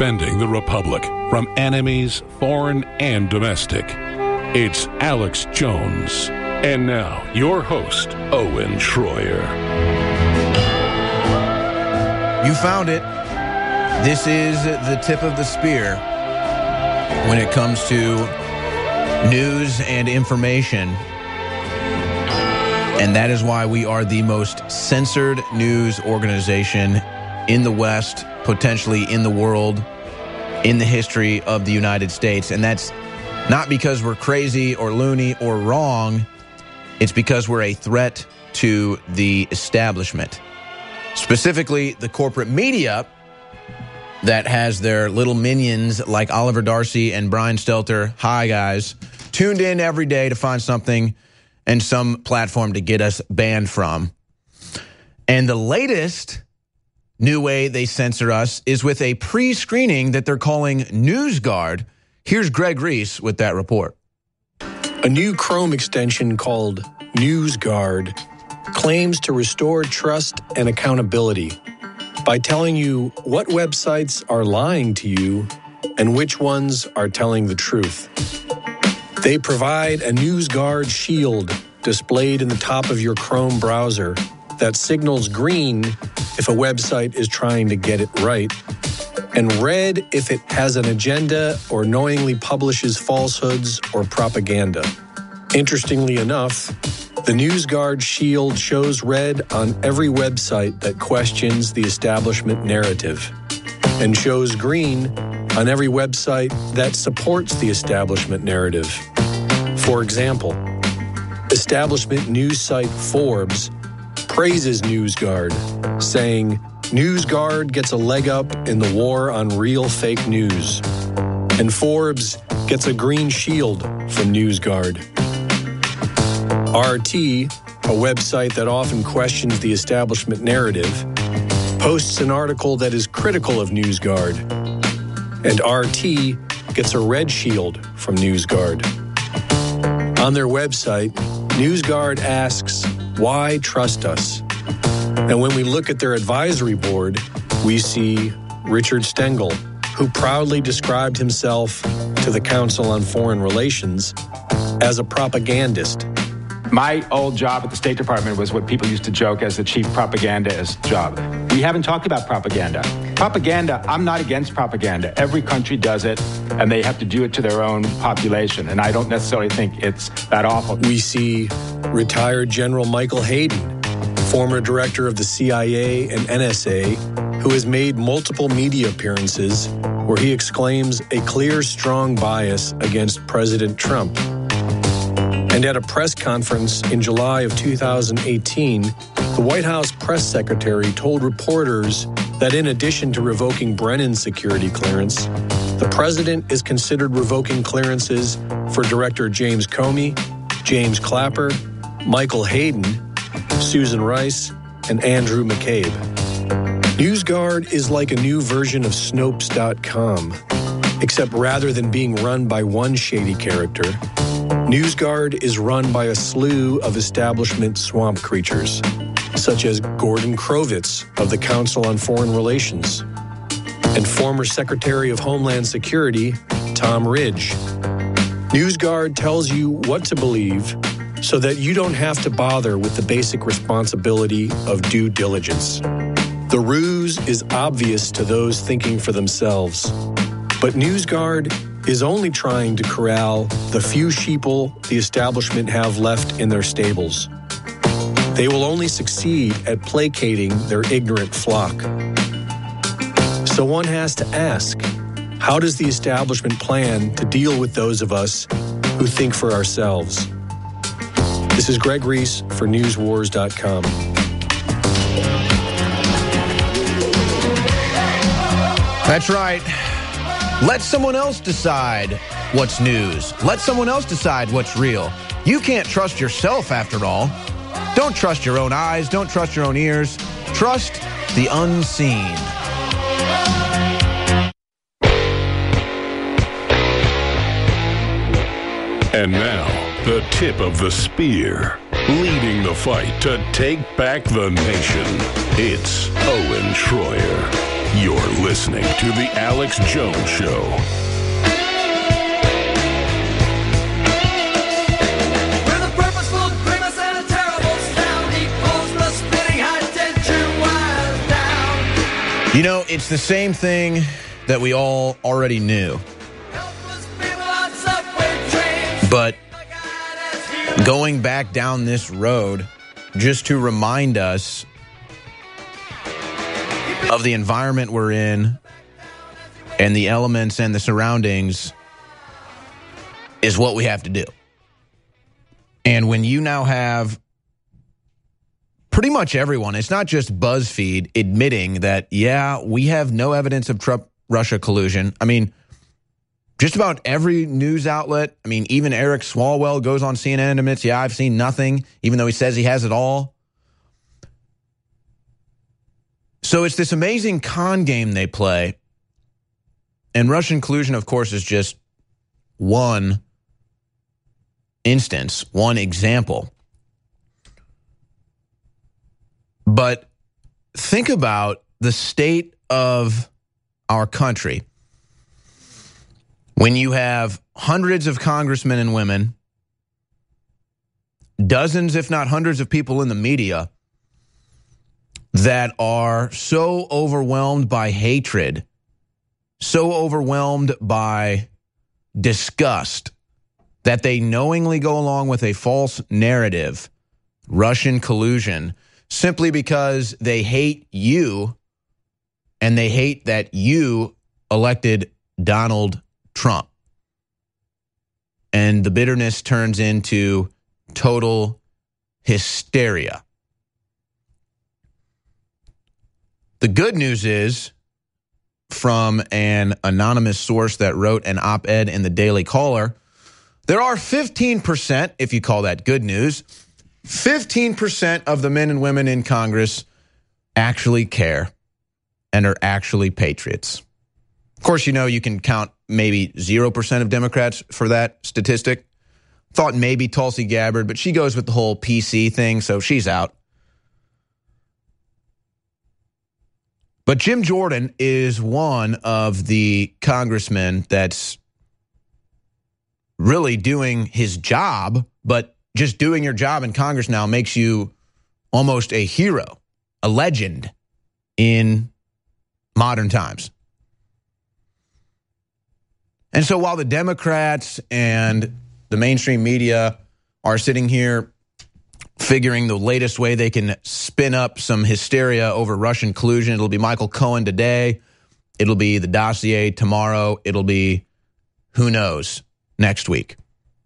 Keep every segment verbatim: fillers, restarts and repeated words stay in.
defending the Republic from enemies, foreign and domestic. It's Alex Jones. And now, your host, Owen Schroyer. You found it. This is the tip of the spear when it comes to news and information. And that is why we are the most censored news organization in the West, potentially in the world, in the history of the United States. And that's not because we're crazy or loony or wrong. It's because we're a threat to the establishment. Specifically, the corporate media that has their little minions like Oliver Darcy and Brian Stelter, hi guys, tuned in every day to find something and some platform to get us banned from. And the latest new way they censor us is with a pre-screening that they're calling NewsGuard. Here's Greg Reese with that report. A new Chrome extension called NewsGuard claims to restore trust and accountability by telling you what websites are lying to you and which ones are telling the truth. They provide a NewsGuard shield displayed in the top of your Chrome browser that signals green if a website is trying to get it right, and red if it has an agenda or knowingly publishes falsehoods or propaganda. Interestingly enough, the NewsGuard shield shows red on every website that questions the establishment narrative, and shows green on every website that supports the establishment narrative. For example, establishment news site Forbes praises NewsGuard, saying, NewsGuard gets a leg up in the war on real fake news. And Forbes gets a green shield from NewsGuard. R T, a website that often questions the establishment narrative, posts an article that is critical of NewsGuard. And R T gets a red shield from NewsGuard. On their website, NewsGuard asks, why trust us? And when we look at their advisory board, we see Richard Stengel, who proudly described himself to the Council on Foreign Relations as a propagandist. My old job at the State Department was what people used to joke as the chief propagandist job. We haven't talked about propaganda. Propaganda, I'm not against propaganda. Every country does it, and they have to do it to their own population, and I don't necessarily think it's that awful. We see retired General Michael Hayden, former director of the C I A and N S A, who has made multiple media appearances where he exclaims a clear, strong bias against President Trump. And at a press conference in July of two thousand eighteen, the White House press secretary told reporters that in addition to revoking Brennan's security clearance, the president is considered revoking clearances for Director James Comey, James Clapper, Michael Hayden, Susan Rice, and Andrew McCabe. NewsGuard is like a new version of Snopes dot com, except rather than being run by one shady character, NewsGuard is run by a slew of establishment swamp creatures, such as Gordon Krovitz of the Council on Foreign Relations and former Secretary of Homeland Security, Tom Ridge. NewsGuard tells you what to believe so that you don't have to bother with the basic responsibility of due diligence. The ruse is obvious to those thinking for themselves, but NewsGuard is only trying to corral the few sheeple the establishment have left in their stables. They will only succeed at placating their ignorant flock. So one has to ask, how does the establishment plan to deal with those of us who think for ourselves? This is Greg Reese for News Wars dot com. That's right. Let someone else decide what's news. Let someone else decide what's real. You can't trust yourself after all. Don't trust your own eyes. Don't trust your own ears. Trust the unseen. And now, the tip of the spear, leading the fight to take back the nation. It's Owen Schroyer. You're listening to The Alex Jones Show. With a purposeful grimace and a terrible sound, he pulls the splitting high-tension wires down. You know, it's the same thing that we all already knew. Helpless people on subway trains. But going back down this road just to remind us of the environment we're in and the elements and the surroundings is what we have to do. And when you now have pretty much everyone, it's not just BuzzFeed, admitting that, yeah, we have no evidence of Trump-Russia collusion. I mean, just about every news outlet, I mean, even Eric Swalwell goes on C N N and admits, yeah, I've seen nothing, even though he says he has it all. So it's this amazing con game they play. And Russian collusion, of course, is just one instance, one example. But think about the state of our country when you have hundreds of congressmen and women, dozens, if not hundreds of people in the media that are so overwhelmed by hatred, so overwhelmed by disgust, that they knowingly go along with a false narrative, Russian collusion, simply because they hate you and they hate that you elected Donald Trump. And the bitterness turns into total hysteria. The good news is, from an anonymous source that wrote an op-ed in the Daily Caller, there are fifteen percent, if you call that good news, fifteen percent of the men and women in Congress actually care and are actually patriots. Of course, you know, you can count maybe zero percent of Democrats for that statistic. Thought maybe Tulsi Gabbard, but she goes with the whole P C thing, so she's out. But Jim Jordan is one of the congressmen that's really doing his job, but just doing your job in Congress now makes you almost a hero, a legend in modern times. And so while the Democrats and the mainstream media are sitting here figuring the latest way they can spin up some hysteria over Russian collusion, it'll be Michael Cohen today, it'll be the dossier tomorrow, it'll be who knows next week.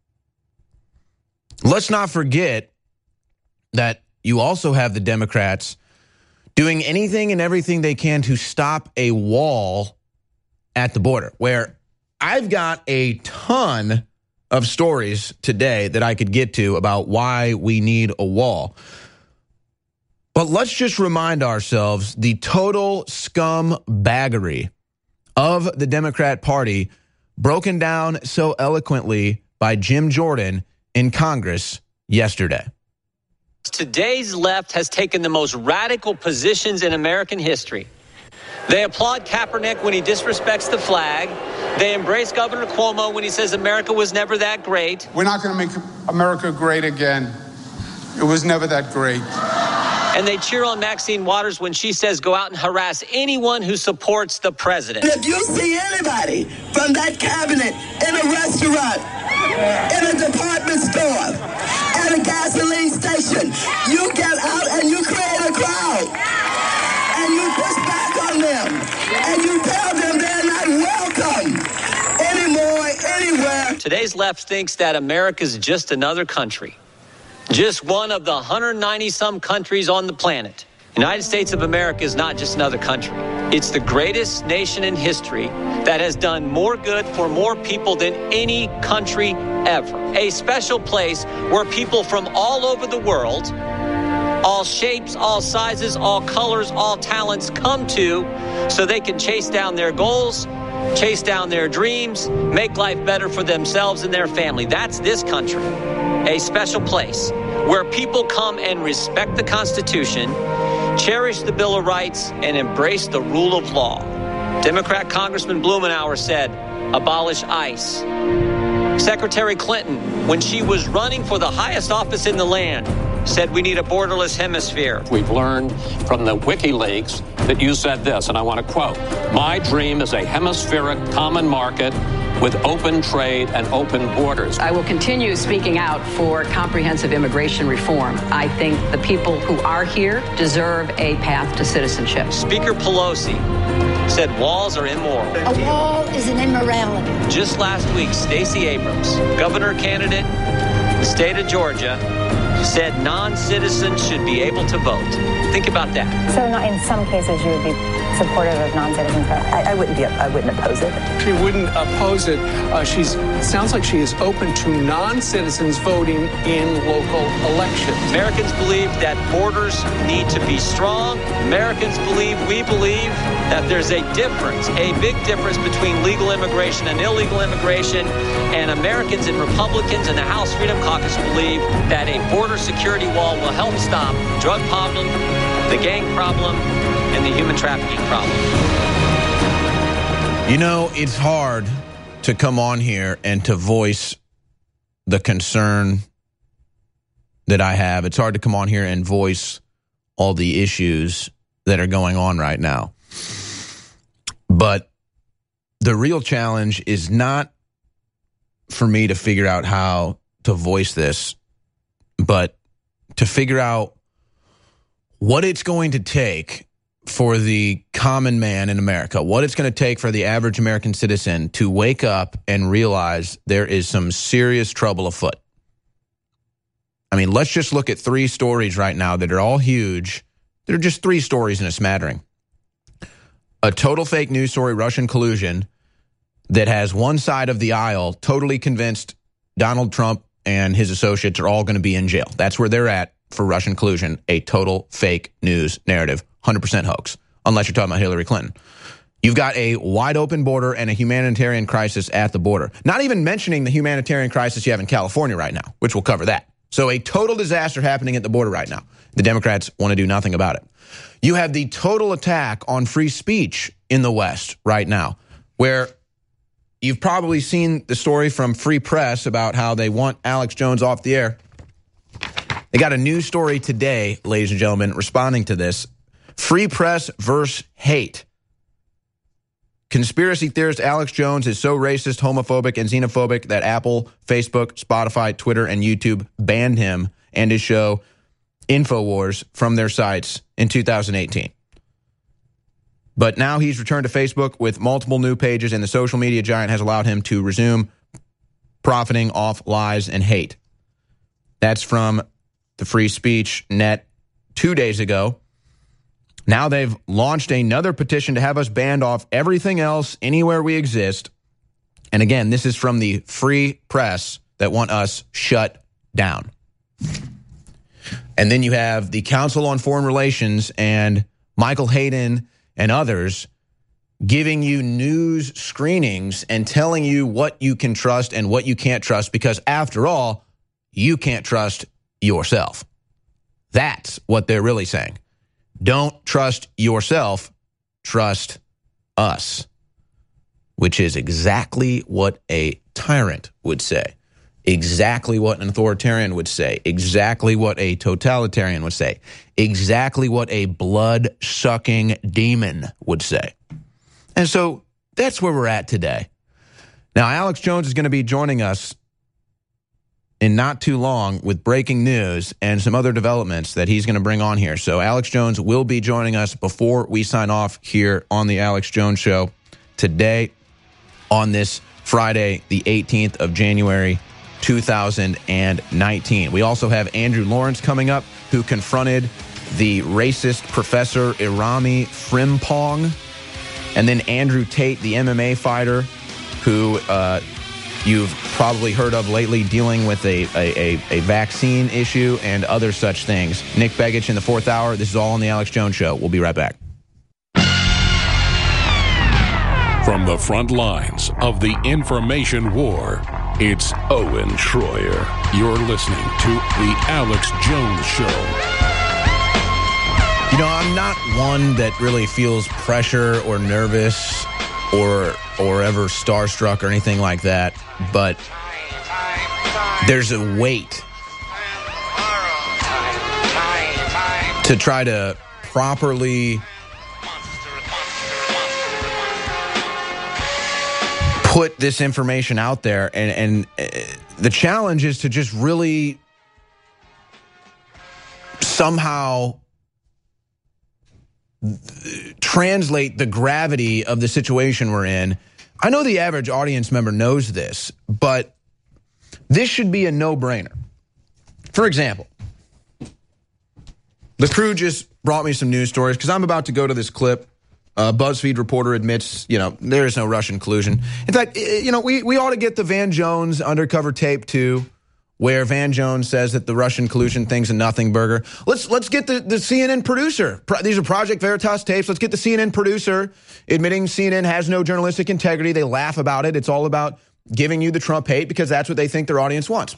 Let's not forget that you also have the Democrats doing anything and everything they can to stop a wall at the border, where I've got a ton of stories today that I could get to about why we need a wall. But let's just remind ourselves the total scumbaggery of the Democrat Party, broken down so eloquently by Jim Jordan in Congress yesterday. Today's left has taken the most radical positions in American history. They applaud Kaepernick when he disrespects the flag. They embrace Governor Cuomo when he says America was never that great. We're not going to make America great again. It was never that great. And they cheer on Maxine Waters when she says go out and harass anyone who supports the president. If you see anybody from that cabinet in a restaurant, in a department store, at a gasoline station, you get out and you create a crowd. And you push back on them. And you tell them they're not welcome anymore, anywhere. Today's left thinks that America's just another country. Just one of the one hundred ninety some countries on the planet. The United States of America is not just another country. It's the greatest nation in history that has done more good for more people than any country ever. A special place where people from all over the world, all shapes, all sizes, all colors, all talents come to so they can chase down their goals, chase down their dreams, make life better for themselves and their family. That's this country. A special place where people come and respect the Constitution, cherish the Bill of Rights, and embrace the rule of law. Democrat Congressman Blumenauer said, abolish ICE. Secretary Clinton, when she was running for the highest office in the land, said we need a borderless hemisphere. We've learned from the WikiLeaks that you said this, and I want to quote, my dream is a hemispheric common market with open trade and open borders. I will continue speaking out for comprehensive immigration reform. I think the people who are here deserve a path to citizenship. Speaker Pelosi said walls are immoral. A wall is an immorality. Just last week, Stacey Abrams, governor candidate in the state of Georgia, said non-citizens should be able to vote. Think about that. So not in some cases you would be supportive of non-citizens vote? I, I wouldn't be. I wouldn't oppose it. She wouldn't oppose it. Uh, she's sounds like she is open to non-citizens voting in local elections. Americans believe that borders need to be strong. Americans believe, we believe, that there's a difference, a big difference between legal immigration and illegal immigration. And Americans and Republicans in the House Freedom Caucus believe that a border security wall will help stop drug problem, the gang problem, and the human trafficking problem. You know, it's hard to come on here and to voice the concern that I have. It's hard to come on here and voice all the issues that are going on right now. But the real challenge is not for me to figure out how to voice this, but to figure out what it's going to take for the common man in America, what it's going to take for the average American citizen to wake up and realize there is some serious trouble afoot. I mean, let's just look at three stories right now that are all huge. They're just three stories in a smattering. A total fake news story, Russian collusion, that has one side of the aisle totally convinced Donald Trump and his associates are all going to be in jail. That's where they're at for Russian collusion, a total fake news narrative, one hundred percent hoax, unless you're talking about Hillary Clinton. You've got a wide open border and a humanitarian crisis at the border. Not even mentioning the humanitarian crisis you have in California right now, which we'll cover that. So a total disaster happening at the border right now. The Democrats want to do nothing about it. You have the total attack on free speech in the West right now, where you've probably seen the story from Free Press about how they want Alex Jones off the air. They got a news story today, ladies and gentlemen, responding to this. Free Press versus hate. Conspiracy theorist Alex Jones is so racist, homophobic, and xenophobic that Apple, Facebook, Spotify, Twitter, and YouTube banned him and his show InfoWars from their sites in two thousand eighteen. But now he's returned to Facebook with multiple new pages, and the social media giant has allowed him to resume profiting off lies and hate. That's from the Free Speech Net two days ago. Now they've launched another petition to have us banned off everything else anywhere we exist. And again, this is from the Free Press that want us shut down. And then you have the Council on Foreign Relations and Michael Hayden and others giving you news screenings and telling you what you can trust and what you can't trust, because after all, you can't trust yourself. That's what they're really saying. Don't trust yourself, trust us, which is exactly what a tyrant would say, exactly what an authoritarian would say, exactly what a totalitarian would say, exactly what a blood-sucking demon would say. And so that's where we're at today. Now, Alex Jones is going to be joining us in not too long with breaking news and some other developments that he's going to bring on here. So Alex Jones will be joining us before we sign off here on the Alex Jones Show today on this Friday, the eighteenth of January, two thousand nineteen. We also have Andrew Lawrence coming up, who confronted the racist Professor Irami Frimpong, and then Andrew Tate, the M M A fighter, who uh, you've probably heard of lately, dealing with a, a, a, a vaccine issue and other such things. Nick Begich in the fourth hour. This is all on the Alex Jones Show. We'll be right back. From the front lines of the information war, it's Owen Schroyer. You're listening to the Alex Jones Show. You know, I'm not one that really feels pressure or nervous or or ever starstruck or anything like that, but there's a weight to try to properly put this information out there, and, and uh, the challenge is to just really somehow translate the gravity of the situation we're in. I know the average audience member knows this, but this should be a no-brainer. For example, the crew just brought me some news stories because I'm about to go to this clip. Uh, BuzzFeed reporter admits, you know, there is no Russian collusion. In fact, you know, we, we ought to get the Van Jones undercover tape too, where Van Jones says that the Russian collusion thing's a nothing burger. Let's let's get the, the C N N producer. Pro, these are Project Veritas tapes. Let's get the C N N producer admitting C N N has no journalistic integrity. They laugh about it. It's all about giving you the Trump hate because that's what they think their audience wants.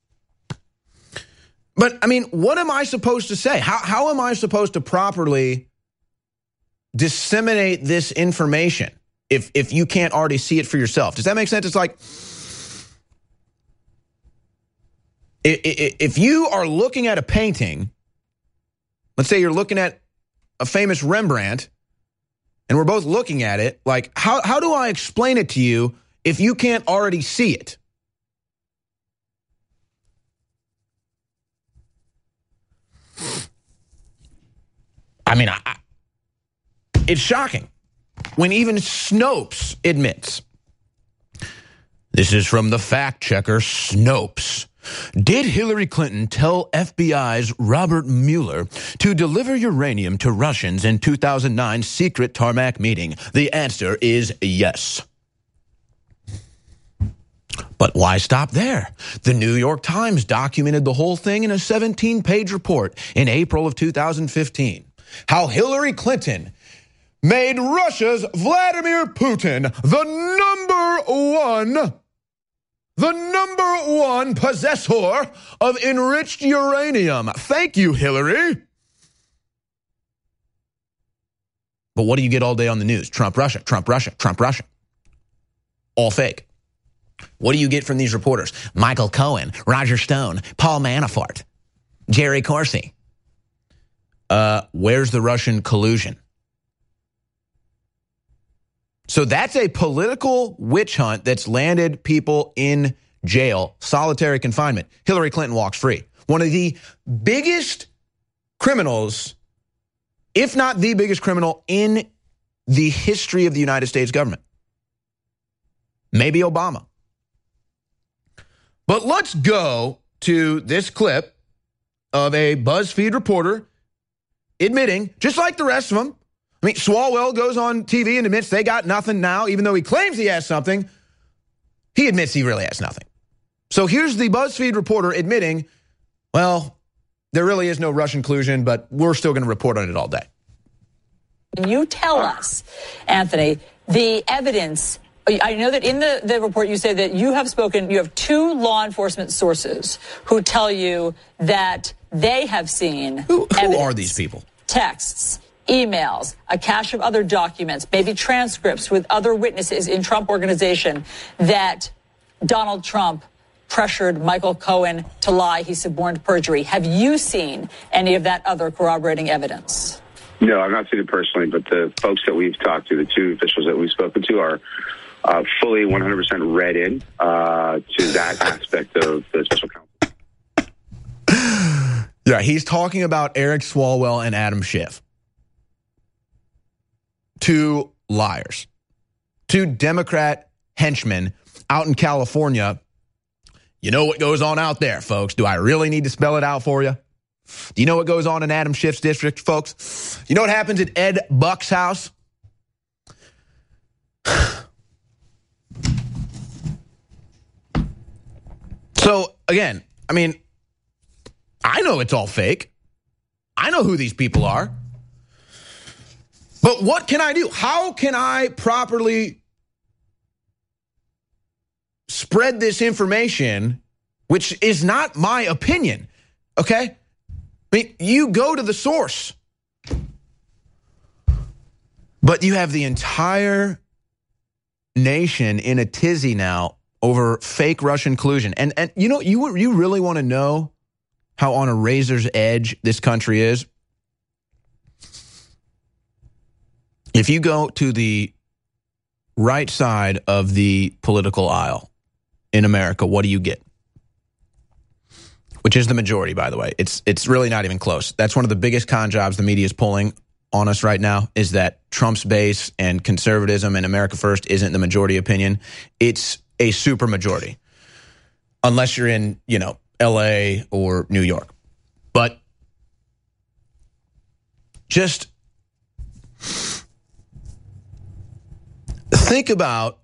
But, I mean, what am I supposed to say? How How am I supposed to properly disseminate this information if if you can't already see it for yourself? Does that make sense? It's like, if you are looking at a painting, let's say you're looking at a famous Rembrandt, and we're both looking at it, like, how, how do I explain it to you if you can't already see it? I mean, I, I, it's shocking when even Snopes admits. This is from the fact checker Snopes. Did Hillary Clinton tell F B I's Robert Mueller to deliver uranium to Russians in two thousand nine secret tarmac meeting? The answer is yes. But why stop there? The New York Times documented the whole thing in a seventeen-page report in April of two thousand fifteen. How Hillary Clinton made Russia's Vladimir Putin the number one The number one possessor of enriched uranium. Thank you, Hillary. But what do you get all day on the news? Trump, Russia, Trump, Russia, Trump, Russia. All fake. What do you get from these reporters? Michael Cohen, Roger Stone, Paul Manafort, Jerry Corsi. Uh, where's the Russian collusion? So that's a political witch hunt that's landed people in jail, solitary confinement. Hillary Clinton walks free. One of the biggest criminals, if not the biggest criminal in the history of the United States government. Maybe Obama. But let's go to this clip of a BuzzFeed reporter admitting, just like the rest of them, I mean, Swalwell goes on T V and admits they got nothing now, even though he claims he has something. He admits he really has nothing. So here's the BuzzFeed reporter admitting, well, there really is no Russian collusion, but we're still going to report on it all day. You tell us, Anthony, the evidence. I know that in the, the report you say that you have spoken, you have two law enforcement sources who tell you that they have seen Who, who are these people? Texts, emails, a cache of other documents, maybe transcripts with other witnesses in Trump Organization that Donald Trump pressured Michael Cohen to lie. He suborned perjury. Have you seen any of that other corroborating evidence? No, I've not seen it personally, but the folks that we've talked to, the two officials that we've spoken to, are uh, fully one hundred percent read in uh, to that aspect of the special counsel. Yeah, he's talking about Eric Swalwell and Adam Schiff. Two liars. Two Democrat henchmen out in California. You know what goes on out there, folks. Do I really need to spell it out for you? Do you know what goes on in Adam Schiff's district, folks? You know what happens at Ed Buck's house? So, again, I mean, I know it's all fake. I know who these people are. But what can I do? How can I properly spread this information, which is not my opinion, okay? I mean, you go to the source. But you have the entire nation in a tizzy now over fake Russian collusion. And and you know, you you really want to know how on a razor's edge this country is? If you go to the right side of the political aisle in America, what do you get? Which is the majority, by the way. It's it's really not even close. That's one of the biggest con jobs the media is pulling on us right now, is that Trump's base and conservatism and America First isn't the majority opinion. It's a super majority, unless you're in, you know, L A or New York. But just think about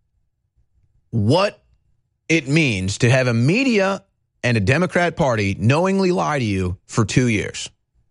what it means to have a media and a Democrat Party knowingly lie to you for two years.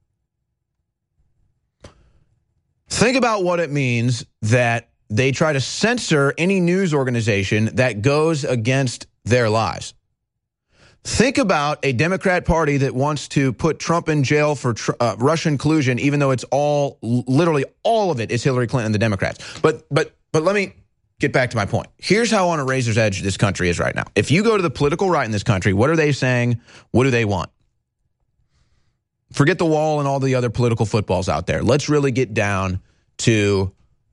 Think about what it means that they try to censor any news organization that goes against their lies. Think about a Democrat Party that wants to put Trump in jail for tr- uh, Russian collusion, even though it's all, literally all of it is Hillary Clinton and the Democrats. But but but let me get back to my point. Here's how on a razor's edge this country is right now. If you go to the political right in this country, what are they saying? What do they want? Forget the wall and all the other political footballs out there. Let's really get down to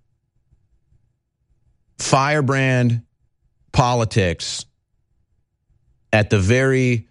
firebrand politics at the very,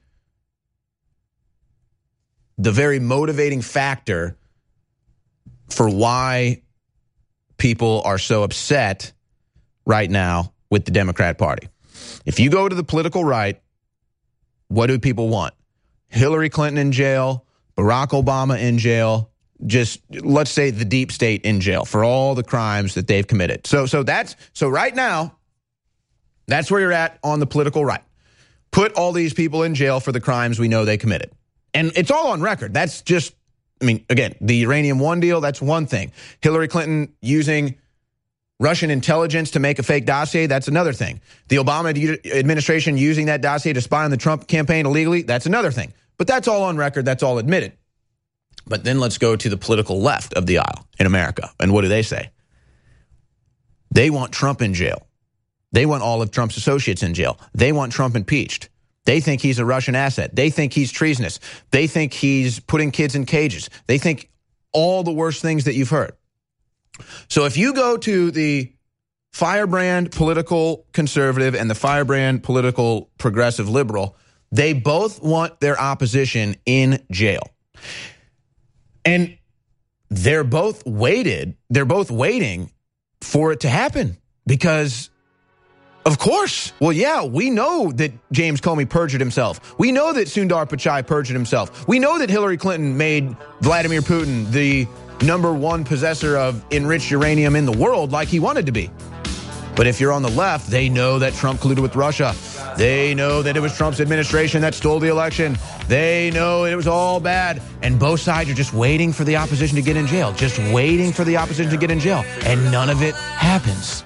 the very motivating factor for why people are so upset right now with the Democrat Party. If you go to the political right, what do people want? Hillary Clinton in jail, Barack Obama in jail, just let's say the deep state in jail for all the crimes that they've committed. So so that's so right now, that's where you're at on the political right. Put all these people in jail for the crimes we know they committed. And it's all on record. That's just, I mean, again, the Uranium One deal, that's one thing. Hillary Clinton using Russian intelligence to make a fake dossier, that's another thing. The Obama administration using that dossier to spy on the Trump campaign illegally, that's another thing. But that's all on record, that's all admitted. But then let's go to the political left of the aisle in America. And what do they say? They want Trump in jail. They want all of Trump's associates in jail. They want Trump impeached. They think he's a Russian asset. They think he's treasonous. They think he's putting kids in cages. They think all the worst things that you've heard. So if you go to the firebrand political conservative and the firebrand political progressive liberal, they both want their opposition in jail. And they're both waited, they're both waiting for it to happen because, of course, well, yeah, we know that James Comey perjured himself. We know that Sundar Pichai perjured himself. We know that Hillary Clinton made Vladimir Putin the number one possessor of enriched uranium in the world like he wanted to be. But if you're on the left, they know that Trump colluded with Russia. They know that it was Trump's administration that stole the election. They know it was all bad. And both sides are just waiting for the opposition to get in jail, just waiting for the opposition to get in jail. And none of it happens.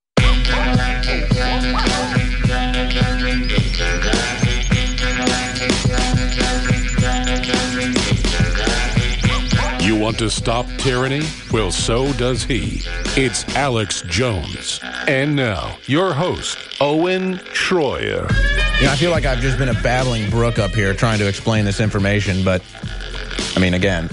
You want to stop tyranny? Well, so does he. It's Alex Jones. And now, your host, Owen Schroyer. You know, I feel like I've just been a babbling brook up here trying to explain this information, but, I mean, again,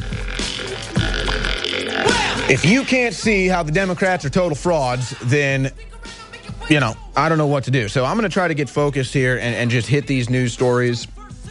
if you can't see how the Democrats are total frauds, then, you know, I don't know what to do. So I'm going to try to get focused here and, and just hit these news stories.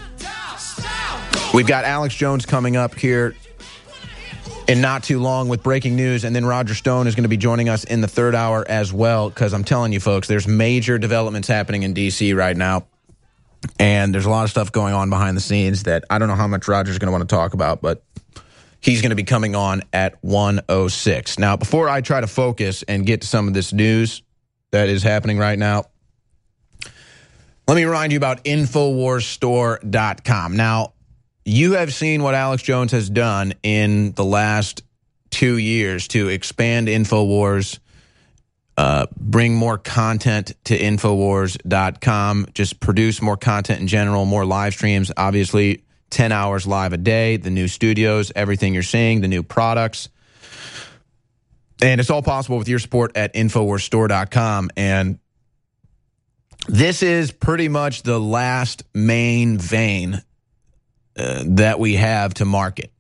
We've got Alex Jones coming up here in not too long with breaking news, and then Roger Stone is going to be joining us in the third hour as well, because I'm telling you, folks, there's major developments happening in D C right now, and there's a lot of stuff going on behind the scenes that I don't know how much Roger's going to want to talk about, but he's going to be coming on at one oh six. Now, before I try to focus and get to some of this news that is happening right now, let me remind you about Infowars Store dot com. Now, you have seen what Alex Jones has done in the last two years to expand InfoWars, uh, bring more content to Infowars dot com, just produce more content in general, more live streams, obviously ten hours live a day, the new studios, everything you're seeing, the new products. And it's all possible with your support at infowars store dot com. And this is pretty much the last main vein uh, that we have to market.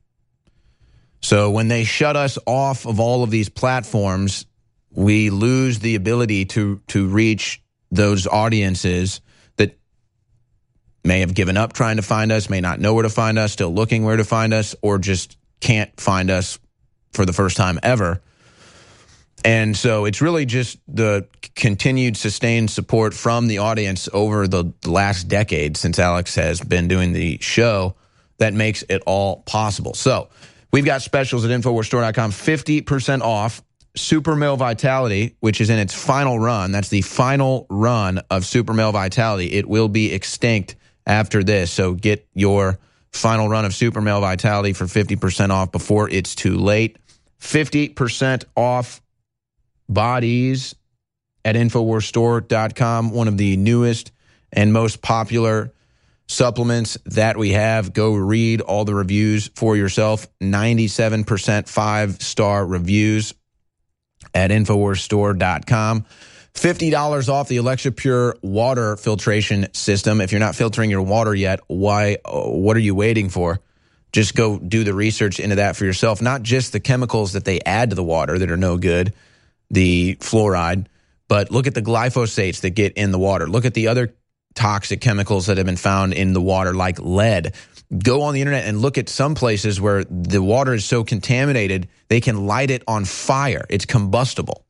So when they shut us off of all of these platforms, we lose the ability to to reach those audiences that may have given up trying to find us, may not know where to find us, still looking where to find us, or just can't find us for the first time ever. And so it's really just the continued sustained support from the audience over the last decade since Alex has been doing the show that makes it all possible. So we've got specials at infowars store dot com, fifty percent off Super Male Vitality, which is in its final run. That's the final run of Super Male Vitality. It will be extinct after this. So get your final run of Super Male Vitality for fifty percent off before it's too late. fifty percent off Bodies at infowars store dot com, one of the newest and most popular supplements that we have. Go read all the reviews for yourself. ninety-seven percent five-star reviews at infowars store dot com. fifty dollars off the Electropure water filtration system. If you're not filtering your water yet, why? What are you waiting for? Just go do the research into that for yourself. Not just the chemicals that they add to the water that are no good, the fluoride, but look at the glyphosates that get in the water. Look at the other toxic chemicals that have been found in the water, like lead. Go on the internet and look at some places where the water is so contaminated, they can light it on fire. It's combustible.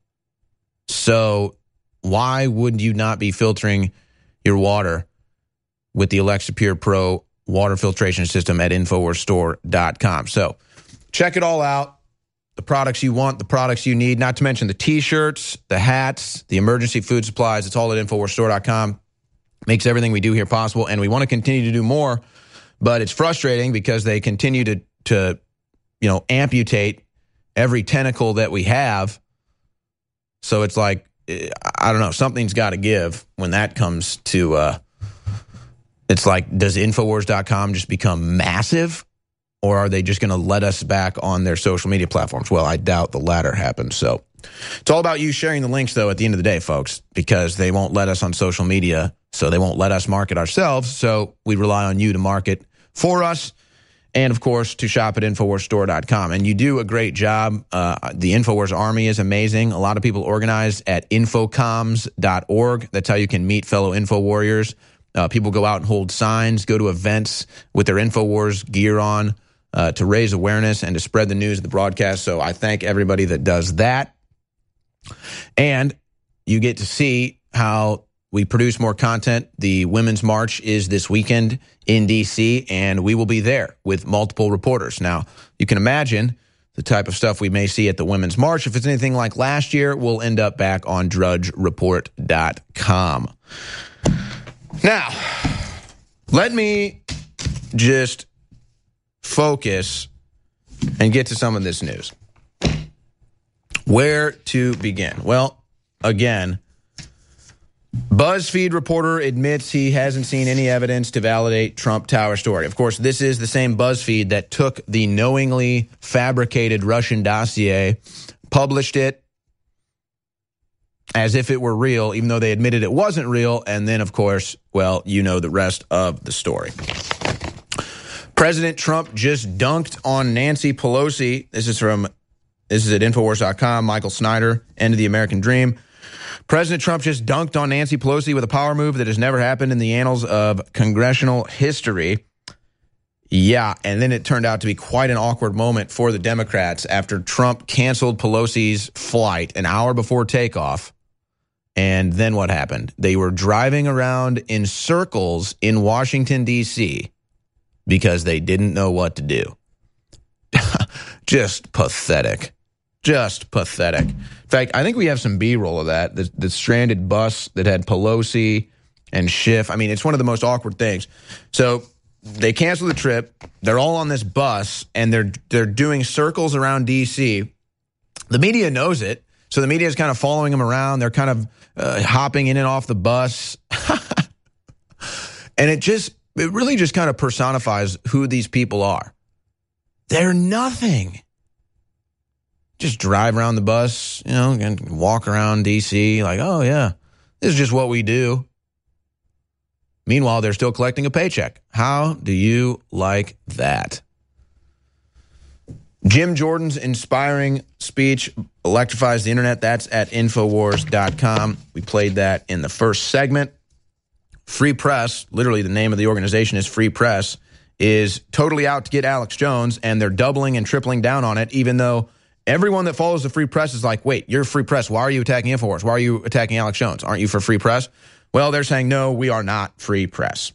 So why would you not be filtering your water with the Electropure Pro water filtration system at infowars store dot com? So check it all out. The products you want, the products you need, not to mention the T-shirts, the hats, the emergency food supplies. It's all at infowars store dot com. Makes everything we do here possible, and we want to continue to do more, but it's frustrating because they continue to, to you know, amputate every tentacle that we have. So it's like, I don't know, something's got to give when that comes to, uh, it's like, does infowars dot com just become massive? Or are they just going to let us back on their social media platforms? Well, I doubt the latter happens. So it's all about you sharing the links, though, at the end of the day, folks, because they won't let us on social media, so they won't let us market ourselves. So we rely on you to market for us and, of course, to shop at infowars store dot com. And you do a great job. Uh, the InfoWars Army is amazing. A lot of people organize at infocoms dot org. That's how you can meet fellow Info Warriors. Uh, people go out and hold signs, go to events with their InfoWars gear on. Uh, to raise awareness and to spread the news of the broadcast. So I thank everybody that does that. And you get to see how we produce more content. The Women's March is this weekend in D C, and we will be there with multiple reporters. Now, you can imagine the type of stuff we may see at the Women's March. If it's anything like last year, we'll end up back on drudge report dot com. Now, let me just focus and get to some of this news. Where to begin? Well, again, BuzzFeed reporter admits he hasn't seen any evidence to validate Trump Tower story. Of course, this is the same BuzzFeed that took the knowingly fabricated Russian dossier, published it as if it were real, even though they admitted it wasn't real. And then, of course, well, you know the rest of the story. President Trump just dunked on Nancy Pelosi. This is from, this is at infowars dot com. Michael Snyder, End of the American Dream. President Trump just dunked on Nancy Pelosi with a power move that has never happened in the annals of congressional history. Yeah, and then it turned out to be quite an awkward moment for the Democrats after Trump canceled Pelosi's flight an hour before takeoff. And then what happened? They were driving around in circles in Washington, D C, because they didn't know what to do. Just pathetic. Just pathetic. In fact, I think we have some B-roll of that. The, the stranded bus that had Pelosi and Schiff. I mean, it's one of the most awkward things. So they cancel the trip. They're all on this bus, and they're they're doing circles around D C. The media knows it, so the media is kind of following them around. They're kind of uh, hopping in and off the bus. And it just... it really just kind of personifies who these people are. They're nothing. just drive around the bus, you know, and walk around D C like, oh, yeah, this is just what we do. Meanwhile, they're still collecting a paycheck. How do you like that? Jim Jordan's inspiring speech electrifies the internet. That's at Infowars dot com. We played that in the first segment. Free Press, literally the name of the organization is Free Press, is totally out to get Alex Jones, and they're doubling and tripling down on it, even though everyone that follows the Free Press is like, wait, you're Free Press. Why are you attacking Infowars? Why are you attacking Alex Jones? Aren't you for Free Press? Well, they're saying, no, we are not Free Press.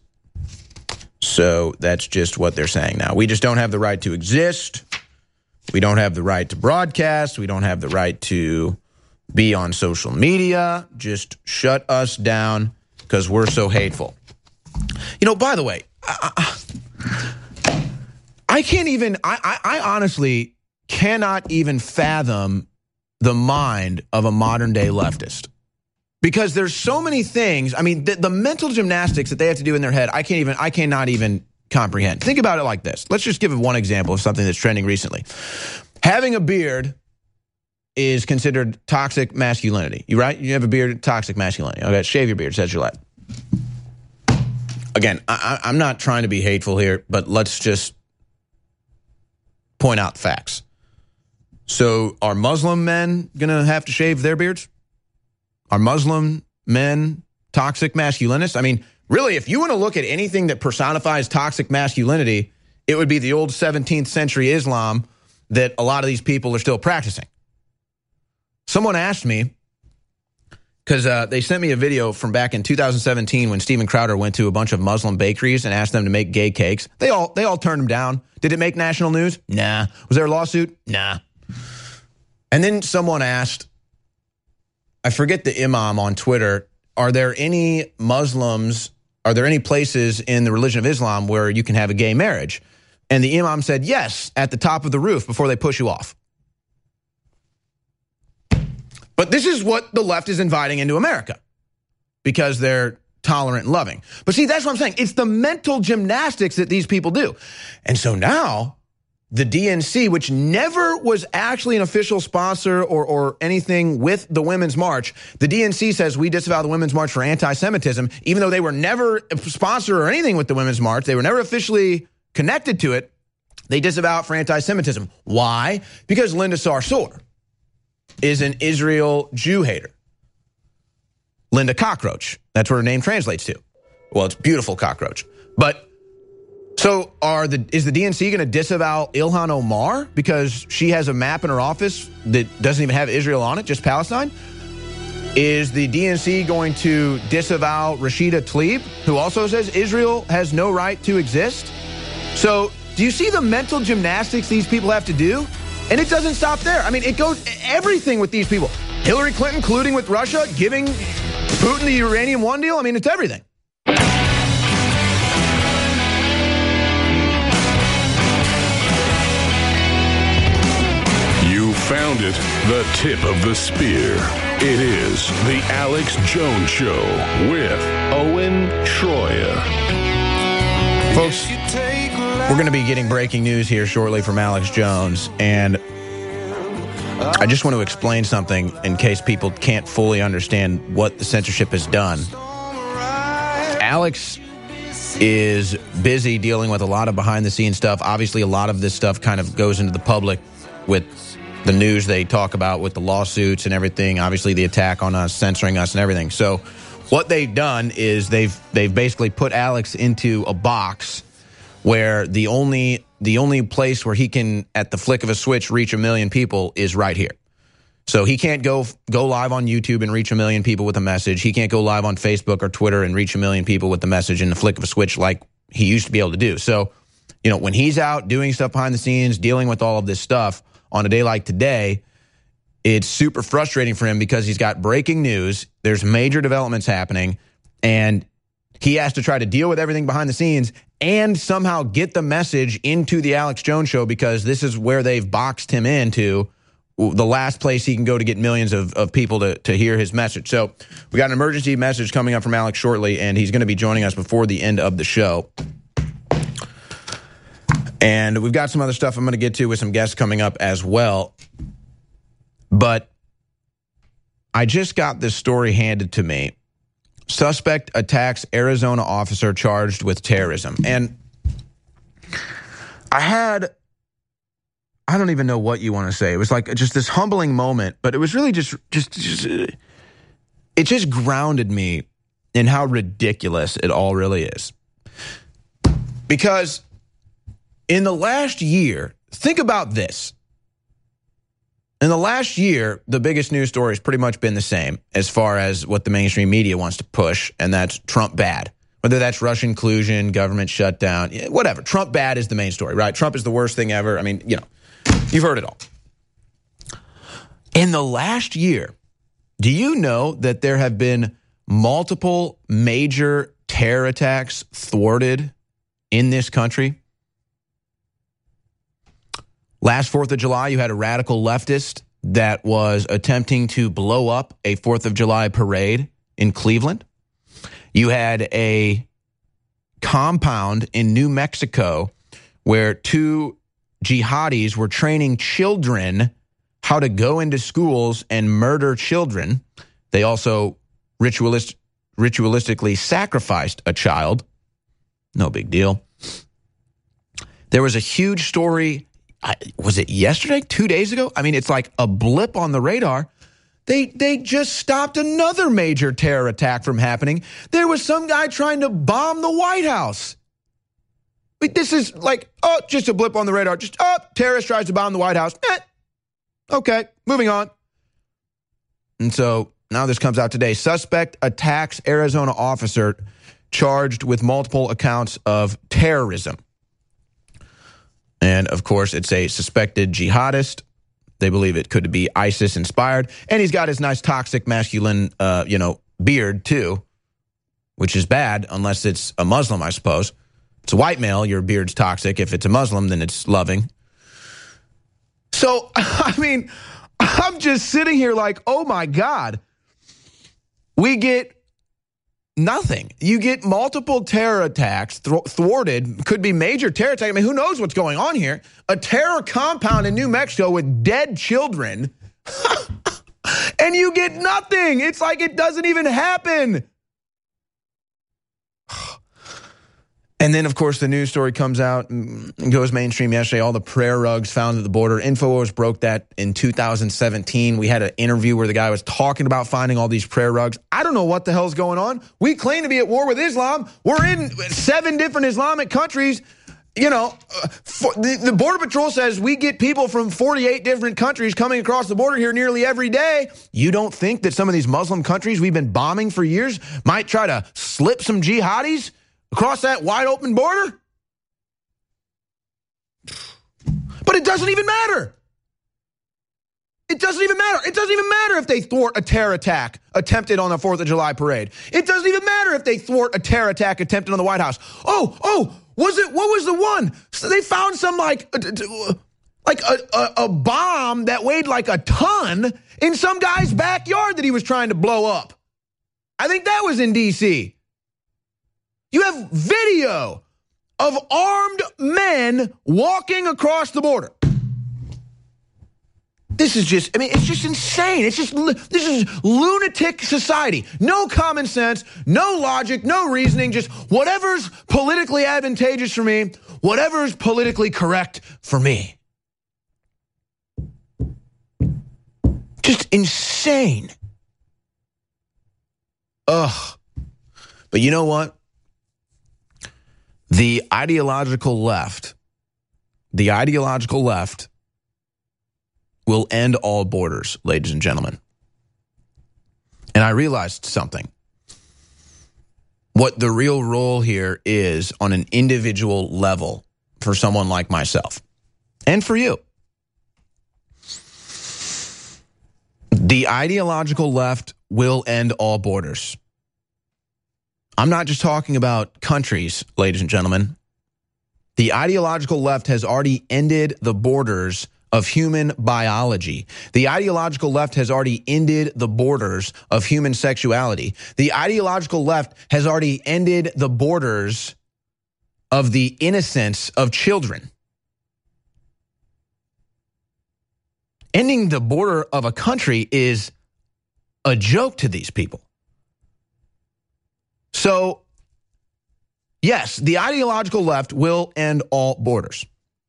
So that's just what they're saying now. We just don't have the right to exist. We don't have the right to broadcast. We don't have the right to be on social media. Just shut us down because we're so hateful. You know, by the way, I, I, I can't even, I, I, I honestly cannot even fathom the mind of a modern day leftist. Because there's so many things, I mean, the, the mental gymnastics that they have to do in their head, I can't even, I cannot even comprehend. Think about it like this. Let's just give one example of something that's trending recently. Having a beard is considered toxic masculinity. You right? You have a beard, toxic masculinity. Okay, shave your beard, says Gillette. Again, I, I'm not trying to be hateful here, but let's just point out the facts. So are Muslim men going to have to shave their beards? Are Muslim men toxic masculinists? I mean, really, if you want to look at anything that personifies toxic masculinity, it would be the old seventeenth century Islam that a lot of these people are still practicing. Someone asked me, because uh, they sent me a video from back in two thousand seventeen when Steven Crowder went to a bunch of Muslim bakeries and asked them to make gay cakes. They all they all turned him down. Did it make national news? Nah. Was there a lawsuit? Nah. And then someone asked, I forget the imam on Twitter, are there any Muslims, are there any places in the religion of Islam where you can have a gay marriage? And the imam said, yes, at the top of the roof before they push you off. But this is what the left is inviting into America because they're tolerant and loving. But see, that's what I'm saying. It's the mental gymnastics that these people do. And so now the D N C, which never was actually an official sponsor or, or anything with the Women's March, the D N C says we disavow the Women's March for anti-Semitism, even though they were never a sponsor or anything with the Women's March. They were never officially connected to it. They disavow it for anti-Semitism. Why? Because Linda Sarsour is an Israel Jew hater. Linda Cockroach. That's what her name translates to. Well, it's beautiful cockroach. But so are the is the D N C going to disavow Ilhan Omar because she has a map in her office that doesn't even have Israel on it, just Palestine? Is the D N C going to disavow Rashida Tlaib, who also says Israel has no right to exist? So do you see the mental gymnastics these people have to do? And it doesn't stop there. I mean, it goes everything with these people. Hillary Clinton colluding with Russia, giving Putin the uranium one deal. I mean, it's everything. You found it, the tip of the spear. It is the Alex Jones Show with Owen Schroyer. Folks, we're going to be getting breaking news here shortly from Alex Jones, and I just want to explain something in case people can't fully understand what the censorship has done. Alex is busy dealing with a lot of behind-the-scenes stuff. Obviously, a lot of this stuff kind of goes into the public with the news they talk about with the lawsuits and everything. Obviously, the attack on us, censoring us and everything. So what they've done is they've they've basically put Alex into a box where the only the only place where he can, at the flick of a switch, reach a million people is right here. So he can't go go live on YouTube and reach a million people with a message. He can't go live on Facebook or Twitter and reach a million people with the message in the flick of a switch like he used to be able to do. So, you know, when he's out doing stuff behind the scenes, dealing with all of this stuff on a day like today, it's super frustrating for him because he's got breaking news. There's major developments happening, and he has to try to deal with everything behind the scenes and somehow get the message into the Alex Jones Show because this is where they've boxed him into, the last place he can go to get millions of, of people to, to hear his message. So we got an emergency message coming up from Alex shortly, and he's going to be joining us before the end of the show. And we've got some other stuff I'm going to get to with some guests coming up as well. But I just got this story handed to me. Suspect attacks Arizona officer charged with terrorism. And I had, I don't even know what you want to say. It was like just this humbling moment, but it was really just, just, just it just grounded me in how ridiculous it all really is. Because in the last year, think about this. In the last year, the biggest news story has pretty much been the same as far as what the mainstream media wants to push, and that's Trump bad. Whether that's Russian collusion, government shutdown, whatever. Trump bad is the main story, right? Trump is the worst thing ever. I mean, you know, you've heard it all. In the last year, do you know that there have been multiple major terror attacks thwarted in this country? Last fourth of July, you had a radical leftist that was attempting to blow up a fourth of July parade in Cleveland. You had a compound in New Mexico where two jihadis were training children how to go into schools and murder children. They also ritualist, ritualistically sacrificed a child. No big deal. There was a huge story. I, was it yesterday, two days ago? I mean, it's like a blip on the radar. They they just stopped another major terror attack from happening. There was some guy trying to bomb the White House. But this is like, oh, just a blip on the radar. Just, oh, terrorist tries to bomb the White House. Eh. Okay, moving on. And so now this comes out today. Suspect attacks Arizona officer charged with multiple accounts of terrorism. And, of course, it's a suspected jihadist. They believe it could be ISIS-inspired. And he's got his nice toxic masculine, uh, you know, beard, too, which is bad unless it's a Muslim, I suppose. It's a white male, your beard's toxic. If it's a Muslim, then it's loving. So, I mean, I'm just sitting here like, oh, my God. We get nothing. You get multiple terror attacks thwarted, could be major terror attacks. I mean, who knows what's going on here? A terror compound in New Mexico with dead children, and you get nothing. It's like it doesn't even happen. And then, of course, the news story comes out and goes mainstream yesterday. All the prayer rugs found at the border. InfoWars broke that in two thousand seventeen. We had an interview where the guy was talking about finding all these prayer rugs. I don't know what the hell's going on. We claim to be at war with Islam. We're in seven different Islamic countries. You know, for, the, the Border Patrol says we get people from forty-eight different countries coming across the border here nearly every day. You don't think that some of these Muslim countries we've been bombing for years might try to slip some jihadis across that wide open border? But it doesn't even matter. It doesn't even matter. It doesn't even matter if they thwart a terror attack attempted on the fourth of July parade. It doesn't even matter if they thwart a terror attack attempted on the White House. Oh, oh, was it, what was the one? So they found some like, like a, a, a bomb that weighed like a ton in some guy's backyard that he was trying to blow up. I think that was in D C You have video of armed men walking across the border. This is just, I mean, it's just insane. It's just, this is lunatic society. No common sense, no logic, no reasoning, just whatever's politically advantageous for me, whatever's politically correct for me. Just insane. Ugh. But you know what? The ideological left, the ideological left will end all borders, ladies and gentlemen. And I realized something. What the real role here is on an individual level for someone like myself and for you. The ideological left will end all borders. I'm not just talking about countries, ladies and gentlemen. The ideological left has already ended the borders of human biology. The ideological left has already ended the borders of human sexuality. The ideological left has already ended the borders of the innocence of children. Ending the border of a country is a joke to these people. So, yes, the ideological left will end all borders.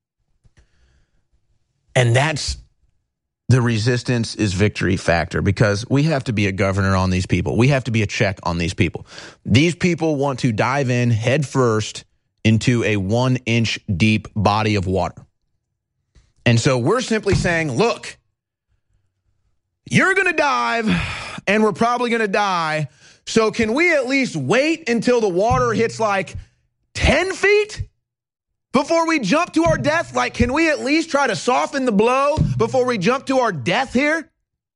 And that's the resistance is victory factor, because we have to be a governor on these people. We have to be a check on these people. These people want to dive in head first into a one inch deep body of water. And so we're simply saying, look, you're going to dive and we're probably going to die. So can we at least wait until the water hits like ten feet before we jump to our death? Like, can we at least try to soften the blow before we jump to our death here?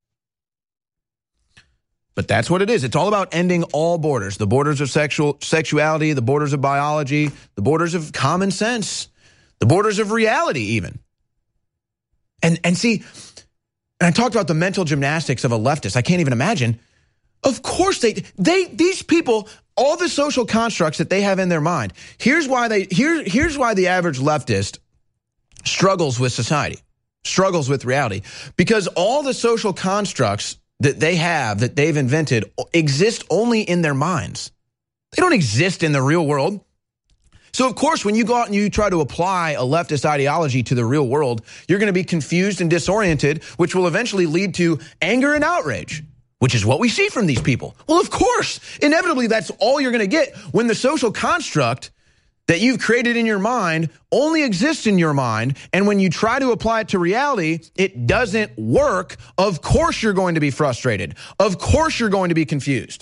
But that's what it is. It's all about ending all borders. The borders of sexual sexuality, the borders of biology, the borders of common sense, the borders of reality even. And and see, and I talked about the mental gymnastics of a leftist. I can't even imagine. Of course they they these people, all the social constructs that they have in their mind. Here's why they here here's why the average leftist struggles with society, struggles with reality, because all the social constructs that they have, that they've invented, exist only in their minds. They don't exist in the real world. So, of course, when you go out and you try to apply a leftist ideology to the real world, you're going to be confused and disoriented, which will eventually lead to anger and outrage, which is what we see from these people. Well, of course, inevitably, that's all you're going to get when the social construct that you've created in your mind only exists in your mind. And when you try to apply it to reality, it doesn't work. Of course, you're going to be frustrated. Of course, you're going to be confused.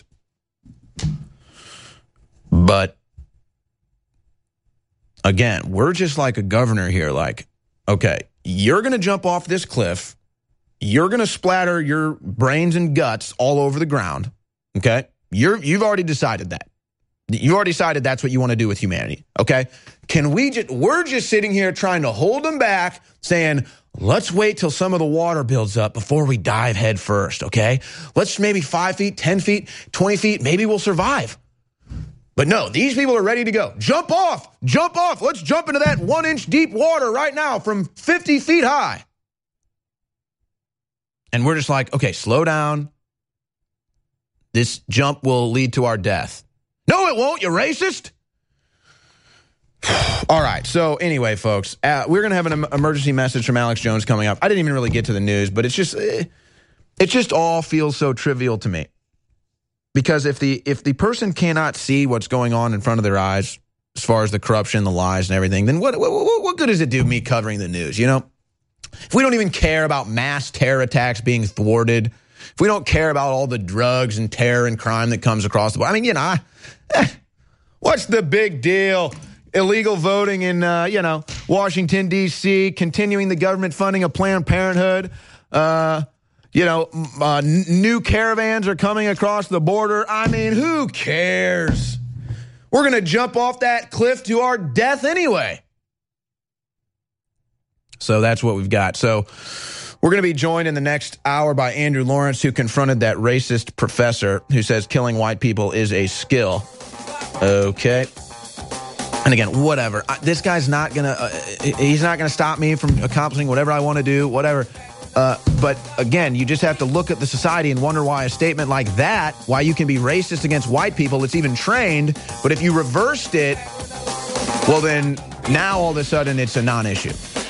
But again, we're just like a governor here. Like, okay, you're going to jump off this cliff. You're going to splatter your brains and guts all over the ground. Okay, you're you've already decided that. You already decided that's what you want to do with humanity, okay? Can we just, we're just sitting here trying to hold them back, saying, let's wait till some of the water builds up before we dive head first, okay? Let's maybe five feet, ten feet, twenty feet, maybe we'll survive. But no, these people are ready to go. Jump off, jump off. Let's jump into that one inch deep water right now from fifty feet high. And we're just like, okay, slow down. This jump will lead to our death. No, it won't, you racist. All right, so anyway, folks, uh, we're going to have an emergency message from Alex Jones coming up. I didn't even really get to the news, but it's just, it just all feels so trivial to me. Because if the if the person cannot see what's going on in front of their eyes, as far as the corruption, the lies, and everything, then what, what, what good does it do me covering the news, you know? If we don't even care about mass terror attacks being thwarted, if we don't care about all the drugs and terror and crime that comes across the board, I mean, you know, I, eh, what's the big deal? Illegal voting in, uh, you know, Washington, D C, continuing the government funding of Planned Parenthood. Uh, you know, uh, n- new caravans are coming across the border. I mean, who cares? We're going to jump off that cliff to our death anyway. So that's what we've got. So we're going to be joined in the next hour by Andrew Lawrence, who confronted that racist professor who says killing white people is a skill. Okay. And again, whatever. I, this guy's not going to, uh, he's not going to stop me from accomplishing whatever I want to do, whatever. Uh, but again, you just have to look at the society and wonder why a statement like that, why you can be racist against white people, it's even trained. But if you reversed it, well, then now all of a sudden it's a non-issue.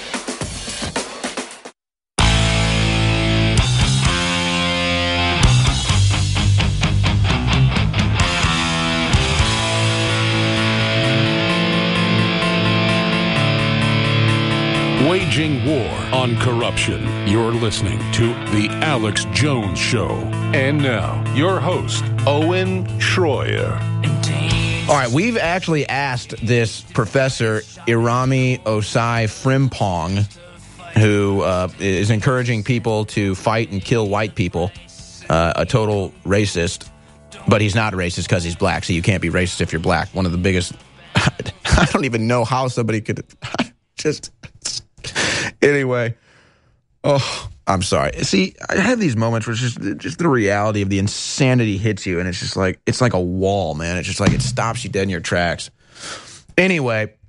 Waging war on corruption. You're listening to The Alex Jones Show. And now, your host, Owen Schroyer. All right, we've actually asked this Professor Irami Osai Frimpong, who uh, is encouraging people to fight and kill white people, uh, a total racist, but he's not a racist because he's black, so you can't be racist if you're black. One of the biggest, I don't even know how somebody could just... Anyway, oh, I'm sorry. See, I have these moments where it's just, just the reality of the insanity hits you, and it's just like, it's like a wall, man. It's just like it stops you dead in your tracks. Anyway,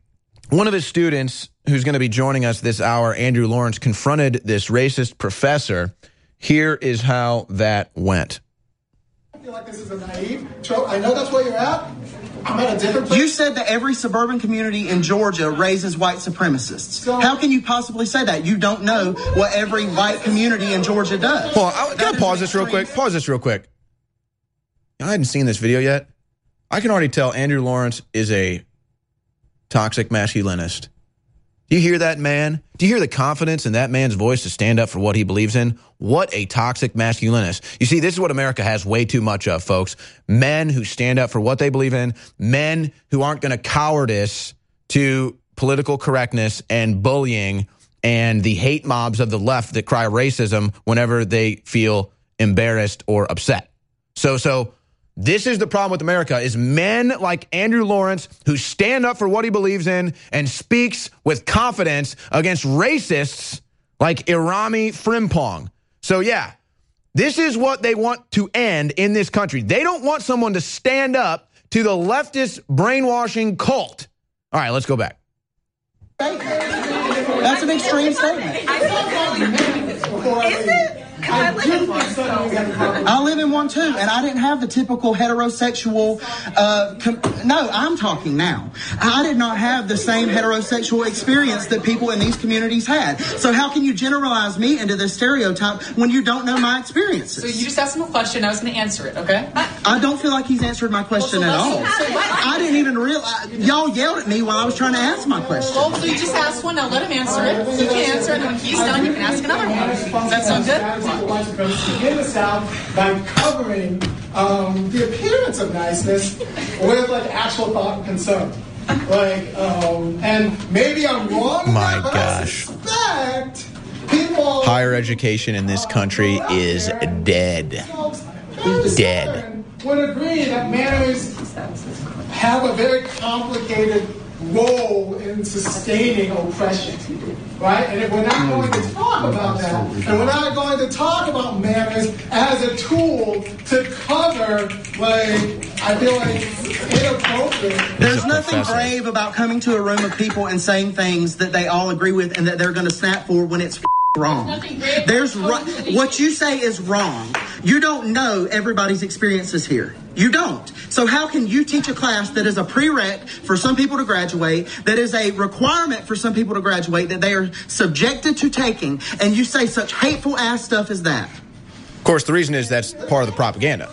one of his students, who's going to be joining us this hour, Andrew Lawrence, confronted this racist professor. Here is how that went. I feel like this is a naive trope. I know that's where you're at. I'm at a different place. You said that every suburban community in Georgia raises white supremacists. So, how can you possibly say that? You don't know what every white community in Georgia does. Well, I, can I pause this real quick? Pause this real quick. I hadn't seen this video yet. I can already tell Andrew Lawrence is a toxic masculinist. Do you hear that, man? Do you hear the confidence in that man's voice to stand up for what he believes in? What a toxic masculinist. You see, this is what America has way too much of, folks. Men who stand up for what they believe in. Men who aren't going to cowardice to political correctness and bullying and the hate mobs of the left that cry racism whenever they feel embarrassed or upset. So, so... This is the problem with America, is men like Andrew Lawrence who stand up for what he believes in and speaks with confidence against racists like Irami Frimpong. So, yeah, this is what they want to end in this country. They don't want someone to stand up to the leftist brainwashing cult. All right, let's go back. That's an extreme statement. Is it? I, I live in one too, and I didn't have the typical heterosexual. Uh, com- no, I'm talking now. I did not have the same heterosexual experience that people in these communities had. So how can you generalize me into this stereotype when you don't know my experiences? So you just asked him a question. I was going to answer it. Okay. I don't feel like he's answered my question well, so at all. I didn't even realize y'all yelled at me while I was trying to ask my question. Well, so you just asked one. Now let him answer it. He can answer it, and when he's done, you can ask another one. Does that sound good? White supremacy in the South by covering um, the appearance of niceness with like actual thought and concern. Like, um, and maybe I'm wrong. My but gosh. I suspect people. Higher education in this country is dead. Dead. Would agree that manners have a very complicated role in sustaining oppression, right? And if we're not going to talk about that, and we're not going to talk about manners as a tool to cover, like, I feel like inappropriate. There's nothing brave about coming to a room of people and saying things that they all agree with and that they're going to snap for when it's wrong. There's ru- what you say is wrong. You don't know everybody's experiences here. You don't. So how can you teach a class that is a prereq for some people to graduate, that is a requirement for some people to graduate, that they are subjected to taking, and you say such hateful ass stuff as that? Of course, the reason is that's part of the propaganda.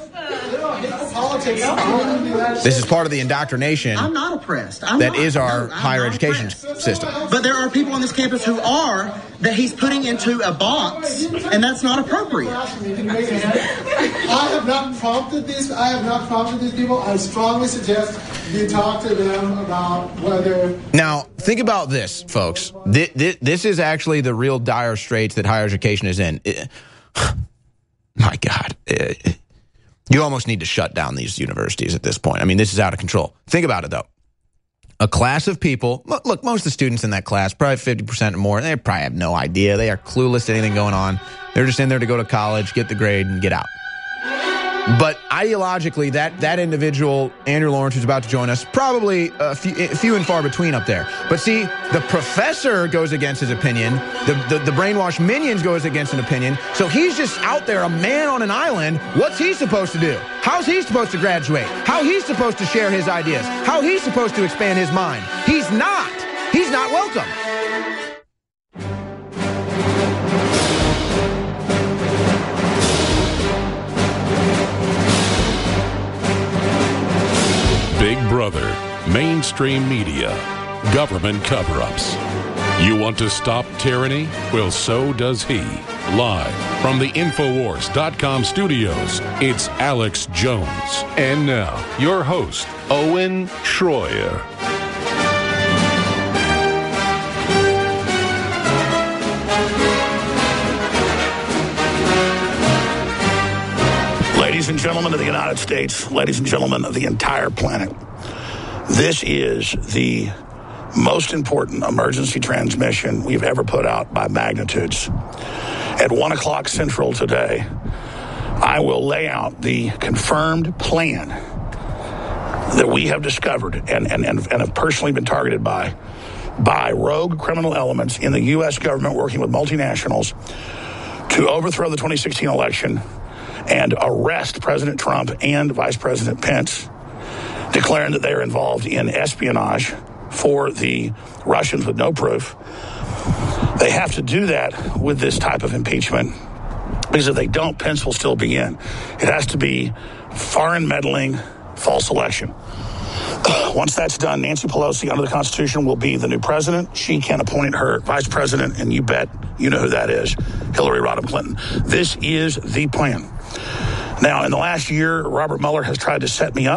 This is part of the indoctrination. I'm not oppressed. I'm that not, is our no, higher education oppressed. system. But there are people on this campus who are, that he's putting into a box, and that's not appropriate. I have not prompted these. I have not prompted these people. I strongly suggest you talk to them about whether. Now, think about this, folks. This, this, this is actually the real dire straits that higher education is in. It, my God. It, You almost need to shut down these universities at this point. I mean, this is out of control. Think about it, though. A class of people, look, most of the students in that class, probably fifty percent or more, they probably have no idea. They are clueless to anything going on. They're just in there to go to college, get the grade, and get out. But ideologically, that that individual, Andrew Lawrence, who's about to join us, probably a few, a few and far between up there. But see, the professor goes against his opinion. The, the, the brainwashed minions goes against an opinion. So he's just out there, a man on an island. What's he supposed to do? How's he supposed to graduate? How he's supposed to share his ideas? How he's supposed to expand his mind? He's not. He's not welcome. Big Brother, mainstream media, government cover-ups. You want to stop tyranny? Well, so does he. Live from the Infowars dot com studios, it's Alex Jones. And now, your host, Owen Schroyer. Ladies and gentlemen of the United States, ladies and gentlemen of the entire planet, this is the most important emergency transmission we've ever put out by magnitudes. At one o'clock Central today, I will lay out the confirmed plan that we have discovered and, and, and, and have personally been targeted by by rogue criminal elements in the U S government working with multinationals to overthrow the twenty sixteen election and arrest President Trump and Vice President Pence, declaring that they are involved in espionage for the Russians with no proof. They have to do that with this type of impeachment, because if they don't, Pence will still be in. It has to be foreign meddling, false election. Once that's done, Nancy Pelosi, under the Constitution, will be the new president. She can appoint her vice president, and you bet you know who that is, Hillary Rodham Clinton. This is the plan. Now, in the last year, Robert Mueller has tried to set me up,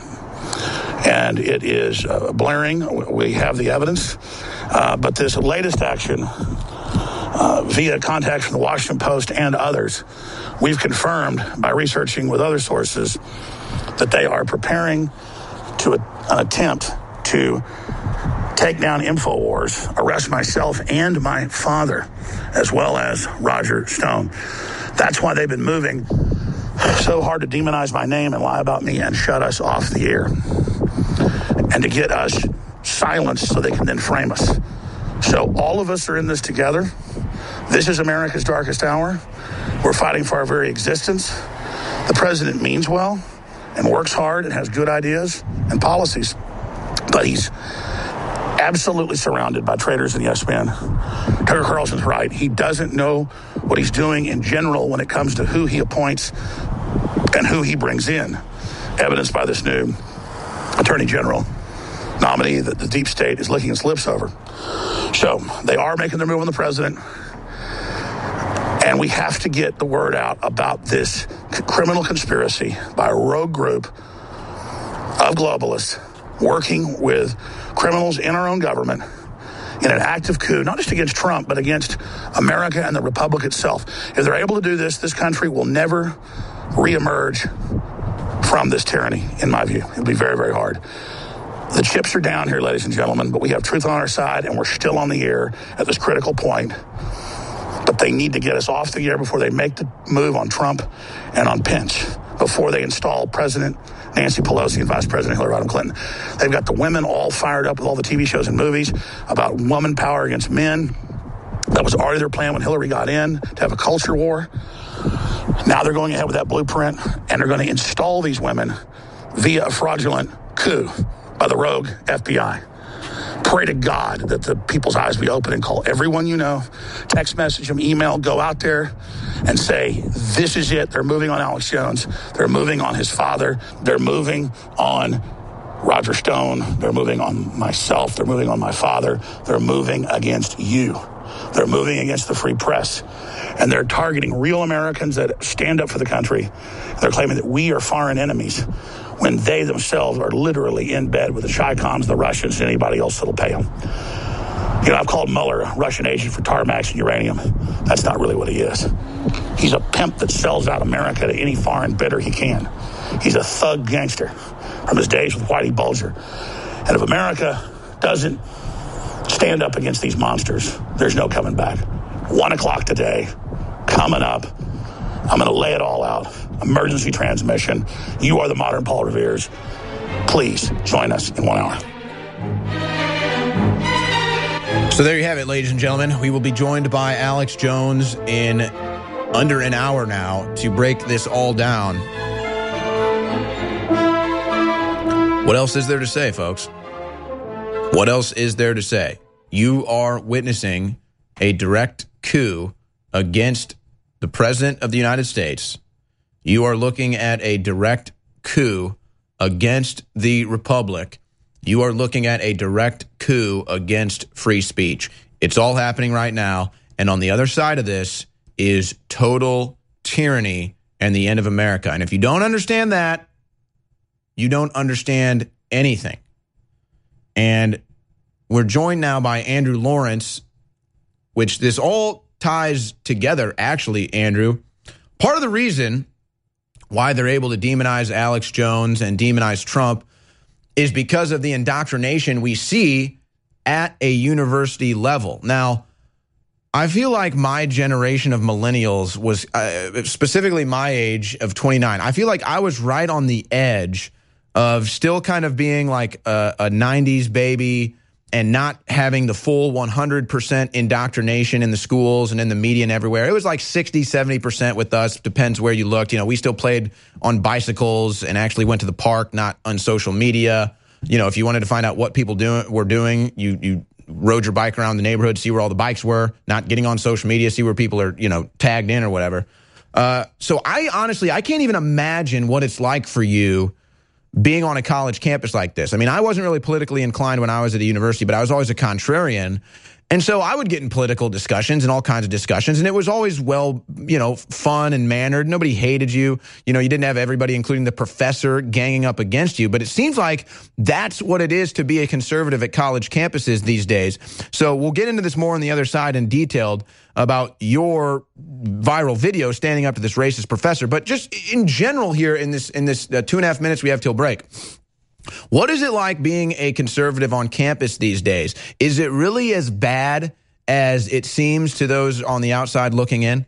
and it is uh, blaring. We have the evidence. Uh, but this latest action, uh, via contacts from the Washington Post and others, we've confirmed by researching with other sources that they are preparing to a, an attempt to take down InfoWars, arrest myself and my father, as well as Roger Stone. That's why they've been moving so hard to demonize my name and lie about me and shut us off the air, and to get us silenced so they can then frame us. So all of us are in this together. This is America's darkest hour. We're fighting for our very existence. The president means well and works hard and has good ideas and policies, but he's absolutely surrounded by traitors and yes men. Tucker Carlson's right. He doesn't know what he's doing in general when it comes to who he appoints and who he brings in, evidenced by this new attorney general nominee that the deep state is licking its lips over. So they are making their move on the president, and we have to get the word out about this criminal conspiracy by a rogue group of globalists working with criminals in our own government in an active coup, not just against Trump, but against America and the Republic itself. If they're able to do this, this country will never reemerge from this tyranny, in my view. It'll be very, very hard. The chips are down here, ladies and gentlemen, but we have truth on our side, and we're still on the air at this critical point. But they need to get us off the air before they make the move on Trump and on Pence, before they install President Nancy Pelosi and Vice President Hillary Rodham Clinton. They've got the women all fired up with all the T V shows and movies about woman power against men. That was already their plan when Hillary got in, to have a culture war. Now they're going ahead with that blueprint, and they're going to install these women via a fraudulent coup by the rogue F B I. Pray to God that the people's eyes be open and call everyone you know, text message them, email, go out there and say, this is it. They're moving on Alex Jones. They're moving on his father. They're moving on Roger Stone. They're moving on myself. They're moving on my father. They're moving against you. They're moving against the free press. And they're targeting real Americans that stand up for the country. They're claiming that we are foreign enemies, when they themselves are literally in bed with the Chi-Coms, the Russians, and anybody else that'll pay them. You know, I've called Mueller a Russian agent for tarmacs and uranium. That's not really what he is. He's a pimp that sells out America to any foreign bidder he can. He's a thug gangster from his days with Whitey Bulger. And if America doesn't stand up against these monsters, there's no coming back. One o'clock today, coming up. I'm going to lay it all out. Emergency transmission. You are the modern Paul Revere's. Please join us in one hour. So there you have it, ladies and gentlemen. We will be joined by Alex Jones in under an hour now to break this all down. What else is there to say, folks? What else is there to say? You are witnessing a direct coup against the President of the United States. You are looking at a direct coup against the Republic. You are looking at a direct coup against free speech. It's all happening right now. And on the other side of this is total tyranny and the end of America. And if you don't understand that, you don't understand anything. And we're joined now by Andrew Lawrence, which this all ties together, actually, Andrew. Part of the reason why they're able to demonize Alex Jones and demonize Trump is because of the indoctrination we see at a university level. Now, I feel like my generation of millennials was, uh, specifically my age of twenty-nine, I feel like I was right on the edge of still kind of being like a, a nineties baby, and not having the full one hundred percent indoctrination in the schools and in the media and everywhere. It was like sixty, seventy percent with us, depends where you looked. You know, we still played on bicycles and actually went to the park, not on social media. You know, if you wanted to find out what people do, were doing, you you rode your bike around the neighborhood, see where all the bikes were, not getting on social media, see where people are, you know, tagged in or whatever. Uh, so I honestly, I can't even imagine what it's like for you being on a college campus like this. I mean, I wasn't really politically inclined when I was at a university, but I was always a contrarian. And so I would get in political discussions and all kinds of discussions, and it was always, well, you know, fun and mannered. Nobody hated you. You know, you didn't have everybody, including the professor, ganging up against you. But it seems like that's what it is to be a conservative at college campuses these days. So we'll get into this more on the other side and detailed about your viral video standing up to this racist professor. But just in general here in this, in this uh, two and a half minutes we have till break, what is it like being a conservative on campus these days? Is it really as bad as it seems to those on the outside looking in?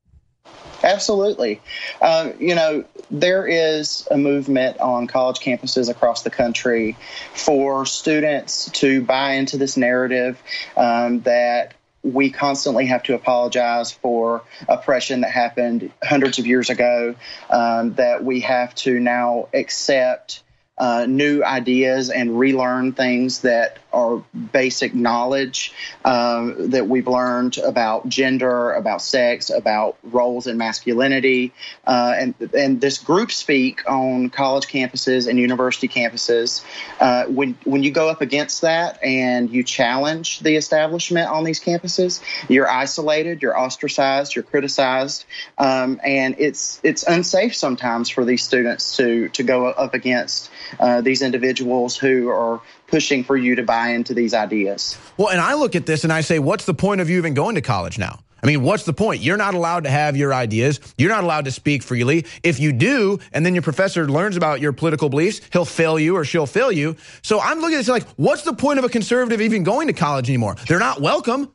Absolutely. Uh, you know, there is a movement on college campuses across the country for students to buy into this narrative um, that we constantly have to apologize for oppression that happened hundreds of years ago, um, that we have to now accept Uh, new ideas and relearn things that are basic knowledge um, that we've learned about gender, about sex, about roles in masculinity. Uh, and, and this group speak on college campuses and university campuses, uh, when, when you go up against that and you challenge the establishment on these campuses, you're isolated, you're ostracized, you're criticized, um, and it's it's unsafe sometimes for these students to, to go up against Uh, these individuals who are pushing for you to buy into these ideas. Well, and I look at this and I say, what's the point of you even going to college now? I mean, what's the point? You're not allowed to have your ideas. You're not allowed to speak freely. If you do, and then your professor learns about your political beliefs, he'll fail you or she'll fail you. So I'm looking at this like, what's the point of a conservative even going to college anymore? They're not welcome.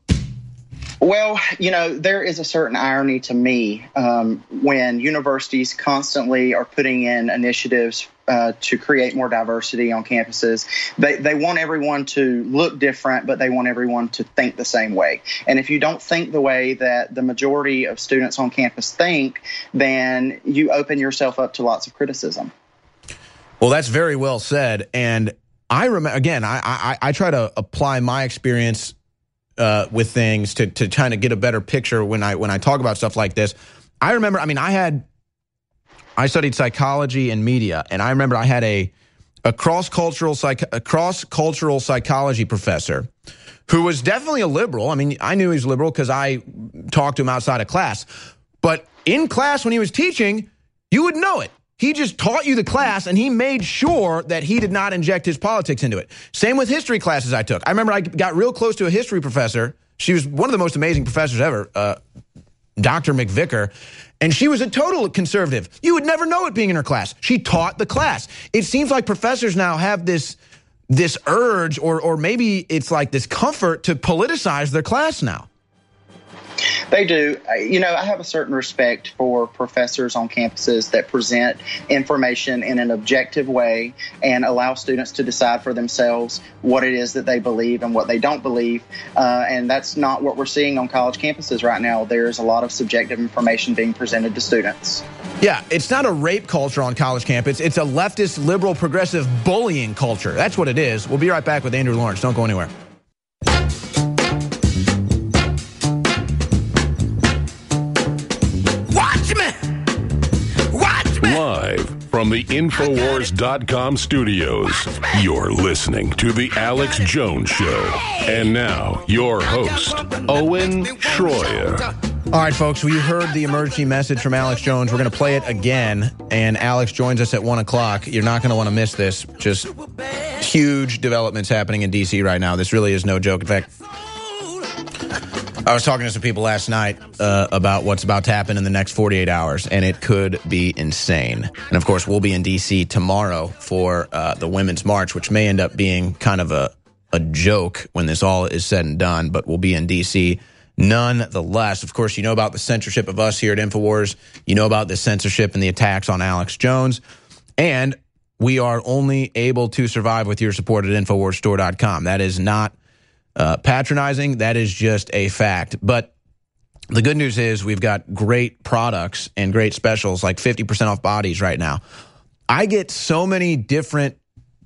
Well, you know, there is a certain irony to me um, when universities constantly are putting in initiatives uh, to create more diversity on campuses. They, they want everyone to look different, but they want everyone to think the same way. And if you don't think the way that the majority of students on campus think, then you open yourself up to lots of criticism. Well, that's very well said. And I remember, again, I, I, I try to apply my experience Uh, with things to to kind of get a better picture when I when I talk about stuff like this. I remember, I mean, I had I studied psychology and media, and I remember I had a a cross cultural psych a cross cultural psychology professor who was definitely a liberal. I mean, I knew he was liberal because I talked to him outside of class. But in class when he was teaching, you would know it. He just taught you the class, and he made sure that he did not inject his politics into it. Same with history classes I took. I remember I got real close to a history professor. She was one of the most amazing professors ever, uh, Doctor McVicker, and she was a total conservative. You would never know it being in her class. She taught the class. It seems like professors now have this, this urge, or, or maybe it's like this comfort to politicize their class now. They do. You know, I have a certain respect for professors on campuses that present information in an objective way and allow students to decide for themselves what it is that they believe and what they don't believe. Uh, and that's not what we're seeing on college campuses right now. There's a lot of subjective information being presented to students. Yeah, it's not a rape culture on college campus. It's a leftist, liberal, progressive bullying culture. That's what it is. We'll be right back with Andrew Lawrence. Don't go anywhere. Live from the Infowars dot com studios, you're listening to The Alex Jones Show. And now, your host, Owen Schroyer. All right, folks, well, you heard the emergency message from Alex Jones. We're going to play it again, and Alex joins us at one o'clock. You're not going to want to miss this. Just huge developments happening in D C right now. This really is no joke. In fact, I was talking to some people last night uh, about what's about to happen in the next forty-eight hours, and it could be insane. And, of course, we'll be in D C tomorrow for uh, the Women's March, which may end up being kind of a, a joke when this all is said and done, but we'll be in D C nonetheless. Of course, you know about the censorship of us here at InfoWars. You know about the censorship and the attacks on Alex Jones. And we are only able to survive with your support at Infowars Store dot com. That is not uh, patronizing. That is just a fact. But the good news is we've got great products and great specials, like fifty percent off bodies right now. I get so many different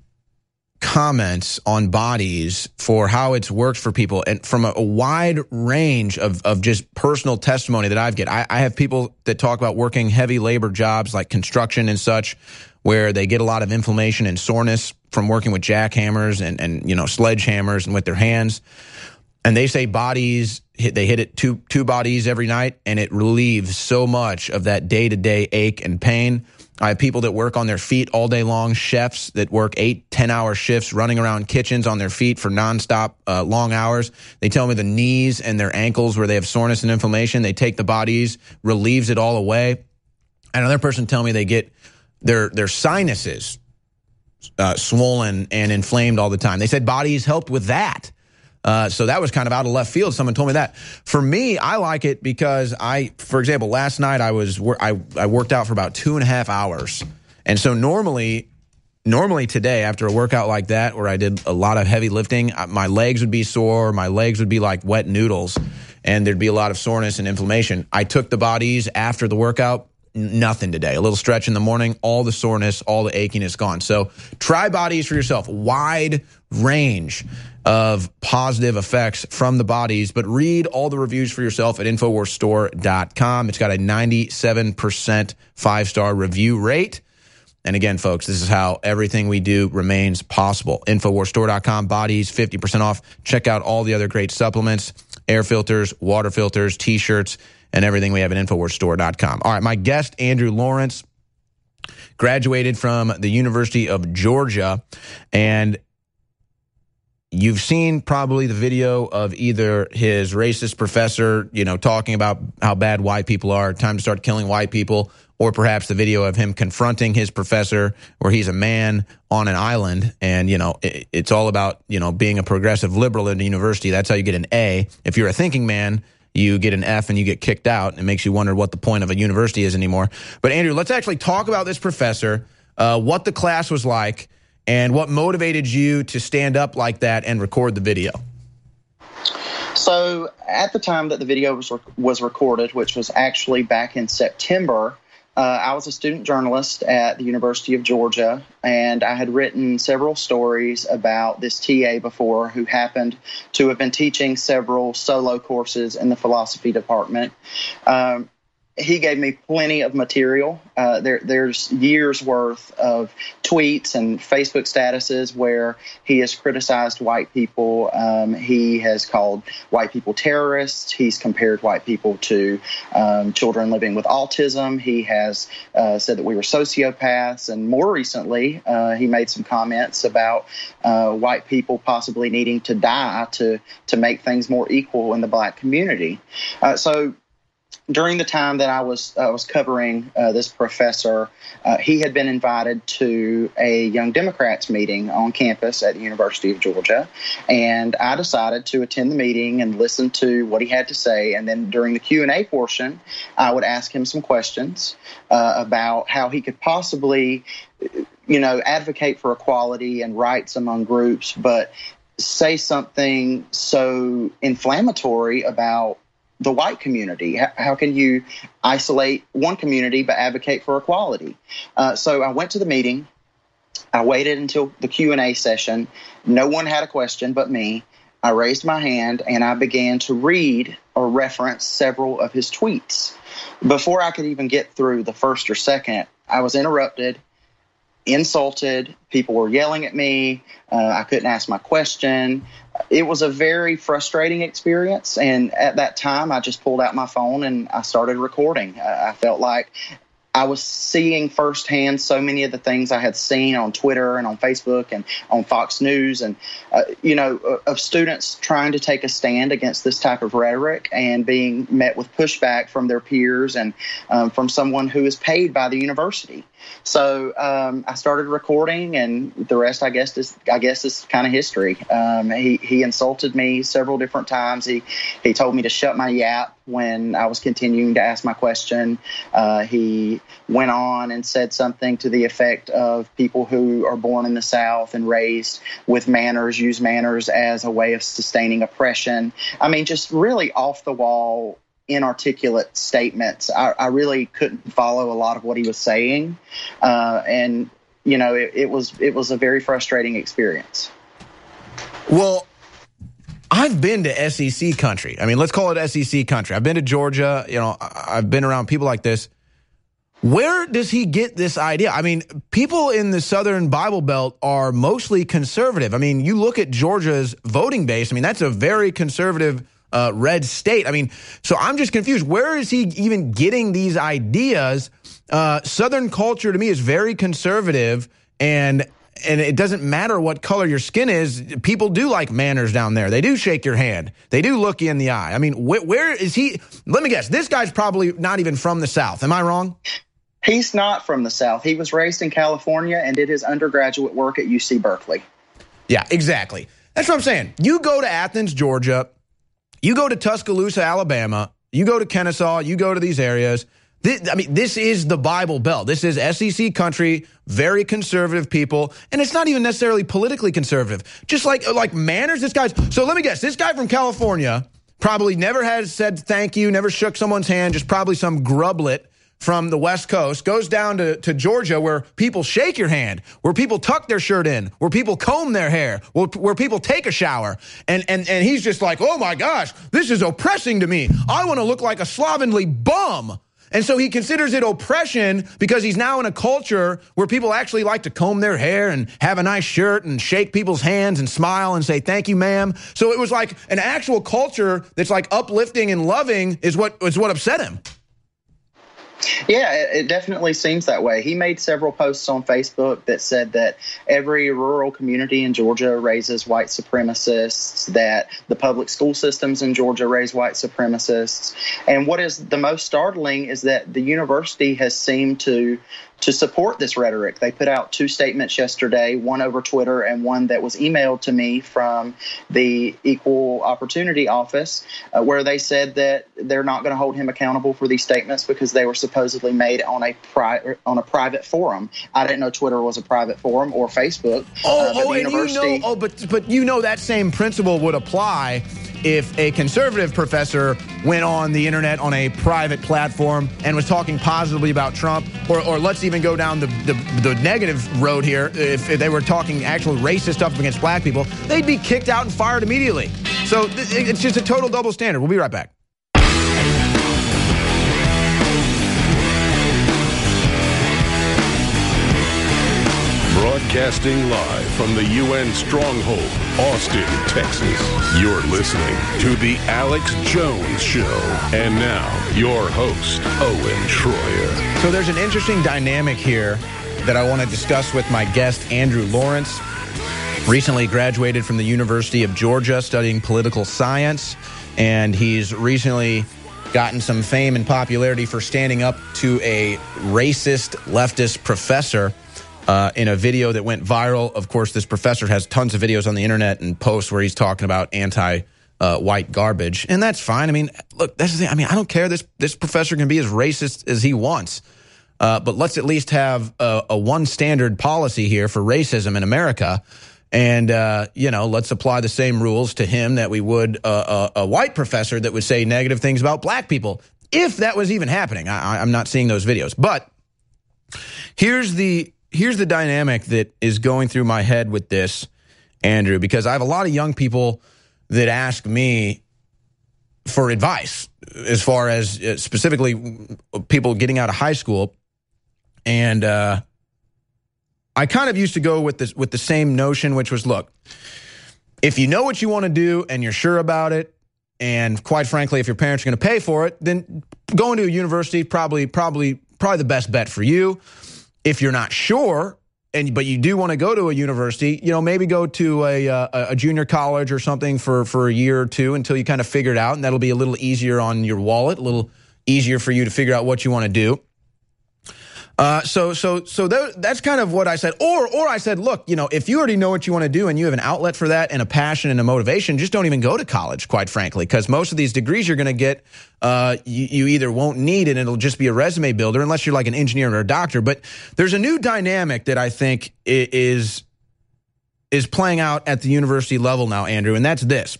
comments on bodies for how it's worked for people, and from a, a wide range of, of just personal testimony that I've get. I, I have people that talk about working heavy labor jobs like construction and such, where they get a lot of inflammation and soreness from working with jackhammers and, and you know, sledgehammers and with their hands. And they say bodies, hit, they hit it two, two bodies every night, and it relieves so much of that day-to-day ache and pain. I have people that work on their feet all day long, chefs that work eight, ten-hour shifts running around kitchens on their feet for nonstop uh, long hours. They tell me the knees and their ankles where they have soreness and inflammation, they take the bodies, relieves it all away. Another person tell me they get their their sinuses uh, swollen and inflamed all the time. They said bodies helped with that. Uh, so that was kind of out of left field. Someone told me that. For me, I like it because I, for example, last night I was I, I worked out for about two and a half hours. And so normally, normally today after a workout like that, where I did a lot of heavy lifting, my legs would be sore. My legs would be like wet noodles, and there'd be a lot of soreness and inflammation. I took the bodies after the workout. Nothing today. A little stretch in the morning, all the soreness, all the aching is gone. So try bodies for yourself. Wide range of positive effects from the bodies, but read all the reviews for yourself at Infowars Store dot com. It's got a ninety-seven percent five-star review rate. And again, folks, this is how everything we do remains possible. Infowars Store dot com, bodies, fifty percent off. Check out all the other great supplements, air filters, water filters, T-shirts, and everything we have at Infowars Store dot com. All right, my guest, Andrew Lawrence, graduated from the University of Georgia, and you've seen probably the video of either his racist professor, you know, talking about how bad white people are, time to start killing white people, or perhaps the video of him confronting his professor where he's a man on an island, and, you know, it, it's all about, you know, being a progressive liberal in the university. That's how you get an A. If you're a thinking man, you get an F and you get kicked out. It makes you wonder what the point of a university is anymore. But Andrew, let's actually talk about this professor, uh, what the class was like, and what motivated you to stand up like that and record the video. So at the time that the video was, rec- was recorded, which was actually back in September, uh, I was a student journalist at the University of Georgia, and I had written several stories about this T A before, who happened to have been teaching several solo courses in the philosophy department. Um, He gave me plenty of material. Uh, there, there's years worth of tweets and Facebook statuses where he has criticized white people. Um, he has called white people terrorists. He's compared white people to um, children living with autism. He has uh, said that we were sociopaths. And more recently, uh, he made some comments about uh, white people possibly needing to die to, to make things more equal in the black community. Uh, so During the time that I was I was covering uh, this professor, uh, he had been invited to a Young Democrats meeting on campus at the University of Georgia, and I decided to attend the meeting and listen to what he had to say. And then during the Q and A portion, I would ask him some questions uh, about how he could possibly, you know, advocate for equality and rights among groups, but say something so inflammatory about the white community. How, how can you isolate one community but advocate for equality? Uh, so I went to the meeting. I waited until the Q and A session. No one had a question but me. I raised my hand and I began to read or reference several of his tweets. Before I could even get through the first or second, I was interrupted, insulted. People were yelling at me. Uh, I couldn't ask my question. It was a very frustrating experience. And at that time, I just pulled out my phone and I started recording. Uh, I felt like I was seeing firsthand so many of the things I had seen on Twitter and on Facebook and on Fox News, and, uh, you know, of students trying to take a stand against this type of rhetoric and being met with pushback from their peers and um, from someone who is paid by the university. So um, I started recording, and the rest, I guess, is I guess is kind of history. Um, he he insulted me several different times. He he told me to shut my yap when I was continuing to ask my question. Uh, he went on and said something to the effect of people who are born in the South and raised with manners use manners as a way of sustaining oppression. I mean, just really off the wall, inarticulate statements. I, I really couldn't follow a lot of what he was saying, uh, and you know, it, it was it was a very frustrating experience. Well, I've been to S E C country. I mean, let's call it S E C country. I've been to Georgia. You know, I've been around people like this. Where does he get this idea? I mean, people in the Southern Bible Belt are mostly conservative. I mean, you look at Georgia's voting base. I mean, that's a very conservative Uh, red state. I mean, so I'm just confused. Where is he even getting these ideas? Uh, Southern culture to me is very conservative, and and it doesn't matter what color your skin is. People do like manners down there. They do shake your hand. They do look you in the eye. I mean, wh where is he? Let me guess. This guy's probably not even from the South. Am I wrong? He's not from the South. He was raised in California and did his undergraduate work at U C Berkeley. Yeah, exactly. That's what I'm saying. You go to Athens, Georgia. You go to Tuscaloosa, Alabama, you go to Kennesaw, you go to these areas. This, I mean, this is the Bible Belt. This is S E C country, very conservative people, and it's not even necessarily politically conservative. Just like like manners, this guy's. So let me guess, this guy from California probably never has said thank you, never shook someone's hand, just probably some grublet from the West Coast, goes down to, to Georgia where people shake your hand, where people tuck their shirt in, where people comb their hair, where, where people take a shower. And, and, and he's just like, oh my gosh, this is oppressing to me. I want to look like a slovenly bum. And so he considers it oppression because he's now in a culture where people actually like to comb their hair and have a nice shirt and shake people's hands and smile and say, thank you, ma'am. So it was like an actual culture that's like uplifting and loving is what is what upset him. Yeah, it definitely seems that way. He made several posts on Facebook that said that every rural community in Georgia raises white supremacists, that the public school systems in Georgia raise white supremacists. And what is the most startling is that the university has seemed to to support this rhetoric. They put out two statements yesterday, one over Twitter and one that was emailed to me from the Equal Opportunity Office, uh, where they said that they're not going to hold him accountable for these statements because they were supposedly made on a pri on a private forum. I didn't know Twitter was a private forum or Facebook. Oh, uh, but oh, the and university you know, oh, but but you know that same principle would apply if a conservative professor went on the internet on a private platform and was talking positively about Trump, or, or let's even go down the, the, the negative road here, if, if they were talking actual racist stuff against black people, they'd be kicked out and fired immediately. So it's just a total double standard. We'll be right back. Broadcasting live from the U N Stronghold, Austin, Texas. You're listening to The Alex Jones Show. And now, your host, Owen Schroyer. So there's an interesting dynamic here that I want to discuss with my guest, Andrew Lawrence. Recently graduated from the University of Georgia studying political science, and he's recently gotten some fame and popularity for standing up to a racist leftist professor Uh, in a video that went viral. Of course, this professor has tons of videos on the internet and posts where he's talking about anti-white uh, garbage, and that's fine. I mean, look, that's the thing. I mean, I don't care. This this professor can be as racist as he wants, uh, but let's at least have a, a one standard policy here for racism in America, and uh, you know, let's apply the same rules to him that we would uh, a, a white professor that would say negative things about black people, if that was even happening. I, I'm not seeing those videos, but here's the Here's the dynamic that is going through my head with this, Andrew, because I have a lot of young people that ask me for advice as far as uh, specifically people getting out of high school. And uh, I kind of used to go with this with the same notion, which was, look, if you know what you want to do and you're sure about it, and quite frankly, if your parents are going to pay for it, then going to a university probably probably probably the best bet for you. If you're not sure, and but you do want to go to a university, you know, maybe go to a, a, a junior college or something for, for a year or two until you kind of figure it out, and that'll be a little easier on your wallet, a little easier for you to figure out what you want to do. Uh, so, so, so th- that's kind of what I said. Or, or I said, look, you know, if you already know what you want to do and you have an outlet for that and a passion and a motivation, just don't even go to college, quite frankly, because most of these degrees you're going to get, uh, you, you either won't need and it'll just be a resume builder unless you're like an engineer or a doctor. But there's a new dynamic that I think is, is playing out at the university level now, Andrew, and that's this.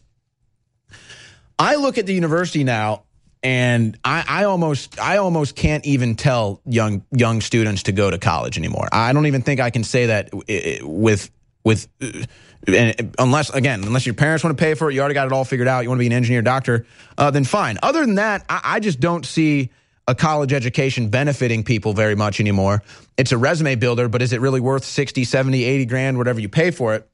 I look at the university now, and I, I almost I almost can't even tell young young students to go to college anymore. I don't even think I can say that with with unless again unless your parents want to pay for it, you already got it all figured out. You want to be an engineer, doctor, uh, then fine. Other than that, I, I just don't see a college education benefiting people very much anymore. It's a resume builder, but is it really worth sixty, seventy, eighty grand, whatever you pay for it?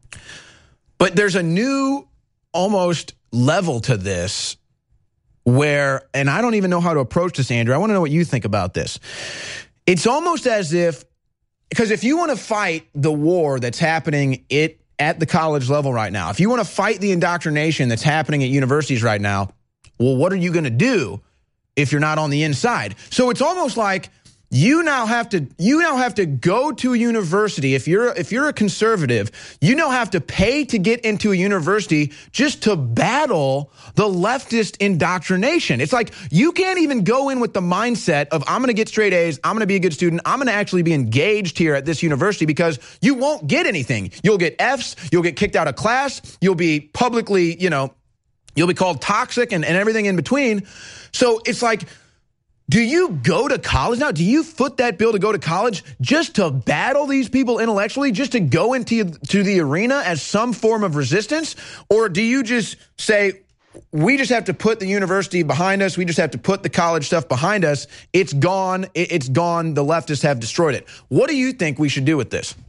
But there's a new almost level to this. Where, and I don't even know how to approach this, Andrew. I want to know what you think about this. It's almost as if, because if you want to fight the war that's happening it, at the college level right now, if you want to fight the indoctrination that's happening at universities right now, well, what are you going to do if you're not on the inside? So it's almost like you now have to you now have to go to a university. If you're if you're a conservative, you now have to pay to get into a university just to battle the leftist indoctrination. It's like you can't even go in with the mindset of I'm going to get straight A's, I'm going to be a good student, I'm going to actually be engaged here at this university, because you won't get anything. You'll get F's, you'll get kicked out of class, you'll be publicly, you know, you'll be called toxic and, and everything in between. So it's like, do you go to college now? Do you foot that bill to go to college just to battle these people intellectually, just to go into to the arena as some form of resistance? Or do you just say, we just have to put the university behind us, we just have to put the college stuff behind us, it's gone, it's gone, the leftists have destroyed it? What do you think we should do with this?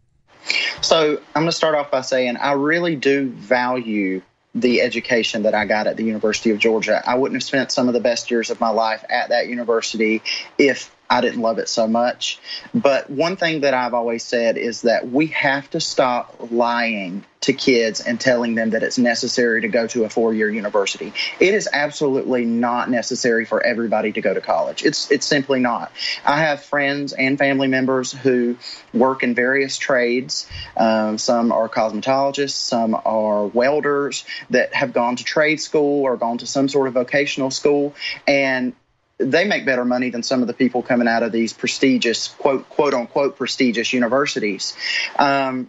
So I'm going to start off by saying I really do value the education that I got at the University of Georgia. I wouldn't have spent some of the best years of my life at that university if I didn't love it so much. But one thing that I've always said is that we have to stop lying to kids and telling them that it's necessary to go to a four-year university. It is absolutely not necessary for everybody to go to college. It's it's simply not. I have friends and family members who work in various trades. Um, some are cosmetologists, some are welders that have gone to trade school or gone to some sort of vocational school, and they make better money than some of the people coming out of these prestigious, quote, quote unquote, prestigious universities. Um,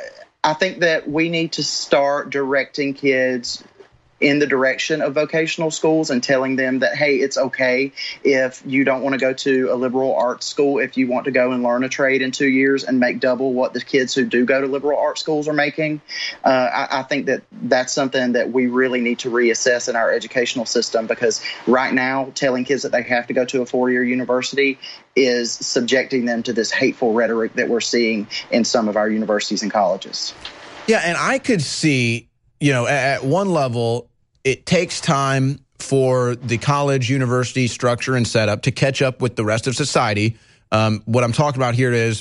I think that we need to start directing kids in the direction of vocational schools and telling them that, hey, it's okay if you don't want to go to a liberal arts school, if you want to go and learn a trade in two years and make double what the kids who do go to liberal arts schools are making. Uh, I, I think that that's something that we really need to reassess in our educational system, because right now telling kids that they have to go to a four-year university is subjecting them to this hateful rhetoric that we're seeing in some of our universities and colleges. Yeah, and I could see, you know, at one level, it takes time for the college university structure and setup to catch up with the rest of society. Um, what I'm talking about here is,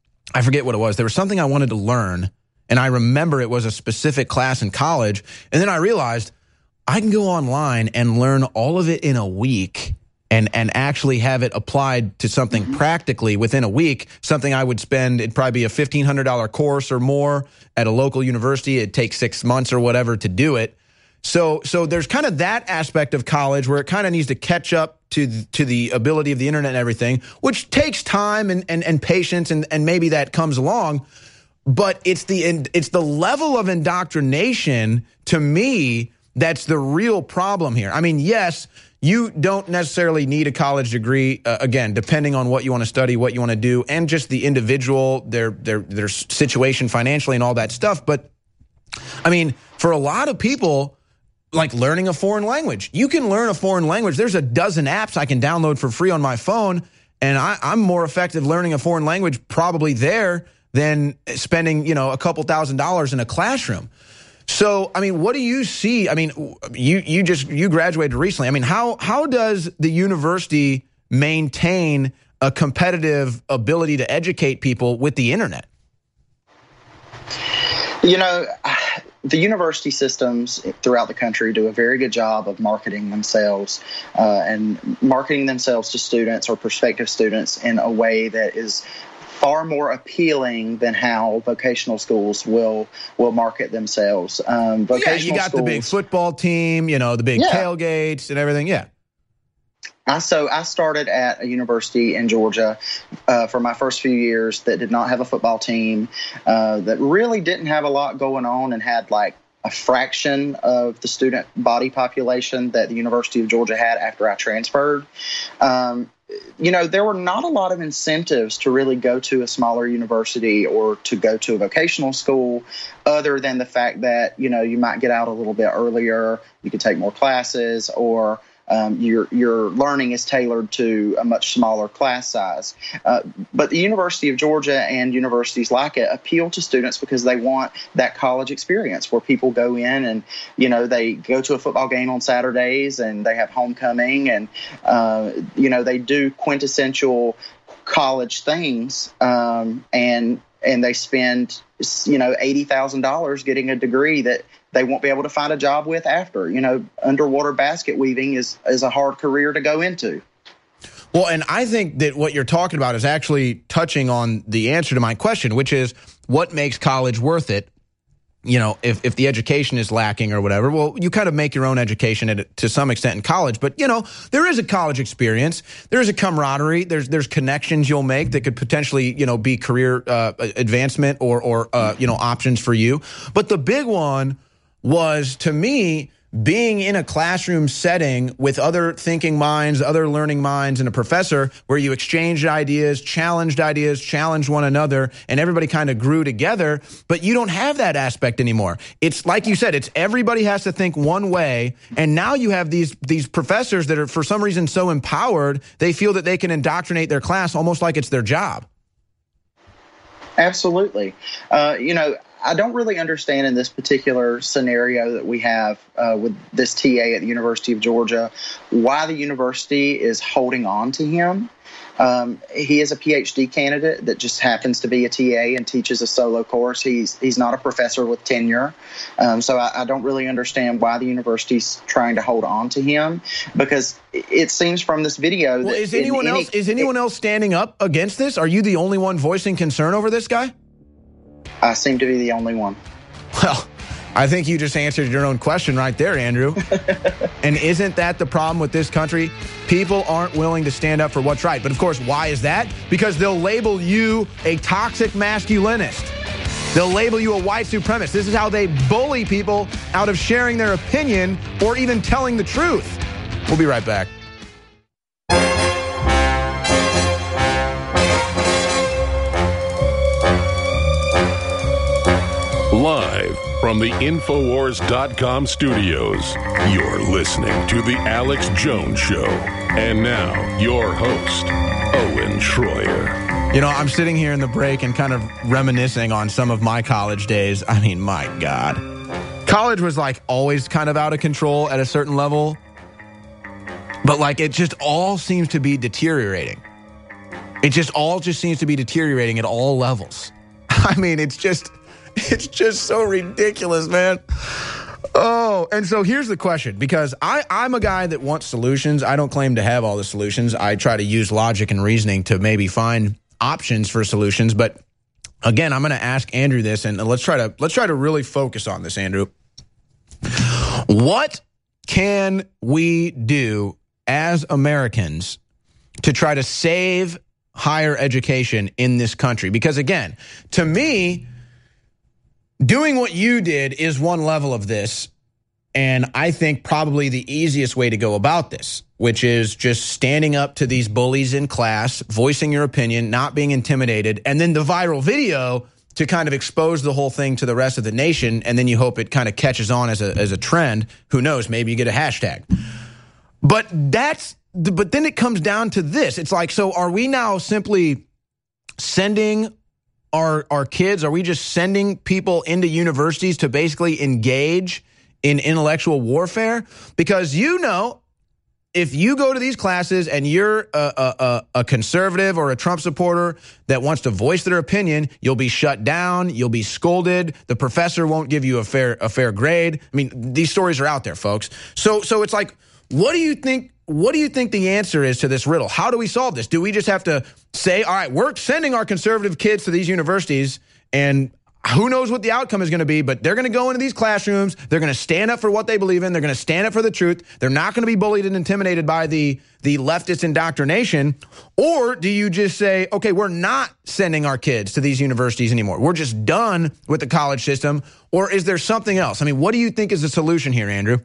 I forget what it was. There was something I wanted to learn, and I remember it was a specific class in college. And then I realized I can go online and learn all of it in a week and and actually have it applied to something mm-hmm. practically within a week, something I would spend, it'd probably be a fifteen hundred dollars course or more at a local university. It'd take six months or whatever to do it. So so there's kind of that aspect of college where it kind of needs to catch up to the, to the ability of the internet and everything, which takes time and, and, and patience, and, and maybe that comes along. But it's the it's the level of indoctrination, to me, that's the real problem here. I mean, yes, you don't necessarily need a college degree, uh, again, depending on what you want to study, what you want to do, and just the individual, their their their situation financially and all that stuff. But, I mean, for a lot of people, like learning a foreign language, you can learn a foreign language. There's a dozen apps I can download for free on my phone, and I, I'm more effective learning a foreign language probably there than spending, you know, a couple thousand dollars in a classroom. So, I mean, what do you see? I mean, you you just you graduated recently. I mean, how how does the university maintain a competitive ability to educate people with the internet? You know, the university systems throughout the country do a very good job of marketing themselves uh, and marketing themselves to students or prospective students in a way that is far more appealing than how vocational schools will will market themselves. Um, vocational yeah, you got schools, the big football team, you know, the big yeah. tailgates and everything. Yeah. I, so I started at a university in Georgia uh, for my first few years that did not have a football team, uh, that really didn't have a lot going on and had like a fraction of the student body population that the University of Georgia had after I transferred. Um, you know, there were not a lot of incentives to really go to a smaller university or to go to a vocational school other than the fact that, you know, you might get out a little bit earlier, you could take more classes, or Um, your your learning is tailored to a much smaller class size. Uh, but the University of Georgia and universities like it appeal to students because they want that college experience where people go in and, you know, they go to a football game on Saturdays and they have homecoming and, uh, you know, they do quintessential college things um, and and they spend, you know, eighty thousand dollars getting a degree that they won't be able to find a job with after. You know, underwater basket weaving is, is a hard career to go into. Well, and I think that what you're talking about is actually touching on the answer to my question, which is what makes college worth it? You know, if, if the education is lacking or whatever, well, you kind of make your own education at, to some extent in college. But, you know, there is a college experience. There is a camaraderie. There's there's connections you'll make that could potentially, you know, be career uh, advancement or, or uh, you know, options for you. But the big one was, to me, being in a classroom setting with other thinking minds, other learning minds, and a professor where you exchanged ideas, challenged ideas, challenged one another, and everybody kind of grew together. But you don't have that aspect anymore. It's like you said, it's everybody has to think one way. And now you have these, these professors that are, for some reason, so empowered, they feel that they can indoctrinate their class almost like it's their job. Absolutely. Uh, you know, I don't really understand in this particular scenario that we have uh, with this T A at the University of Georgia why the university is holding on to him. Um, he is a P H D candidate that just happens to be a T A and teaches a solo course. He's he's not a professor with tenure. Um, so I, I don't really understand why the university's trying to hold on to him, because it seems from this video well, that is anyone any, else is anyone else standing up against this? Are you the only one voicing concern over this guy? I seem to be the only one. Well, I think you just answered your own question right there, Andrew. And isn't that the problem with this country? People aren't willing to stand up for what's right. But of course, why is that? Because they'll label you a toxic masculinist. They'll label you a white supremacist. This is how they bully people out of sharing their opinion or even telling the truth. We'll be right back. Live from the Infowars dot com studios, you're listening to The Alex Jones Show. And now, your host, Owen Schroyer. You know, I'm sitting here in the break and kind of reminiscing on some of my college days. I mean, my God. College was like always kind of out of control at a certain level. But like it just all seems to be deteriorating. It just all just seems to be deteriorating at all levels. I mean, it's just... It's just so ridiculous, man. Oh, and so here's the question, because I, I'm a guy that wants solutions. I don't claim to have all the solutions. I try to use logic and reasoning to maybe find options for solutions. But again, I'm going to ask Andrew this, and let's try to let's try to really focus on this, Andrew. What can we do as Americans to try to save higher education in this country? Because again, to me, doing what you did is one level of this, and I think probably the easiest way to go about this, which is just standing up to these bullies in class, voicing your opinion, not being intimidated, and then the viral video to kind of expose the whole thing to the rest of the nation, and then you hope it kind of catches on as a as a trend. Who knows? Maybe you get a hashtag. But that's but then it comes down to this. It's like, so are we now simply sending Our, our kids, are we just sending people into universities to basically engage in intellectual warfare? Because, you know, if you go to these classes and you're a, a, a conservative or a Trump supporter that wants to voice their opinion, you'll be shut down, you'll be scolded, the professor won't give you a fair a fair grade. I mean, these stories are out there, folks. So so it's like, what do you think what do you think the answer is to this riddle? How do we solve this? Do we just have to say, all right, we're sending our conservative kids to these universities, and who knows what the outcome is going to be, but they're going to go into these classrooms, they're going to stand up for what they believe in, they're going to stand up for the truth, they're not going to be bullied and intimidated by the, the leftist indoctrination? Or do you just say, okay, we're not sending our kids to these universities anymore, we're just done with the college system? Or is there something else? I mean, what do you think is the solution here, Andrew?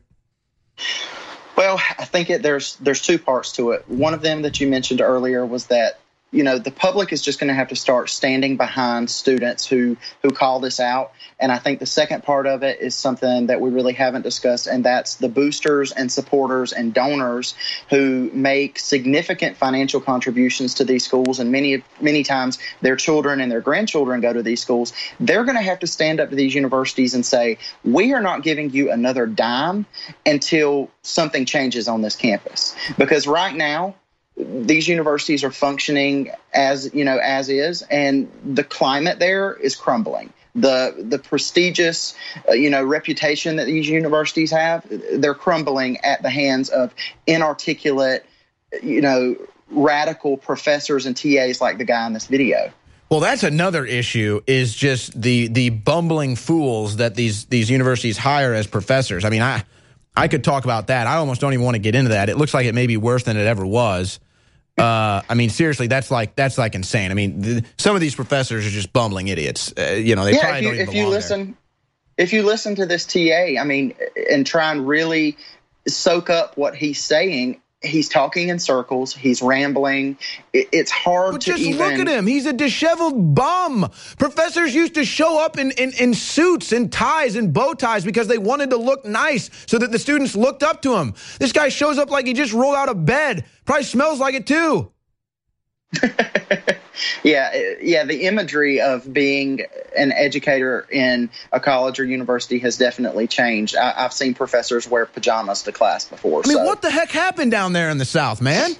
Well, I think it, there's there's two parts to it. One of them that you mentioned earlier was that, you know, the public is just going to have to start standing behind students who who call this out. And I think the second part of it is something that we really haven't discussed, and that's the boosters and supporters and donors who make significant financial contributions to these schools. And many, many times their children and their grandchildren go to these schools. They're going to have to stand up to these universities and say, we are not giving you another dime until something changes on this campus. Because right now, these universities are functioning as, you know, as is, and the climate there is crumbling. The the prestigious, uh, you know, reputation that these universities have, they're crumbling at the hands of inarticulate, you know, radical professors and T As like the guy in this video. Well, that's another issue, is just the the bumbling fools that these these universities hire as professors. I mean, I I could talk about that. I almost don't even want to get into that. It looks like it may be worse than it ever was. Uh, I mean, seriously, that's like that's like insane. I mean, th some of these professors are just bumbling idiots. Uh, you know, they yeah, probably if you, don't even if you belong listen, there. If you listen to this T A, I mean, and try and really soak up what he's saying, he's talking in circles. He's rambling. It, it's hard but to just even look at him. He's a disheveled bum. Professors used to show up in, in, in suits and ties and bow ties because they wanted to look nice so that the students looked up to him. This guy shows up like he just rolled out of bed. Probably smells like it too. Yeah, yeah. The imagery of being an educator in a college or university has definitely changed. I, I've seen professors wear pajamas to class before. I mean, so. what the heck happened down there in the South, man?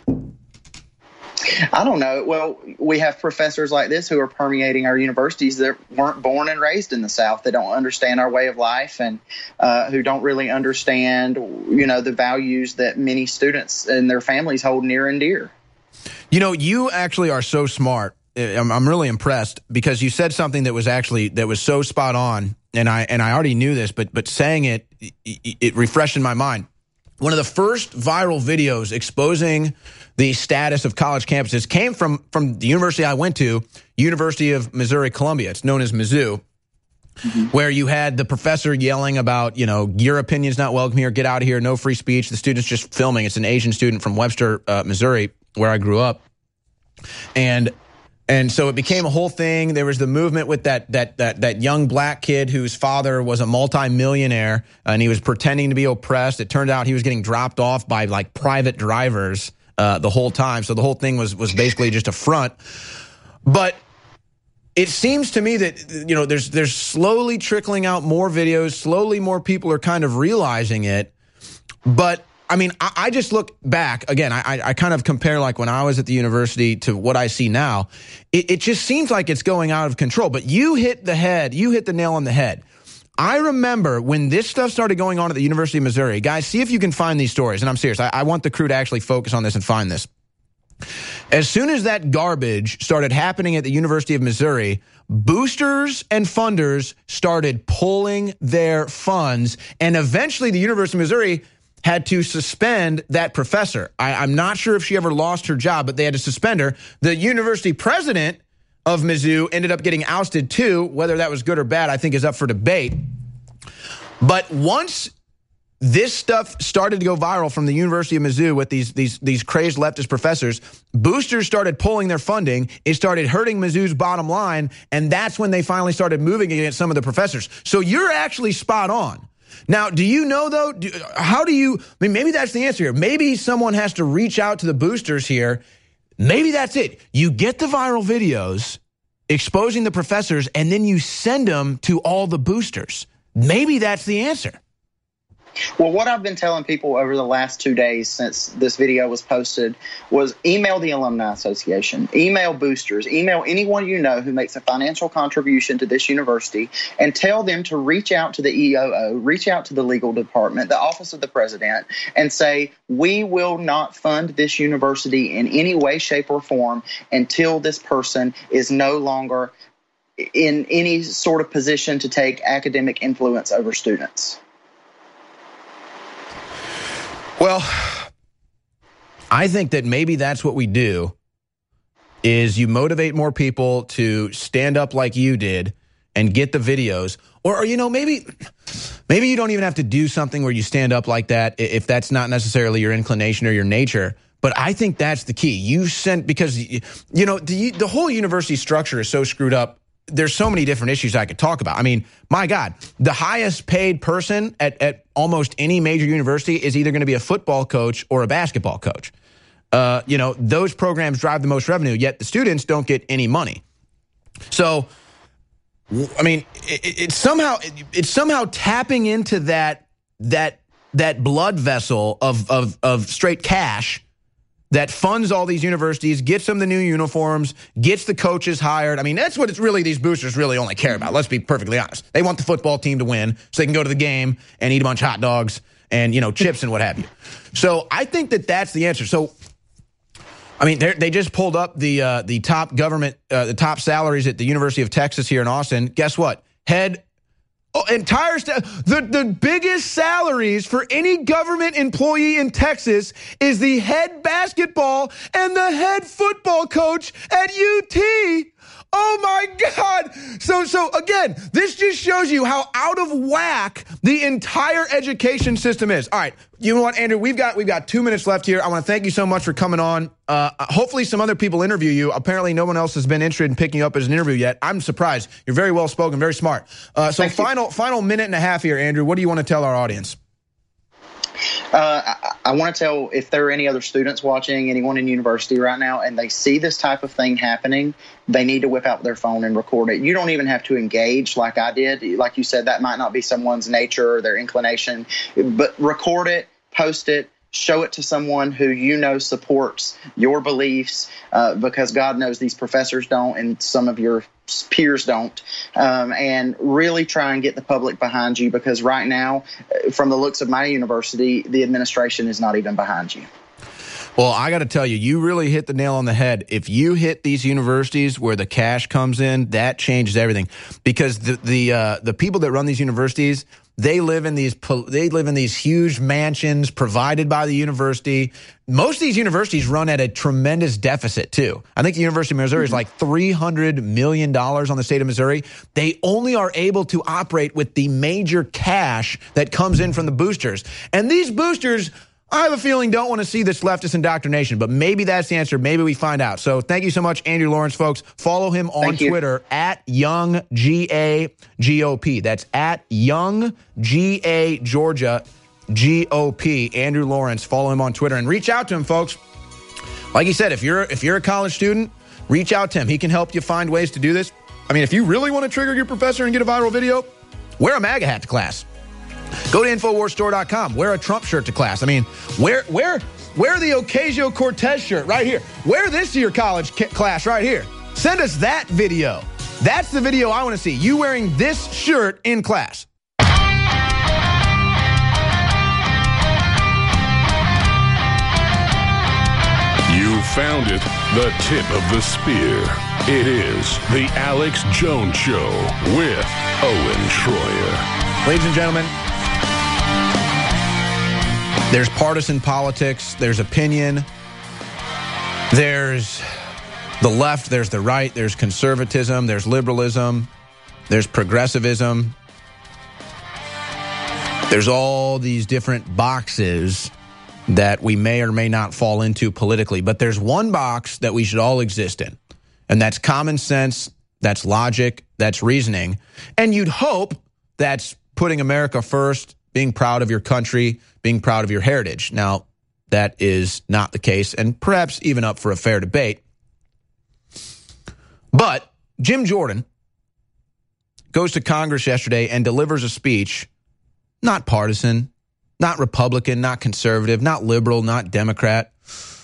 I don't know. Well, we have professors like this who are permeating our universities that weren't born and raised in the South. They don't understand our way of life, and uh, who don't really understand, you know, the values that many students and their families hold near and dear. You know, you actually are so smart. I'm, I'm really impressed because you said something that was actually that was so spot on, and I and I already knew this, but but saying it, it, it refreshed in my mind. One of the first viral videos exposing the status of college campuses came from from the university I went to, University of Missouri Columbia. It's known as Mizzou. Mm-hmm. Where you had the professor yelling about, you know, your opinion's not welcome here, get out of here, no free speech. The student's just filming. It's an Asian student from Webster, uh, Missouri, where I grew up. And and so it became a whole thing. There was the movement with that that that that young black kid whose father was a multimillionaire, and he was pretending to be oppressed. It turned out he was getting dropped off by like private drivers uh, the whole time. So the whole thing was was basically just a front. But it seems to me that, you know, there's there's slowly trickling out more videos. Slowly more people are kind of realizing it. But I mean, I, I just look back again. I, I kind of compare like when I was at the university to what I see now. It, it just seems like it's going out of control. But you hit the head. You hit the nail on the head. I remember when this stuff started going on at the University of Missouri. Guys, see if you can find these stories. And I'm serious. I, I want the crew to actually focus on this and find this. As soon as that garbage started happening at the University of Missouri, boosters and funders started pulling their funds, and eventually the University of Missouri had to suspend that professor. I, I'm not sure if she ever lost her job, but they had to suspend her. The university president of Mizzou ended up getting ousted too. Whether that was good or bad, I think is up for debate. But once this stuff started to go viral from the University of Mizzou with these these these crazed leftist professors, boosters started pulling their funding. It started hurting Mizzou's bottom line, and that's when they finally started moving against some of the professors. So you're actually spot on. Now, do you know, though, do, how do you, I mean, maybe that's the answer here. Maybe someone has to reach out to the boosters here. Maybe that's it. You get the viral videos exposing the professors, and then you send them to all the boosters. Maybe that's the answer. Well, what I've been telling people over the last two days since this video was posted was email the Alumni Association, email boosters, email anyone you know who makes a financial contribution to this university, and tell them to reach out to the E O O, reach out to the legal department, the office of the president, and say, we will not fund this university in any way, shape, or form until this person is no longer in any sort of position to take academic influence over students. Well, I think that maybe that's what we do, is you motivate more people to stand up like you did and get the videos. Or, or you know, maybe maybe you don't even have to do something where you stand up like that if that's not necessarily your inclination or your nature. But I think that's the key. You sent, because, you know, the, the whole university structure is so screwed up. There's so many different issues I could talk about. I mean, my God, the highest paid person at, at almost any major university is either going to be a football coach or a basketball coach. Uh, you know, those programs drive the most revenue, yet the students don't get any money. So, I mean, it, it's somehow it's somehow tapping into that that that blood vessel of of of straight cash that funds all these universities, gets them the new uniforms, gets the coaches hired. I mean, that's what it's really, these boosters really only care about. Let's be perfectly honest. They want the football team to win so they can go to the game and eat a bunch of hot dogs and, you know, chips and what have you. So I think that that's the answer. So, I mean, they just pulled up the uh, the top government, uh, the top salaries at the University of Texas here in Austin. Guess what? Head Oh, entire staff, the, the biggest salaries for any government employee in Texas is the head basketball and the head football coach at U T. Oh my God. So, so again, this just shows you how out of whack the entire education system is. All right. You know what, Andrew, we've got, we've got two minutes left here. I want to thank you so much for coming on. Uh, hopefully some other people interview you. Apparently no one else has been interested in picking you up as an interview yet. I'm surprised. You're very well spoken, very smart. Uh, so thank final, you. final minute and a half here, Andrew. What do you want to tell our audience? Uh, I, I want to tell, if there are any other students watching, anyone in university right now, and they see this type of thing happening, they need to whip out their phone and record it. You don't even have to engage like I did. Like you said, that might not be someone's nature or their inclination, but record it, post it, show it to someone who you know supports your beliefs, uh, because God knows these professors don't and some of your peers don't, um, and really try and get the public behind you, because right now, from the looks of my university, the administration is not even behind you. Well, I got to tell you, you really hit the nail on the head. If you hit these universities where the cash comes in, that changes everything, because the the uh, the people that run these universities, they live in these they live in these huge mansions provided by the university. Most of these universities run at a tremendous deficit too. I think the University of Missouri is like three hundred million dollars on the state of Missouri. They only are able to operate with the major cash that comes in from the boosters. And these boosters, I have a feeling, don't want to see this leftist indoctrination, but maybe that's the answer. Maybe we find out. So thank you so much, Andrew Lawrence, folks. Follow him on Twitter at Young G A G O P. That's at Young G A Georgia G O P. Andrew Lawrence. Follow him on Twitter and reach out to him, folks. Like he said, if you're if you're a college student, reach out to him. He can help you find ways to do this. I mean, if you really want to trigger your professor and get a viral video, wear a MAGA hat to class. Go to Infowars Store dot com. Wear a Trump shirt to class. I mean, wear wear wear the Ocasio-Cortez shirt right here. Wear this to your college class right here. Send us that video. That's the video I want to see. You wearing this shirt in class. You found it, the tip of the spear. It is the Alex Jones Show with Owen Schroyer. Ladies and gentlemen, there's partisan politics, there's opinion, there's the left, there's the right, there's conservatism, there's liberalism, there's progressivism. There's all these different boxes that we may or may not fall into politically. But there's one box that we should all exist in, and that's common sense, that's logic, that's reasoning. And you'd hope that's putting America first, being proud of your country, being proud of your heritage. Now, that is not the case, and perhaps even up for a fair debate. But Jim Jordan goes to Congress yesterday and delivers a speech, not partisan, not Republican, not conservative, not liberal, not Democrat.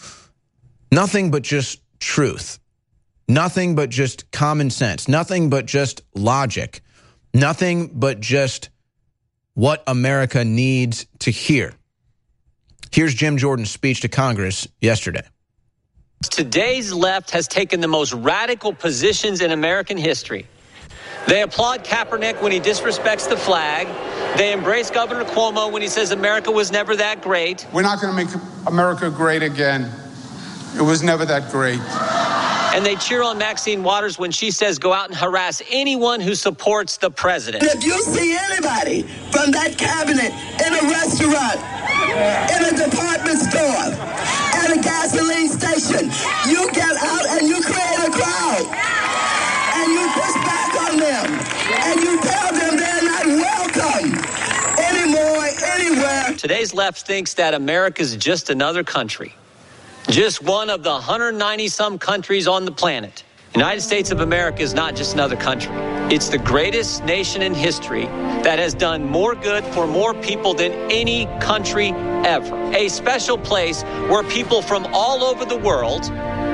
Nothing but just truth. Nothing but just common sense. Nothing but just logic. Nothing but just what America needs to hear. Here's Jim Jordan's speech to Congress yesterday. Today's left has taken the most radical positions in American history. They applaud Kaepernick when he disrespects the flag. They embrace Governor Cuomo when he says America was never that great. We're not going to make America great again. It was never that great. And they cheer on Maxine Waters when she says go out and harass anyone who supports the president. If you see anybody from that cabinet in a restaurant, in a department store, at a gasoline station, you get out and you create a crowd. And you push back on them. And you tell them they're not welcome anymore, anywhere. Today's left thinks that America's just another country. Just one of the one hundred ninety some countries on the planet. The United States of America is not just another country. It's the greatest nation in history that has done more good for more people than any country ever. A special place where people from all over the world,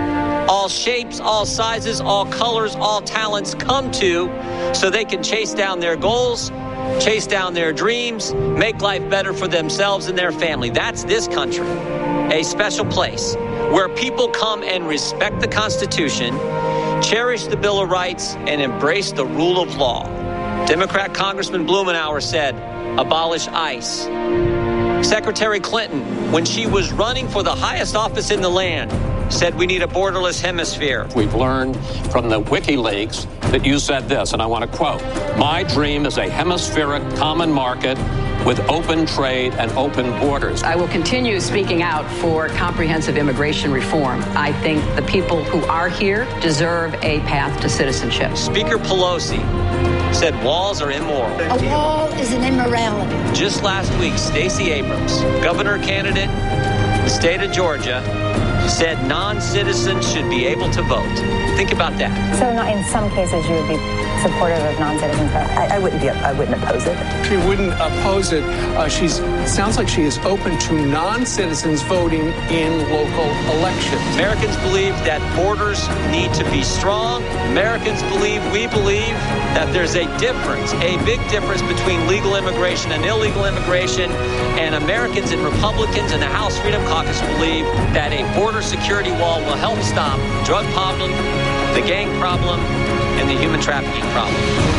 all shapes, all sizes, all colors, all talents come to so they can chase down their goals, chase down their dreams, make life better for themselves and their family. That's this country. A special place where people come and respect the Constitution, cherish the Bill of Rights, and embrace the rule of law. Democrat Congressman Blumenauer said, abolish ICE. Secretary Clinton, when she was running for the highest office in the land, said we need a borderless hemisphere. We've learned from the WikiLeaks that you said this, and I want to quote, my dream is a hemispheric common market with open trade and open borders. I will continue speaking out for comprehensive immigration reform. I think the people who are here deserve a path to citizenship. Speaker Pelosi said walls are immoral. A wall is an immorality. Just last week, Stacey Abrams, governor candidate in the state of Georgia, said non-citizens should be able to vote. Think about that. So not in some cases you would be supportive of non-citizens. I, I wouldn't be. I wouldn't oppose it. She wouldn't oppose it. Uh, she's sounds like she is open to non-citizens voting in local elections. Americans believe that borders need to be strong. Americans believe, we believe, that there's a difference, a big difference between legal immigration and illegal immigration. And Americans and Republicans in the House Freedom Caucus believe that a border security wall will help stop drug problem, the gang problem, and the human trafficking problem.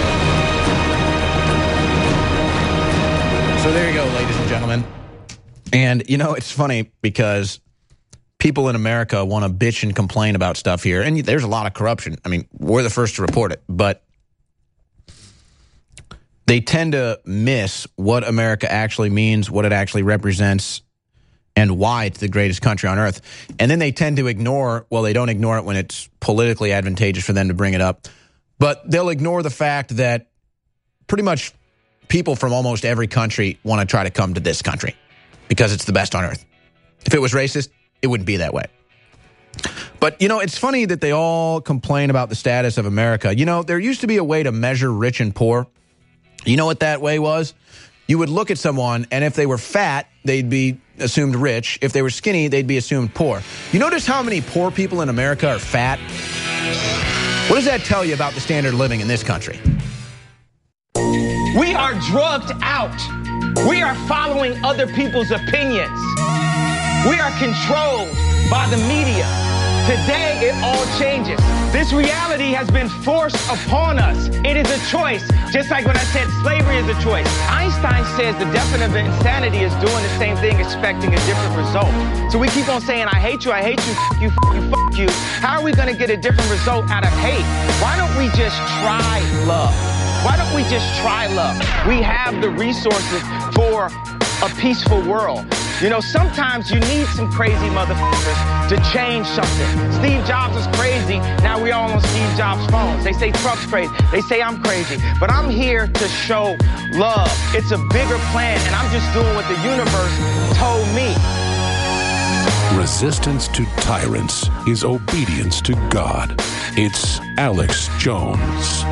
So there you go, ladies and gentlemen. And, you know, it's funny because people in America want to bitch and complain about stuff here. And there's a lot of corruption. I mean, we're the first to report it. But they tend to miss what America actually means, what it actually represents, and why it's the greatest country on earth. And then they tend to ignore, well, they don't ignore it when it's politically advantageous for them to bring it up, but they'll ignore the fact that pretty much people from almost every country want to try to come to this country because it's the best on earth. If it was racist, it wouldn't be that way. But, you know, it's funny that they all complain about the status of America. You know, there used to be a way to measure rich and poor. You know what that way was? You would look at someone, and if they were fat, they'd be assumed rich. If they were skinny, they'd be assumed poor. You notice how many poor people in America are fat? What does that tell you about the standard of living in this country? We are drugged out. We are following other people's opinions. We are controlled by the media. Today, it all changes. This reality has been forced upon us. It is a choice, just like when I said slavery is a choice. Einstein says the definition of insanity is doing the same thing, expecting a different result. So we keep on saying, I hate you, I hate you, f you, f you, f you. How are we going to get a different result out of hate? Why don't we just try love? Why don't we just try love? We have the resources for a peaceful world. You know, sometimes you need some crazy motherfuckers to change something. Steve Jobs is crazy. Now we all on Steve Jobs' phones. They say Trump's crazy. They say I'm crazy. But I'm here to show love. It's a bigger plan, and I'm just doing what the universe told me. Resistance to tyrants is obedience to God. It's Alex Jones.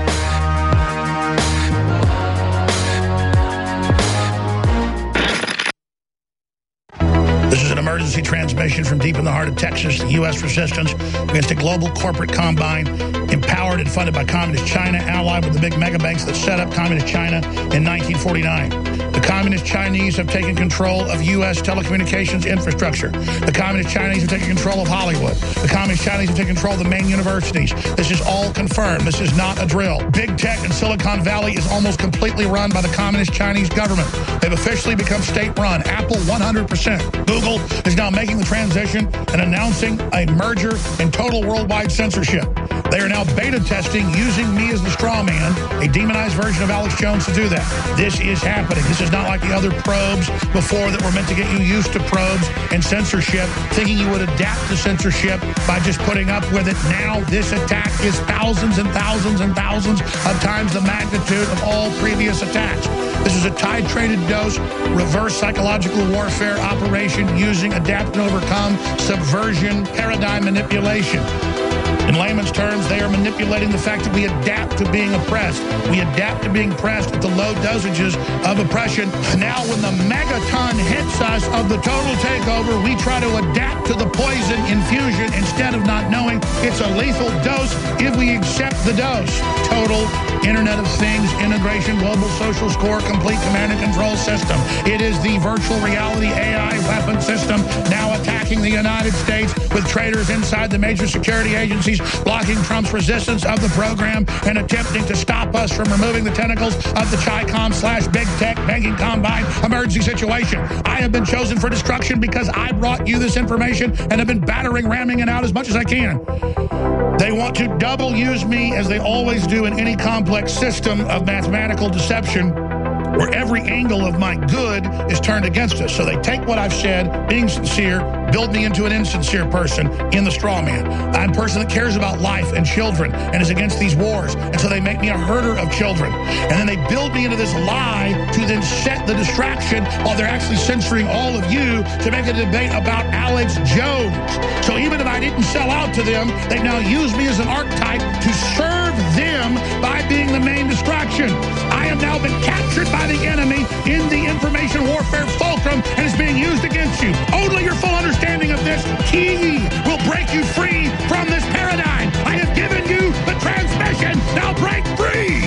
This is an emergency transmission from deep in the heart of Texas. The U S resistance against a global corporate combine empowered and funded by Communist China, allied with the big mega banks that set up Communist China in nineteen forty-nine. The Communist Chinese have taken control of U S telecommunications infrastructure. The Communist Chinese have taken control of Hollywood. The Communist Chinese have taken control of the main universities. This is all confirmed. This is not a drill. Big tech in Silicon Valley is almost completely run by the Communist Chinese government. They've officially become state-run. Apple, one hundred percent. Google is now making the transition and announcing a merger and total worldwide censorship. They are now beta testing using me as the straw man, a demonized version of Alex Jones, to do that. This is happening. This is not like the other probes before that were meant to get you used to probes and censorship, thinking you would adapt to censorship by just putting up with it. Now this attack is thousands and thousands and thousands of times the magnitude of all previous attacks. This is a titrated dose, reverse psychological warfare operation using adapt and overcome, subversion, paradigm manipulation. In layman's terms, they are manipulating the fact that we adapt to being oppressed. We adapt to being pressed at the low dosages of oppression. Now, when the megaton hits us of the total takeover, we try to adapt to the poison infusion instead of not knowing it's a lethal dose if we accept the dose. Total Internet of Things, integration, global social score, complete command and control system. It is the virtual reality A I weapon system now attacking the United States with traitors inside the major security agencies, blocking Trump's resistance of the program and attempting to stop us from removing the tentacles of the Chi-Com slash big tech banking combine emergency situation. I have been chosen for destruction because I brought you this information and have been battering, ramming it out as much as I can. They want to double use me, as they always do in any complex system of mathematical deception, where every angle of my good is turned against us. So they take what I've said, being sincere, build me into an insincere person in the straw man. I'm a person that cares about life and children and is against these wars. And so they make me a herder of children. And then they build me into this lie to then set the distraction while they're actually censoring all of you to make a debate about Alex Jones. So even if I didn't sell out to them, they now use me as an archetype to serve them by being the main distraction. I have now been captured by the enemy in the information warfare fulcrum and is being used against you. Only your full understanding of this key will break you free from this paradigm. I have given you the transmission. Now break free.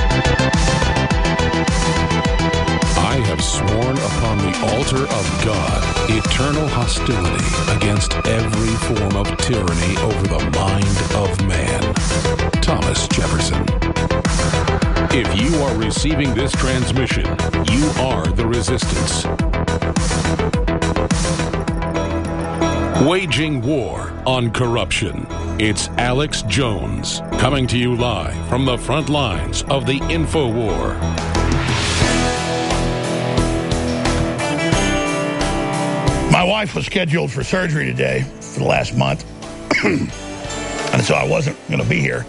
I have sworn upon the altar of God eternal hostility against every form of tyranny over the mind of man. Thomas Jefferson. If you are receiving this transmission, you are the resistance. Waging war on corruption. It's Alex Jones, coming to you live from the front lines of the info war. My wife was scheduled for surgery today for the last month, and so I wasn't going to be here.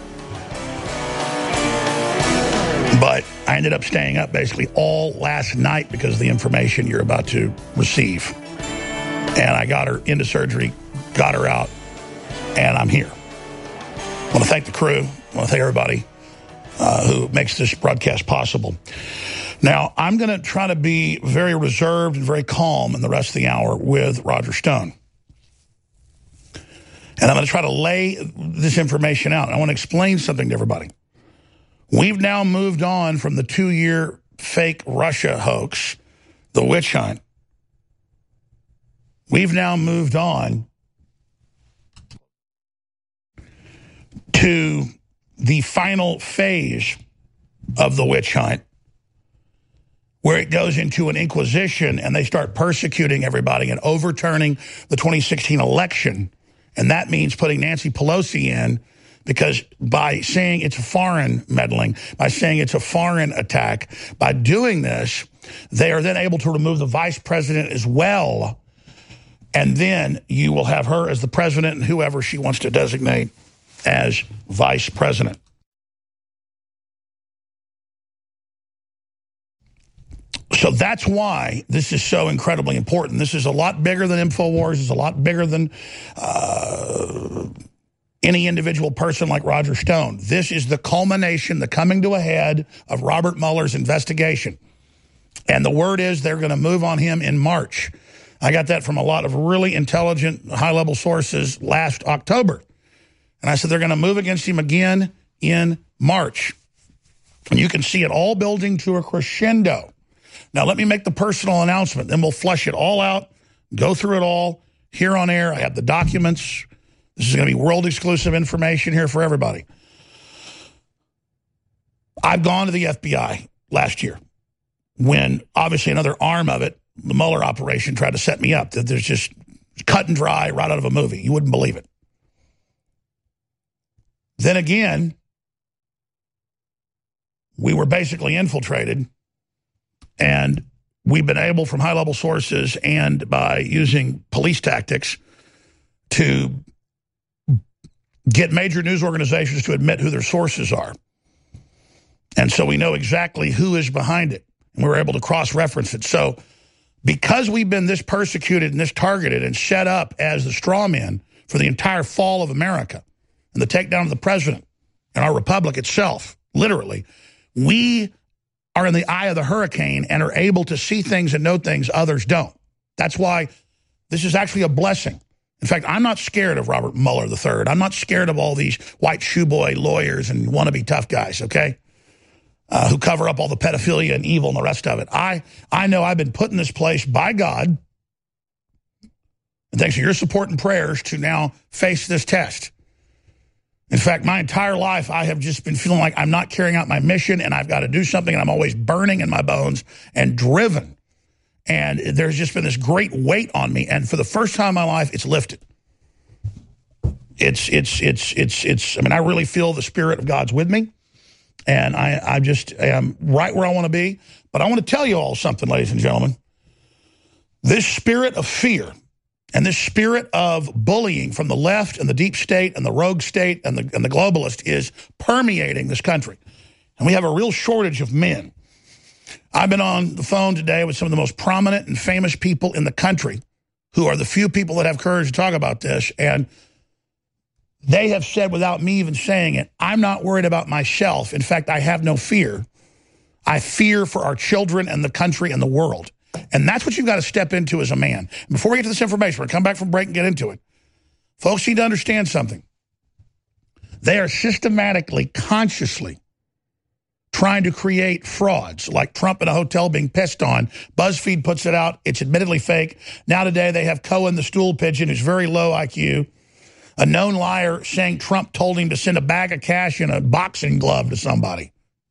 But I ended up staying up basically all last night because of the information you're about to receive. And I got her into surgery, got her out, and I'm here. I want to thank the crew. I want to thank everybody uh, who makes this broadcast possible. Now, I'm going to try to be very reserved and very calm in the rest of the hour with Roger Stone. And I'm going to try to lay this information out. I want to explain something to everybody. We've now moved on from the two-year fake Russia hoax, the witch hunt. We've now moved on to the final phase of the witch hunt, where it goes into an inquisition and they start persecuting everybody and overturning the twenty sixteen election. And that means putting Nancy Pelosi in, because by saying it's a foreign meddling, by saying it's a foreign attack, by doing this, they are then able to remove the vice president as well. And then you will have her as the president and whoever she wants to designate as vice president. So that's why this is so incredibly important. This is a lot bigger than InfoWars. It's a lot bigger than uh, any individual person like Roger Stone. This is the culmination, the coming to a head of Robert Mueller's investigation. And the word is they're going to move on him in March. I got that from a lot of really intelligent, high-level sources last October. And I said they're going to move against him again in March. And you can see it all building to a crescendo. Now, let me make the personal announcement. Then we'll flush it all out, go through it all here on air. I have the documents. This is going to be world-exclusive information here for everybody. I've gone to the F B I last year when, obviously, another arm of it, the Mueller operation, tried to set me up. That there's just cut and dry right out of a movie. You wouldn't believe it. Then again, we were basically infiltrated, and we've been able, from high-level sources and by using police tactics, to get major news organizations to admit who their sources are. And so we know exactly who is behind it, and we were able to cross-reference it. So because we've been this persecuted and this targeted and set up as the straw men for the entire fall of America and the takedown of the president and our republic itself, literally, we are in the eye of the hurricane and are able to see things and know things others don't. That's why this is actually a blessing. In fact, I'm not scared of Robert Mueller the third. I'm not scared of all these white shoe boy lawyers and wannabe tough guys, okay, uh, who cover up all the pedophilia and evil and the rest of it. I, I know I've been put in this place by God, and thanks to your support and prayers, to now face this test. In fact, my entire life, I have just been feeling like I'm not carrying out my mission, and I've got to do something, and I'm always burning in my bones and driven. And there's just been this great weight on me, and for the first time in my life, it's lifted. It's, it's, it's, it's, it's, I mean, I really feel the Spirit of God's with me, and I, I just am right where I want to be. But I want to tell you all something, ladies and gentlemen. This spirit of fear and this spirit of bullying from the left and the deep state and the rogue state and the, and the globalist is permeating this country. And we have a real shortage of men. I've been on the phone today with some of the most prominent and famous people in the country who are the few people that have courage to talk about this. And they have said, without me even saying it, I'm not worried about myself. In fact, I have no fear. I fear for our children and the country and the world. And that's what you've got to step into as a man. Before we get to this information, we're going to come back from break and get into it. Folks need to understand something. They are systematically, consciously trying to create frauds, like Trump in a hotel being pissed on. BuzzFeed puts it out. It's admittedly fake. Now today they have Cohen, the stool pigeon, who's very low I Q, a known liar, saying Trump told him to send a bag of cash in a boxing glove to somebody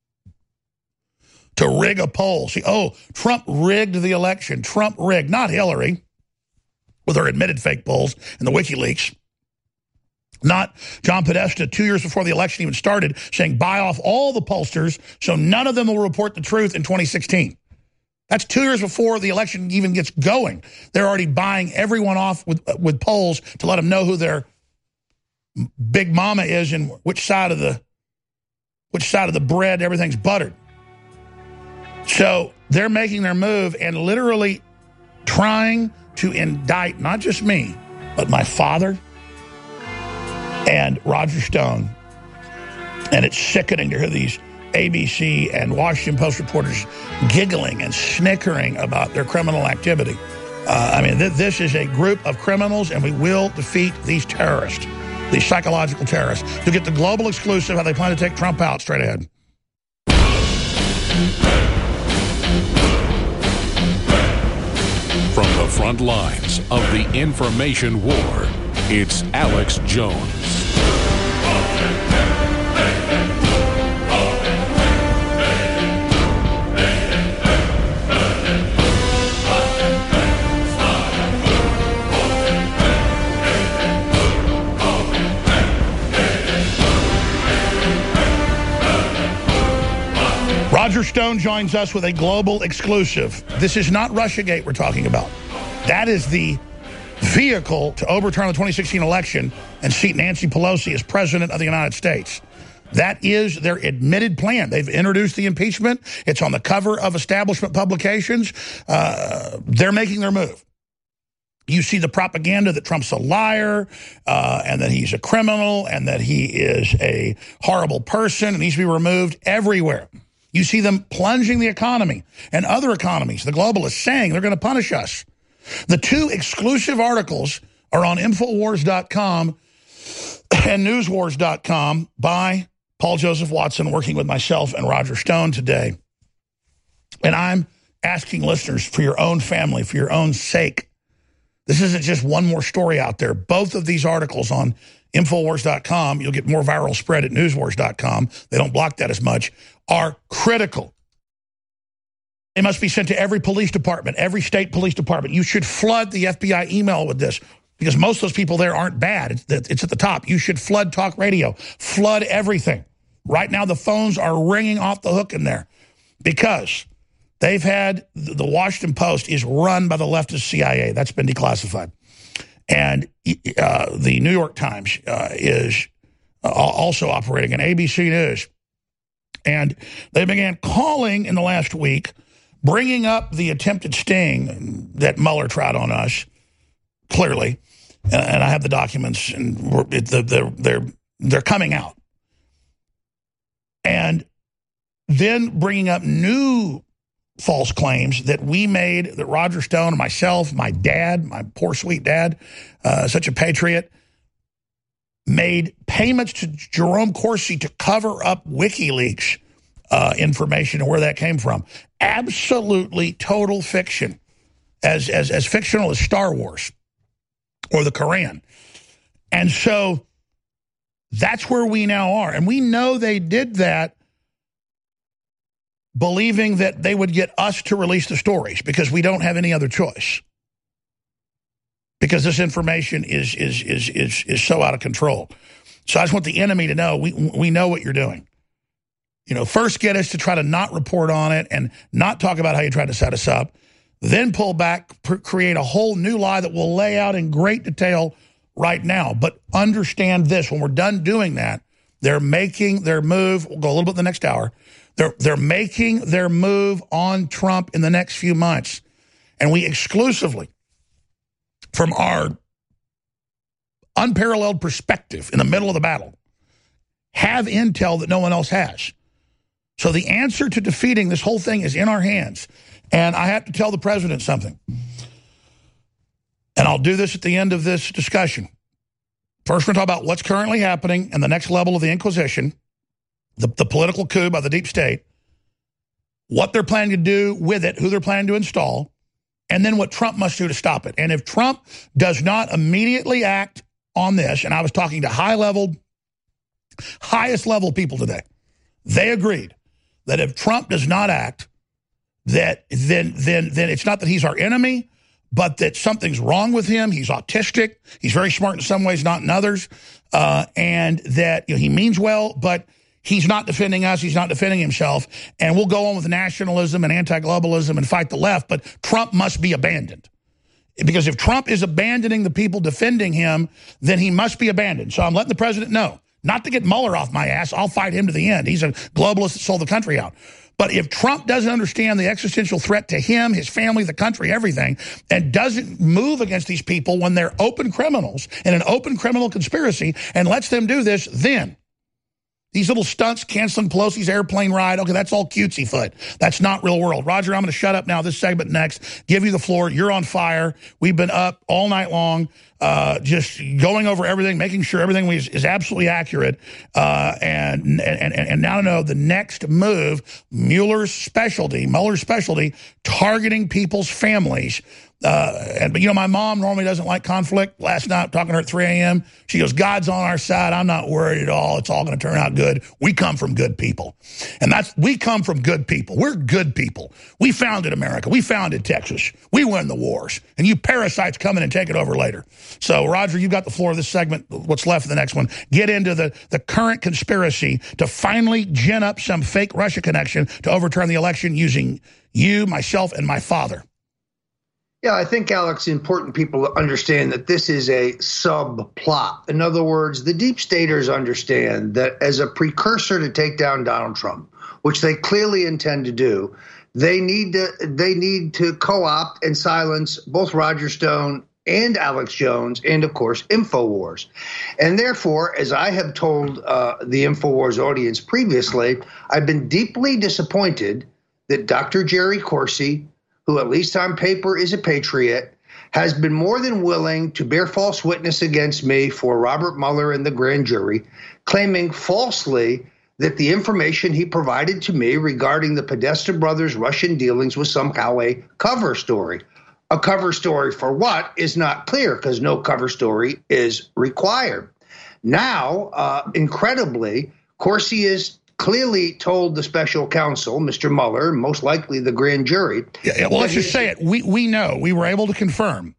to rig a poll. See, oh, Trump rigged the election. Trump rigged, not Hillary, with her admitted fake polls and the WikiLeaks. Not John Podesta, two years before the election even started, saying buy off all the pollsters so none of them will report the truth in twenty sixteen. That's two years before the election even gets going. They're already buying everyone off with with polls to let them know who their big mama is and which side of the which side of the bread everything's buttered. So they're making their move and literally trying to indict not just me, but my father and Roger Stone. And it's sickening to hear these A B C and Washington Post reporters giggling and snickering about their criminal activity. Uh, I mean, th this is a group of criminals, and we will defeat these terrorists, these psychological terrorists. You'll get the global exclusive, how they plan to take Trump out, straight ahead. From the front lines of the information war, it's Alex Jones. Roger Stone joins us with a global exclusive. This is not Russiagate we're talking about. That is the vehicle to overturn the twenty sixteen election and seat Nancy Pelosi as president of the United States. That is their admitted plan. They've introduced the impeachment. It's on the cover of establishment publications. Uh, they're making their move. You see the propaganda that Trump's a liar, uh, and that he's a criminal, and that he is a horrible person and needs to be removed everywhere. You see them plunging the economy and other economies, the globalists, saying they're going to punish us. The two exclusive articles are on Infowars dot com and Newswars dot com by Paul Joseph Watson, working with myself and Roger Stone today. And I'm asking listeners, for your own family, for your own sake, this isn't just one more story out there. Both of these articles on Infowars dot com, you'll get more viral spread at Newswars dot com. They don't block that as much, are critical. They must be sent to every police department, every state police department. You should flood the F B I email with this, because most of those people there aren't bad. It's, it's at the top. You should flood talk radio, flood everything. Right now, the phones are ringing off the hook in there because they've had, the Washington Post is run by the leftist C I A. That's been declassified. And uh, the New York Times uh, is uh, also operating, and A B C News. And they began calling in the last week, bringing up the attempted sting that Mueller tried on us, clearly. And, and I have the documents, and we're, it, the, they're, they're, they're coming out. And then bringing up new false claims that we made, that Roger Stone and myself, my dad, my poor sweet dad, uh, such a patriot, made payments to Jerome Corsi to cover up WikiLeaks uh, information and where that came from. Absolutely total fiction, as, as, as fictional as Star Wars or the Quran. And so that's where we now are. And we know they did that believing that they would get us to release the stories, because we don't have any other choice. Because this information is is is is is so out of control. So I just want the enemy to know we we know what you're doing. You know, first get us to try to not report on it and not talk about how you tried to set us up, then pull back, create a whole new lie that we'll lay out in great detail right now. But understand this, when we're done doing that, they're making their move. We'll go a little bit the next hour. They're, they're making their move on Trump in the next few months. And we exclusively, from our unparalleled perspective in the middle of the battle, have intel that no one else has. So the answer to defeating this whole thing is in our hands. And I have to tell the president something. And I'll do this at the end of this discussion. First, we're going to talk about what's currently happening and the next level of the Inquisition, the, the political coup by the deep state, what they're planning to do with it, who they're planning to install, and then what Trump must do to stop it. And if Trump does not immediately act on this, and I was talking to high-level, highest-level people today, they agreed that if Trump does not act, that then then then it's not that he's our enemy, but that something's wrong with him. He's autistic. He's very smart in some ways, not in others, uh, and that, you know, he means well, but he's not defending us. He's not defending himself. And we'll go on with nationalism and anti-globalism and fight the left, but Trump must be abandoned. Because if Trump is abandoning the people defending him, then he must be abandoned. So I'm letting the president know. Not to get Mueller off my ass. I'll fight him to the end. He's a globalist that sold the country out. But if Trump doesn't understand the existential threat to him, his family, the country, everything, and doesn't move against these people when they're open criminals in an open criminal conspiracy and lets them do this, then these little stunts, canceling Pelosi's airplane ride, okay, that's all cutesy foot. That's not real world. Roger, I'm going to shut up now. This segment next. Give you the floor. You're on fire. We've been up all night long, uh, just going over everything, making sure everything is, is absolutely accurate. Uh, and, and, and now to know the next move, Mueller's specialty, Mueller's specialty, targeting people's families. Uh, and, but, you know, my mom normally doesn't like conflict. Last night, talking to her at three A M, she goes, God's on our side. I'm not worried at all. It's all going to turn out good. We come from good people. And that's, we come from good people. We're good people. We founded America. We founded Texas. We win the wars. And you parasites come in and take it over later. So, Roger, you've got the floor of this segment. What's left of the next one? Get into the, the current conspiracy to finally gin up some fake Russia connection to overturn the election using you, myself, and my father. Yeah, I think, Alex, important people understand that this is a subplot. In other words, the deep staters understand that as a precursor to take down Donald Trump, which they clearly intend to do, they need to they need to co-opt and silence both Roger Stone and Alex Jones and, of course, InfoWars. And therefore, as I have told uh, the InfoWars audience previously, I've been deeply disappointed that Doctor Jerry Corsi, who at least on paper is a patriot, has been more than willing to bear false witness against me for Robert Mueller and the grand jury, claiming falsely that the information he provided to me regarding the Podesta brothers' Russian dealings was somehow a cover story. A cover story for what is not clear, because no cover story is required. Now, uh, incredibly, Corsi has clearly told the special counsel, Mister Mueller, most likely the grand jury. Yeah, yeah, well, let's just say it. We we know. We were able to confirm.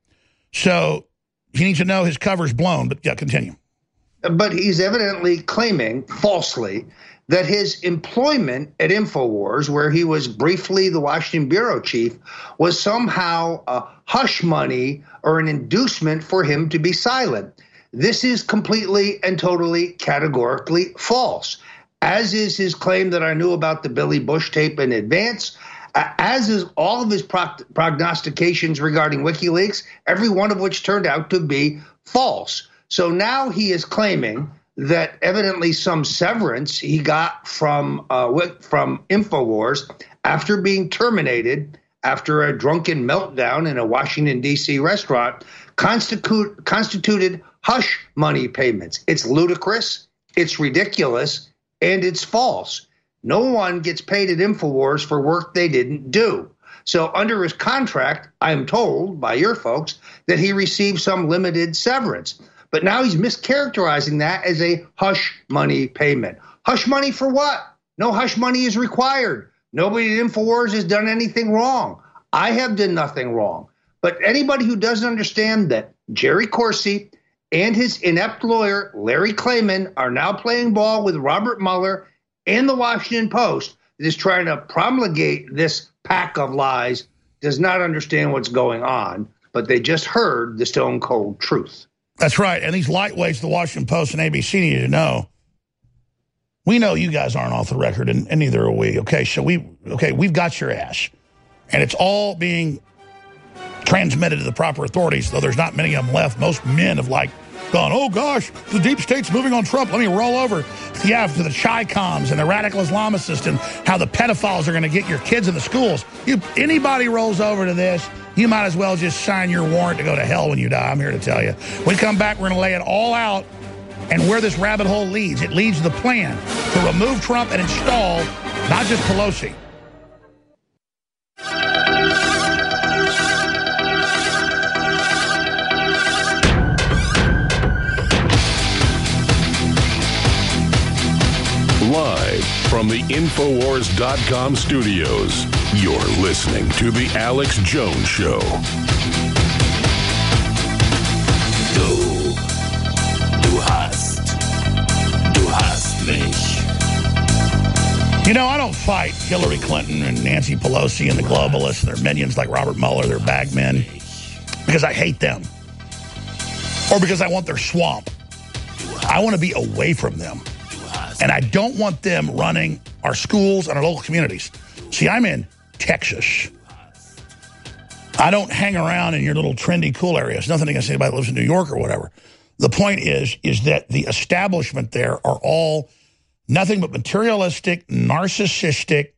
So he needs to know his cover's blown, but yeah, continue. But he's evidently claiming falsely that his employment at InfoWars, where he was briefly the Washington bureau chief, was somehow a hush money or an inducement for him to be silent. This is completely and totally categorically false, as is his claim that I knew about the Billy Bush tape in advance, uh, as is all of his prog- prognostications regarding WikiLeaks, every one of which turned out to be false. So now he is claiming that evidently some severance he got from uh, from InfoWars after being terminated after a drunken meltdown in a Washington, D C restaurant constitute, constituted hush money payments. It's ludicrous, it's ridiculous, and it's false. No one gets paid at InfoWars for work they didn't do. So under his contract, I'm told by your folks that he received some limited severance. But now he's mischaracterizing that as a hush money payment. Hush money for what? No hush money is required. Nobody at InfoWars has done anything wrong. I have done nothing wrong. But anybody who doesn't understand that Jerry Corsi and his inept lawyer, Larry Klayman, are now playing ball with Robert Mueller and the Washington Post that is trying to promulgate this pack of lies does not understand what's going on, but they just heard the stone cold truth. That's right. And these lightweights, the Washington Post and A B C need to know. We know you guys aren't off the record, and, and neither are we. Okay, so we okay, we've got your ass. And it's all being transmitted to the proper authorities, though there's not many of them left. Most men have like gone, oh gosh, the deep state's moving on Trump. Let me roll over. Yeah, to the Chi-Coms and the radical Islamicists and how the pedophiles are going to get your kids in the schools. You, anybody rolls over to this, you might as well just sign your warrant to go to hell when you die. I'm here to tell you. When we come back, we're going to lay it all out and where this rabbit hole leads. It leads to the plan to remove Trump and install not just Pelosi. Live from the Infowars dot com studios, you're listening to The Alex Jones Show. Du, du hast, du hast mich. You know, I don't fight Hillary Clinton and Nancy Pelosi and the globalists and their minions like Robert Mueller, their bagmen, because I hate them. Or because I want their swamp. I want to be away from them. And I don't want them running our schools and our local communities. See, I'm in Texas. I don't hang around in your little trendy, cool areas. Nothing against anybody that lives in New York or whatever. The point is, is that the establishment there are all nothing but materialistic, narcissistic,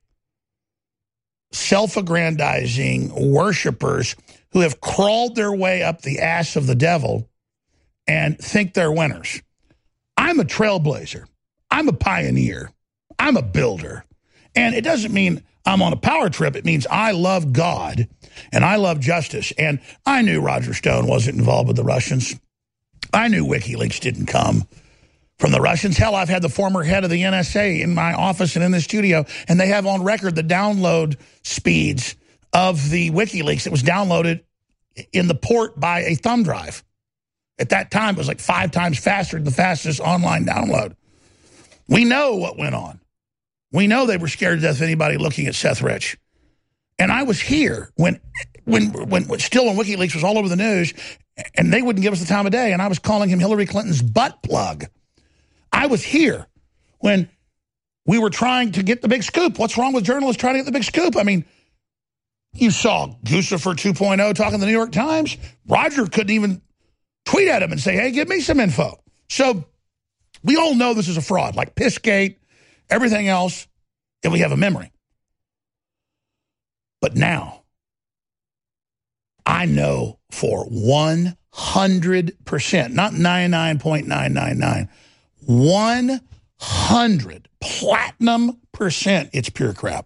self-aggrandizing worshipers who have crawled their way up the ass of the devil and think they're winners. I'm a trailblazer. I'm a pioneer. I'm a builder. And it doesn't mean I'm on a power trip. It means I love God and I love justice. And I knew Roger Stone wasn't involved with the Russians. I knew WikiLeaks didn't come from the Russians. Hell, I've had the former head of the N S A in my office and in the studio, and they have on record the download speeds of the WikiLeaks. It was downloaded in the port by a thumb drive. At that time, it was like five times faster than the fastest online download. We know what went on. We know they were scared to death of anybody looking at Seth Rich. And I was here when, when, when, when still when WikiLeaks was all over the news, and they wouldn't give us the time of day, and I was calling him Hillary Clinton's butt plug. I was here when we were trying to get the big scoop. What's wrong with journalists trying to get the big scoop? I mean, you saw Guccifer two point oh talking to the New York Times. Roger couldn't even tweet at him and say, hey, give me some info. So we all know this is a fraud, like Pissgate, everything else, if we have a memory. But now, I know for one hundred percent, not ninety-nine point nine nine nine, one hundred platinum percent, it's pure crap.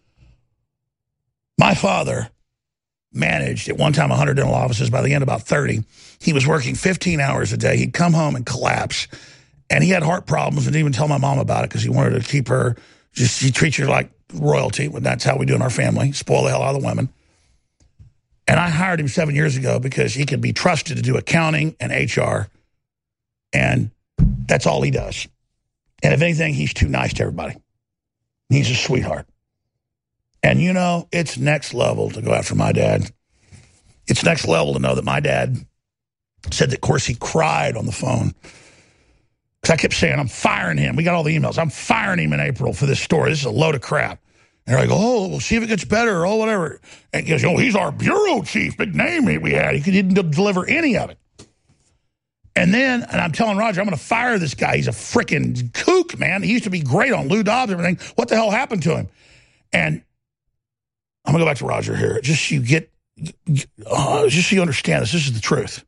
My father managed at one time one hundred dental offices. By the end, about thirty. He was working fifteen hours a day. He'd come home and collapse. And he had heart problems and didn't even tell my mom about it because he wanted to keep her, just he treats her like royalty. That's how we do in our family, spoil the hell out of the women. And I hired him seven years ago because he could be trusted to do accounting and H R. And that's all he does. And if anything, he's too nice to everybody. He's a sweetheart. And, you know, it's next level to go after my dad. It's next level to know that my dad said that, of course, he cried on the phone. Because I kept saying, I'm firing him. We got all the emails. I'm firing him in April for this story. This is a load of crap. And they're like, oh, we'll see if it gets better or oh, whatever. And he goes, oh, he's our bureau chief. Big name we had. He didn't deliver any of it. And then, and I'm telling Roger, I'm going to fire this guy. He's a freaking kook, man. He used to be great on Lou Dobbs and everything. What the hell happened to him? And I'm going to go back to Roger here. Just so you get, uh, just so you understand this. This is the truth.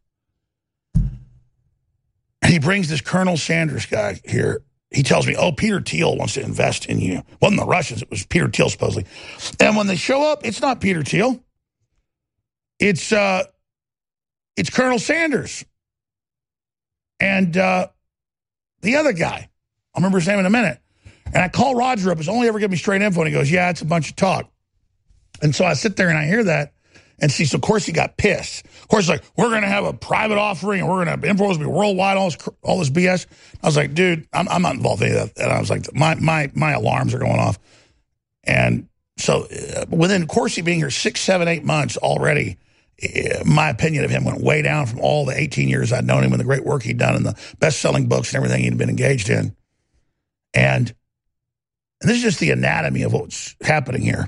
And he brings this Colonel Sanders guy here. He tells me, oh, Peter Thiel wants to invest in you. It wasn't the Russians. It was Peter Thiel, supposedly. And when they show up, it's not Peter Thiel. It's, uh, it's Colonel Sanders. And uh, the other guy. I'll remember his name in a minute. And I call Roger up. He's only ever giving me straight info. And he goes, yeah, it's a bunch of talk. And so I sit there and I hear that. And see, so of course he got pissed. Of course, like, we're going to have a private offering and we're going to have info be worldwide, all this, all this B S. I was like, dude, I'm, I'm not involved in any of that. And I was like, my my my alarms are going off. And so uh, within Corsi being here six, seven, eight months already, uh, my opinion of him went way down from all the eighteen years I'd known him and the great work he'd done and the best-selling books and everything he'd been engaged in. And, and this is just the anatomy of what's happening here.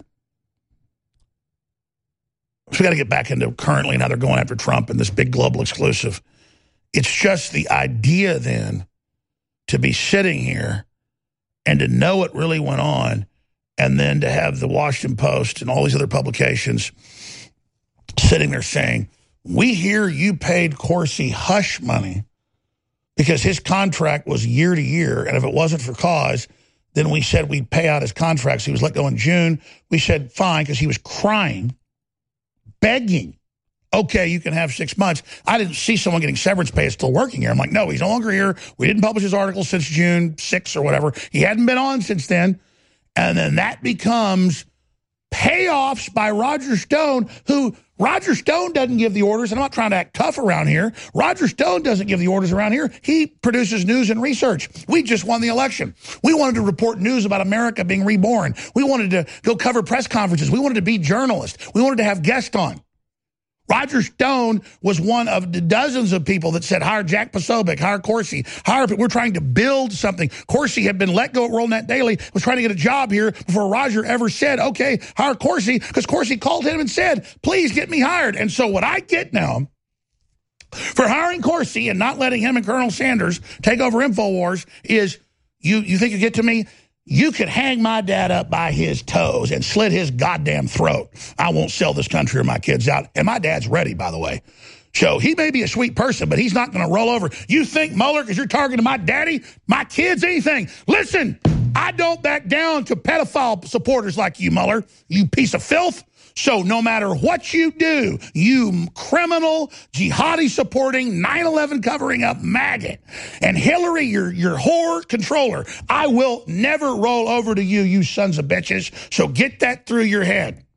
So we got to get back into currently and how they're going after Trump and this big global exclusive. It's just the idea then to be sitting here and to know what really went on and then to have the Washington Post and all these other publications sitting there saying, we hear you paid Corsi hush money because his contract was year to year. And if it wasn't for cause, then we said we'd pay out his contracts. He was let go in June. We said, fine, because he was crying. Begging, okay, you can have six months. I didn't see someone getting severance pay is still working here. I'm like, no, he's no longer here. We didn't publish his article since June sixth or whatever. He hadn't been on since then. And then that becomes payoffs by Roger Stone, who Roger Stone doesn't give the orders. And I'm not trying to act tough around here. Roger Stone doesn't give the orders around here. He produces news and research. We just won the election. We wanted to report news about America being reborn. We wanted to go cover press conferences. We wanted to be journalists. We wanted to have guests on. Roger Stone was one of the dozens of people that said, hire Jack Posobiec, hire Corsi, hire, we're trying to build something. Corsi had been let go at WorldNet Daily, was trying to get a job here before Roger ever said, okay, hire Corsi, because Corsi called him and said, please get me hired. And so what I get now for hiring Corsi and not letting him and Colonel Sanders take over InfoWars is, you, you think you get to me? You could hang my dad up by his toes and slit his goddamn throat. I won't sell this country or my kids out. And my dad's ready, by the way. So he may be a sweet person, but he's not going to roll over. You think, Mueller, because you're targeting my daddy, my kids, anything. Listen, I don't back down to pedophile supporters like you, Mueller, you piece of filth. So no matter what you do, you criminal, jihadi-supporting, nine eleven covering-up maggot, and Hillary, your, your whore controller, I will never roll over to you, you sons of bitches. So get that through your head.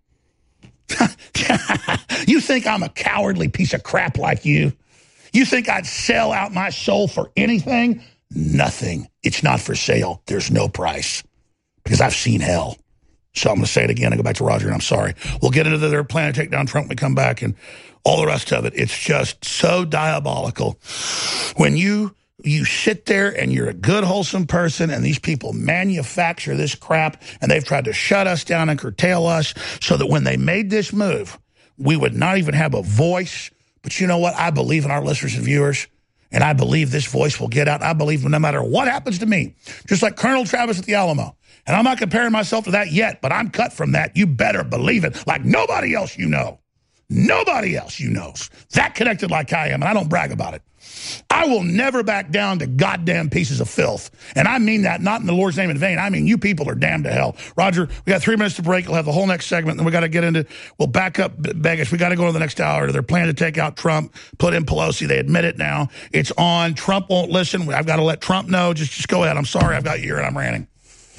You think I'm a cowardly piece of crap like you? You think I'd sell out my soul for anything? Nothing. It's not for sale. There's no price. Because I've seen hell. So I'm going to say it again. I go back to Roger, and I'm sorry. We'll get into their plan to take down Trump when we come back and all the rest of it. It's just so diabolical. When you you sit there and you're a good, wholesome person, and these people manufacture this crap, and they've tried to shut us down and curtail us so that when they made this move, we would not even have a voice. But you know what? I believe in our listeners and viewers, and I believe this voice will get out. I believe no matter what happens to me, just like Colonel Travis at the Alamo, and I'm not comparing myself to that yet, but I'm cut from that. You better believe it, like nobody else you know. Nobody else you know that connected like I am, and I don't brag about it. I will never back down to goddamn pieces of filth. And I mean that not in the Lord's name in vain. I mean, you people are damned to hell. Roger, we got three minutes to break. We'll have the whole next segment, and we got to get into, we'll back up Vegas. We got to go to the next hour. They're planning to take out Trump, put in Pelosi. They admit it now. It's on. Trump won't listen. I've got to let Trump know. Just, just go ahead. I'm sorry. I've got you here, and I'm ranting.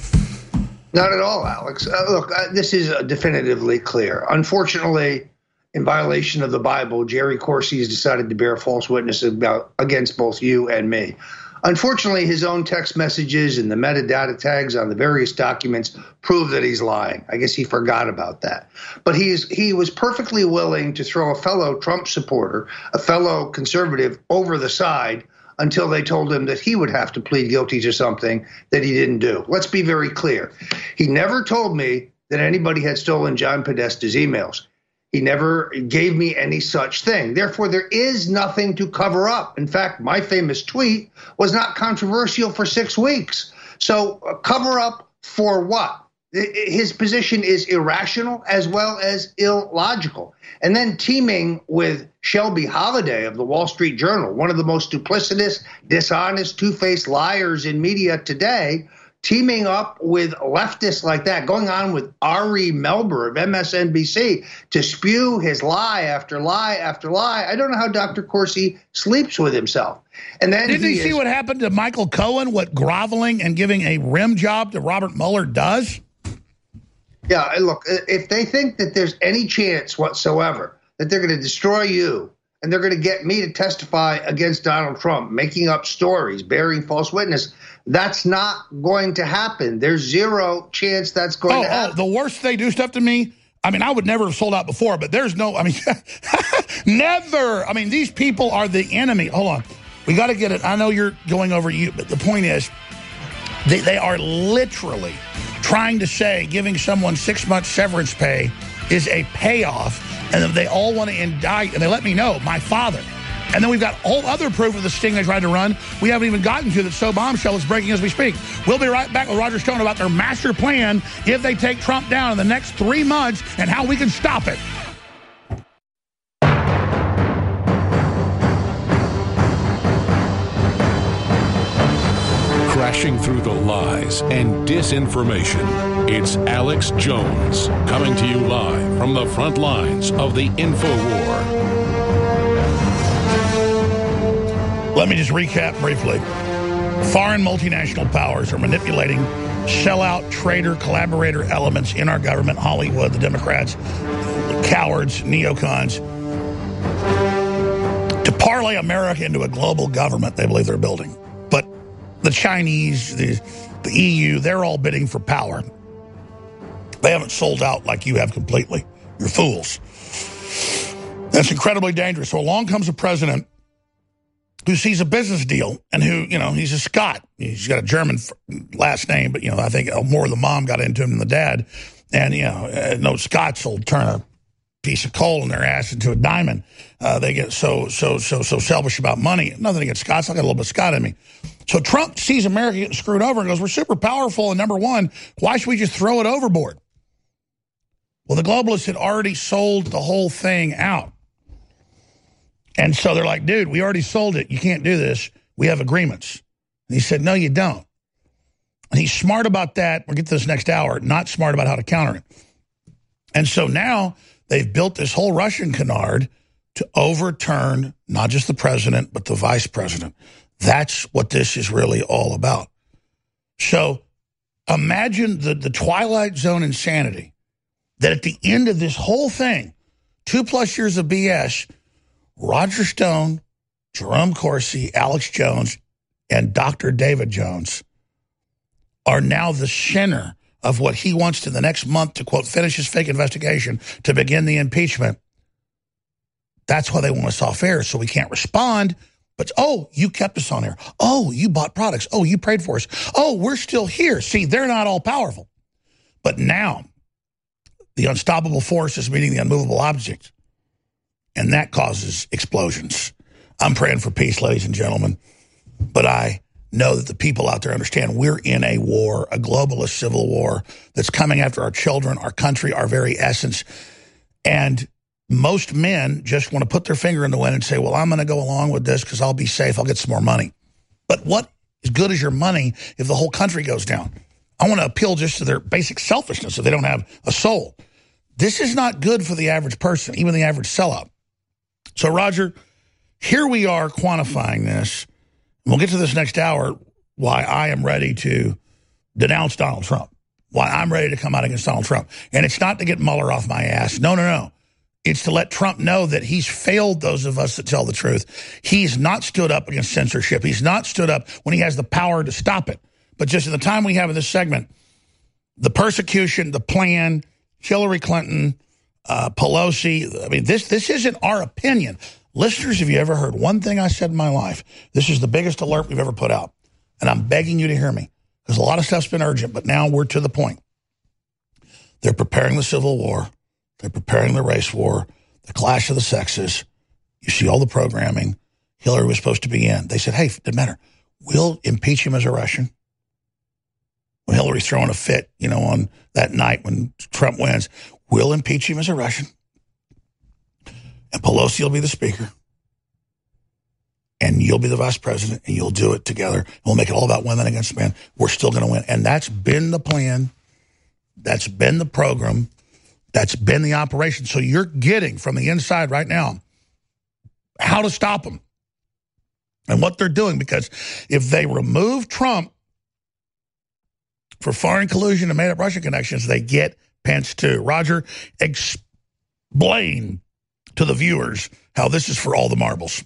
Not at all, Alex. Uh, look, uh, this is uh, definitively clear. Unfortunately, in violation of the Bible, Jerry Corsi has decided to bear false witness about, against both you and me. Unfortunately, his own text messages and the metadata tags on the various documents prove that he's lying. I guess he forgot about that. But he's, he was perfectly willing to throw a fellow Trump supporter, a fellow conservative, over the side until they told him that he would have to plead guilty to something that he didn't do. Let's be very clear. He never told me that anybody had stolen John Podesta's emails. He never gave me any such thing. Therefore, there is nothing to cover up. In fact, my famous tweet was not controversial for six weeks. So uh, cover up for what? His position is irrational as well as illogical. And then teaming with Shelby Holiday of the Wall Street Journal, one of the most duplicitous, dishonest, two-faced liars in media today, teaming up with leftists like that, going on with Ari Melber of M S N B C to spew his lie after lie after lie. I don't know how Doctor Corsi sleeps with himself. And then Didn't he you see is, what happened to Michael Cohen, what groveling and giving a rim job to Robert Mueller does? Yeah, look, if they think that there's any chance whatsoever that they're going to destroy you and they're going to get me to testify against Donald Trump, making up stories, bearing false witness, that's not going to happen. There's zero chance that's going oh, to happen. Oh, the worst they do stuff to me, I mean, I would never have sold out before, but there's no, I mean, never. I mean, these people are the enemy. Hold on. We got to get it. I know you're going over you, but the point is, they, they are literally trying to say giving someone six months severance pay is a payoff, and they all want to indict, and they let me know, my father. And then we've got all other proof of the sting they tried to run we haven't even gotten to, that so bombshell is breaking as we speak. We'll be right back with Roger Stone about their master plan if they take Trump down in the next three months and how we can stop it. Crashing through the lies and disinformation, it's Alex Jones coming to you live from the front lines of the InfoWar. Let me just recap briefly. Foreign multinational powers are manipulating sellout, traitor, collaborator elements in our government, Hollywood, the Democrats, cowards, neocons, to parlay America into a global government they believe they're building. But the Chinese, the, the E U, they're all bidding for power. They haven't sold out like you have completely. You're fools. That's incredibly dangerous. So along comes a president who sees a business deal and who, you know, he's a Scot. He's got a German last name, but, you know, I think more of the mom got into him than the dad. And, you know, uh, no Scots will turn a piece of coal in their ass into a diamond. Uh, they get so, so, so, so selfish about money. Nothing against Scots. I got a little bit of Scot in me. So Trump sees America getting screwed over and goes, we're super powerful, and number one, why should we just throw it overboard? Well, the globalists had already sold the whole thing out. And so they're like, dude, we already sold it. You can't do this. We have agreements. And he said, no, you don't. And he's smart about that. We'll get to this next hour. Not smart about how to counter it. And so now they've built this whole Russian canard to overturn not just the president, but the vice president. That's what this is really all about. So imagine the, the Twilight Zone insanity that at the end of this whole thing, two plus years of B S, Roger Stone, Jerome Corsi, Alex Jones, and Doctor David Jones are now the center of what he wants to the next month to, quote, finish his fake investigation to begin the impeachment. That's why they want us off air, so we can't respond. But, oh, you kept us on air. Oh, you bought products. Oh, you prayed for us. Oh, we're still here. See, they're not all powerful. But now the unstoppable force is meeting the unmovable object. And that causes explosions. I'm praying for peace, ladies and gentlemen. But I know that the people out there understand we're in a war, a globalist civil war that's coming after our children, our country, our very essence. And most men just want to put their finger in the wind and say, well, I'm going to go along with this because I'll be safe. I'll get some more money. But what is good as your money if the whole country goes down? I want to appeal just to their basic selfishness if they don't have a soul. This is not good for the average person, even the average sellout. So, Roger, here we are quantifying this. We'll get to this next hour, why I am ready to denounce Donald Trump, why I'm ready to come out against Donald Trump. And it's not to get Mueller off my ass. No, no, no. It's to let Trump know that he's failed those of us that tell the truth. He's not stood up against censorship. He's not stood up when he has the power to stop it. But just in the time we have in this segment, the persecution, the plan, Hillary Clinton, uh, Pelosi, I mean, this this isn't our opinion. Listeners, have you ever heard one thing I said in my life? This is the biggest alert we've ever put out. And I'm begging you to hear me, because a lot of stuff's been urgent, but now we're to the point. They're preparing the Civil War. They're preparing the race war, the clash of the sexes. You see all the programming. Hillary was supposed to be in. They said, hey, it doesn't matter. We'll impeach him as a Russian. When Hillary's throwing a fit, you know, on that night when Trump wins, we'll impeach him as a Russian. And Pelosi will be the speaker. And you'll be the vice president, and you'll do it together. We'll make it all about women against men. We're still going to win. And that's been the plan. That's been the program. That's been the operation. So you're getting from the inside right now how to stop them and what they're doing. Because if they remove Trump for foreign collusion and made-up Russian connections, they get Pence too. Roger, explain to the viewers how this is for all the marbles.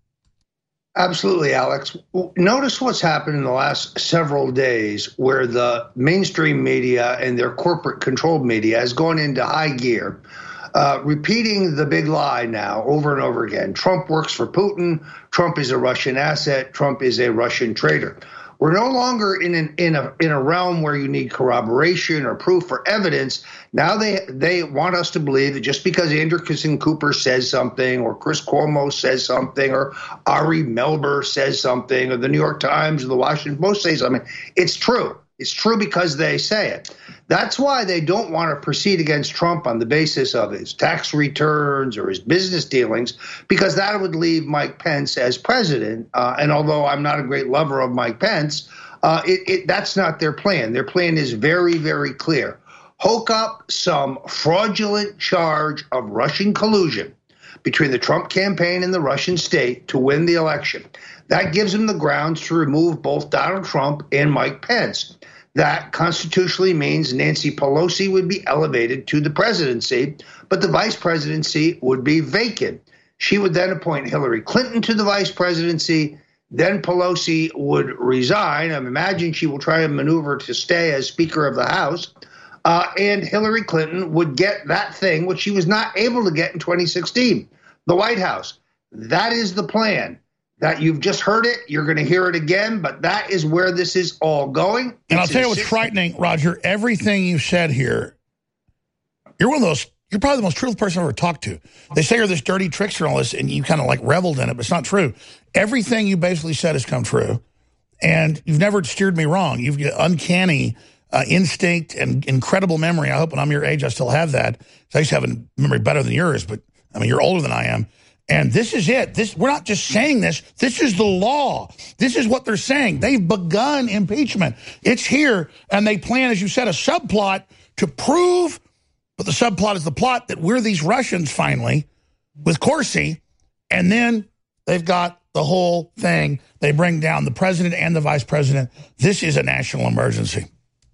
Absolutely, Alex. Notice what's happened in the last several days where the mainstream media and their corporate-controlled media has gone into high gear, uh, repeating the big lie now over and over again. Trump works for Putin. Trump is a Russian asset. Trump is a Russian traitor. We're no longer in an, in a in a realm where you need corroboration or proof or evidence. Now they they want us to believe that just because Anderson Cooper says something, or Chris Cuomo says something, or Ari Melber says something, or the New York Times or the Washington Post say something, it's true. It's true because they say it. That's why they don't want to proceed against Trump on the basis of his tax returns or his business dealings, because that would leave Mike Pence as president. Uh, and although I'm not a great lover of Mike Pence, uh, it, it, that's not their plan. Their plan is very, very clear. Hook up some fraudulent charge of Russian collusion between the Trump campaign and the Russian state to win the election. That gives them the grounds to remove both Donald Trump and Mike Pence. That constitutionally means Nancy Pelosi would be elevated to the presidency, but the vice presidency would be vacant. She would then appoint Hillary Clinton to the vice presidency. Then Pelosi would resign. I imagine she will try to maneuver to stay as Speaker of the House. Uh, and Hillary Clinton would get that thing which she was not able to get in twenty sixteen, the White House. That is the plan. That you've just heard it, you're going to hear it again, but that is where this is all going. And I'll tell you what's frightening, Roger, everything you've said here, you're one of those, you're probably the most truthful person I've ever talked to. They say you're this dirty trickster and all this, and you kind of like reveled in it, but it's not true. Everything you basically said has come true, and you've never steered me wrong. You've got uncanny uh, instinct and incredible memory. I hope when I'm your age I still have that. I used to have a memory better than yours, but I mean, you're older than I am. And this is it. This we're not just saying this. This is the law. This is what they're saying. They've begun impeachment. It's here, and they plan, as you said, a subplot to prove, but the subplot is the plot that we're these Russians finally with Corsi, and then they've got the whole thing. They bring down the president and the vice president. This is a national emergency.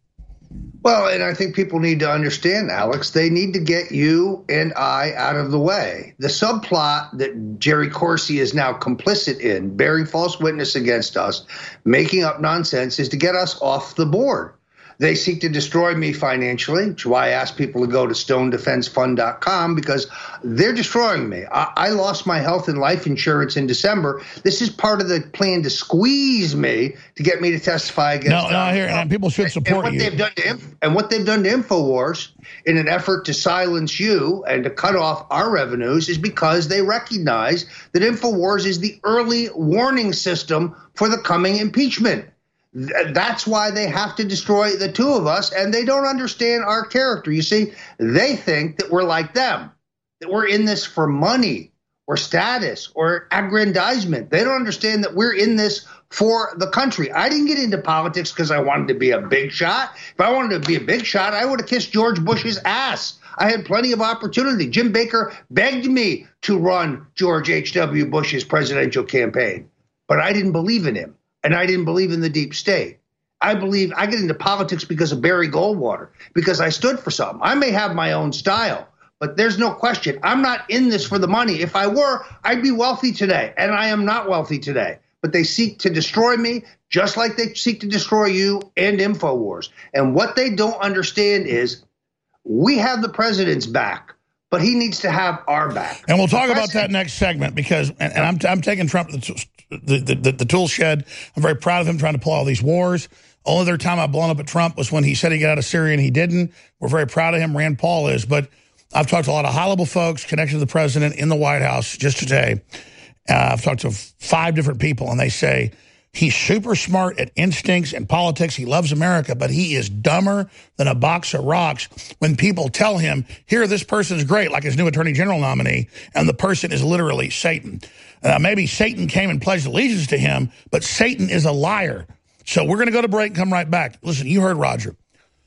Well, and I think people need to understand, Alex, they need to get you and I out of the way. The subplot that Jerry Corsi is now complicit in, bearing false witness against us, making up nonsense, is to get us off the board. They seek to destroy me financially, which is why I ask people to go to stone defense fund dot com, because they're destroying me. I, I lost my health and life insurance in December. This is part of the plan to squeeze me to get me to testify against. No, no, here, and people should support and what you. They've done to, and what they've done to InfoWars in an effort to silence you and to cut off our revenues is because they recognize that InfoWars is the early warning system for the coming impeachment. That's why they have to destroy the two of us, and they don't understand our character. You see, they think that we're like them. that we're in this for money or status or aggrandizement. They don't understand that we're in this for the country. I didn't get into politics because I wanted to be a big shot. If I wanted to be a big shot, I would have kissed George Bush's ass. I had plenty of opportunity. Jim Baker begged me to run George H W. Bush's presidential campaign, but I didn't believe in him, and I didn't believe in the deep state. I believe I get into politics because of Barry Goldwater, because I stood for something. I may have my own style, but there's no question. I'm not in this for the money. If I were, I'd be wealthy today, and I am not wealthy today. But they seek to destroy me just like they seek to destroy you and InfoWars. And what they don't understand is we have the president's back, but he needs to have our back. And we'll talk about that next segment because, and, and I'm, I'm taking Trump the, the, the, the tool shed. I'm very proud of him trying to pull all these wars. Only other time I've blown up at Trump was when he said he'd get out of Syria and he didn't. We're very proud of him. Rand Paul is. But I've talked to a lot of high-level folks connected to the president in the White House just today. Uh, I've talked to five different people, and they say he's super smart at instincts and politics. He loves America, but he is dumber than a box of rocks when people tell him, here, this person's great, like his new attorney general nominee, and the person is literally Satan. Uh, maybe Satan came and pledged allegiance to him, but Satan is a liar. So we're going to go to break and come right back. Listen, you heard Roger.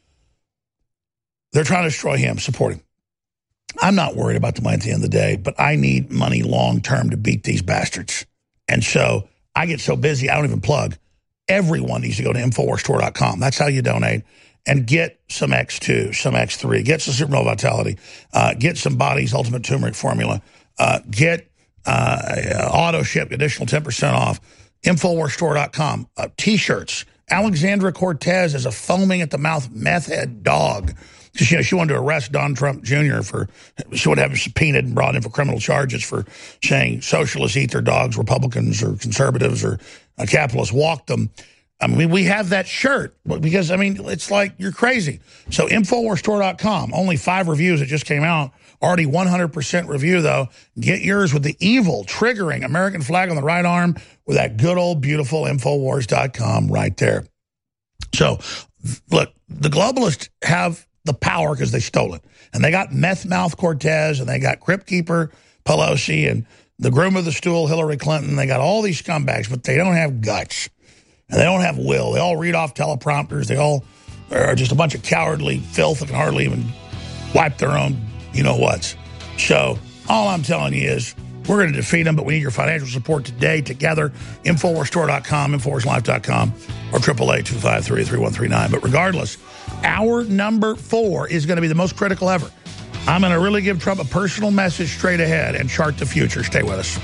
They're trying to destroy him. Support him. I'm not worried about the money at the end of the day, but I need money long-term to beat these bastards. And so I get so busy, I don't even plug. Everyone needs to go to Infowars Store dot com. That's how you donate. And get some X two, some X three. Get some Supernova Vitality. Uh, get some Body's Ultimate Turmeric Formula. Uh, get uh, auto ship, additional ten percent off. Infowars Store dot com. Uh, T-shirts. Alexandra Cortez is a foaming at the mouth meth head dog. Because, you know, she wanted to arrest Don Trump Junior for, she would have him subpoenaed and brought in for criminal charges for saying socialists eat their dogs, Republicans or conservatives or uh, capitalists walk them. I mean, we have that shirt because, I mean, it's like you're crazy. So Infowars Store dot com, only five reviews that just came out. Already one hundred percent review, though. Get yours with the evil, triggering American flag on the right arm with that good old beautiful Infowars dot com right there. So, look, the globalists have the power because they stole it. And they got meth mouth Cortez, and they got Crypt Keeper Pelosi, and the groom of the stool Hillary Clinton. They got all these scumbags, but they don't have guts. And they don't have will. They all read off teleprompters. They all are just a bunch of cowardly filth that can hardly even wipe their own you-know-whats. So all I'm telling you is we're going to defeat them, but we need your financial support today together. Infowars Store dot com, Infowars Life dot com, or triple A two five three, three one three nine. But regardless, our number four is going to be the most critical ever. I'm going to really give Trump a personal message straight ahead and chart the future. Stay with us.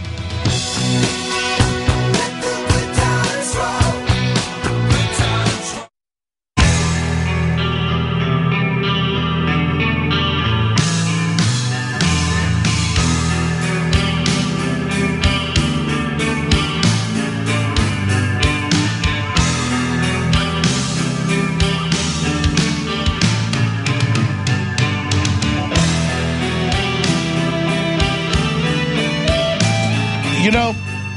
You know,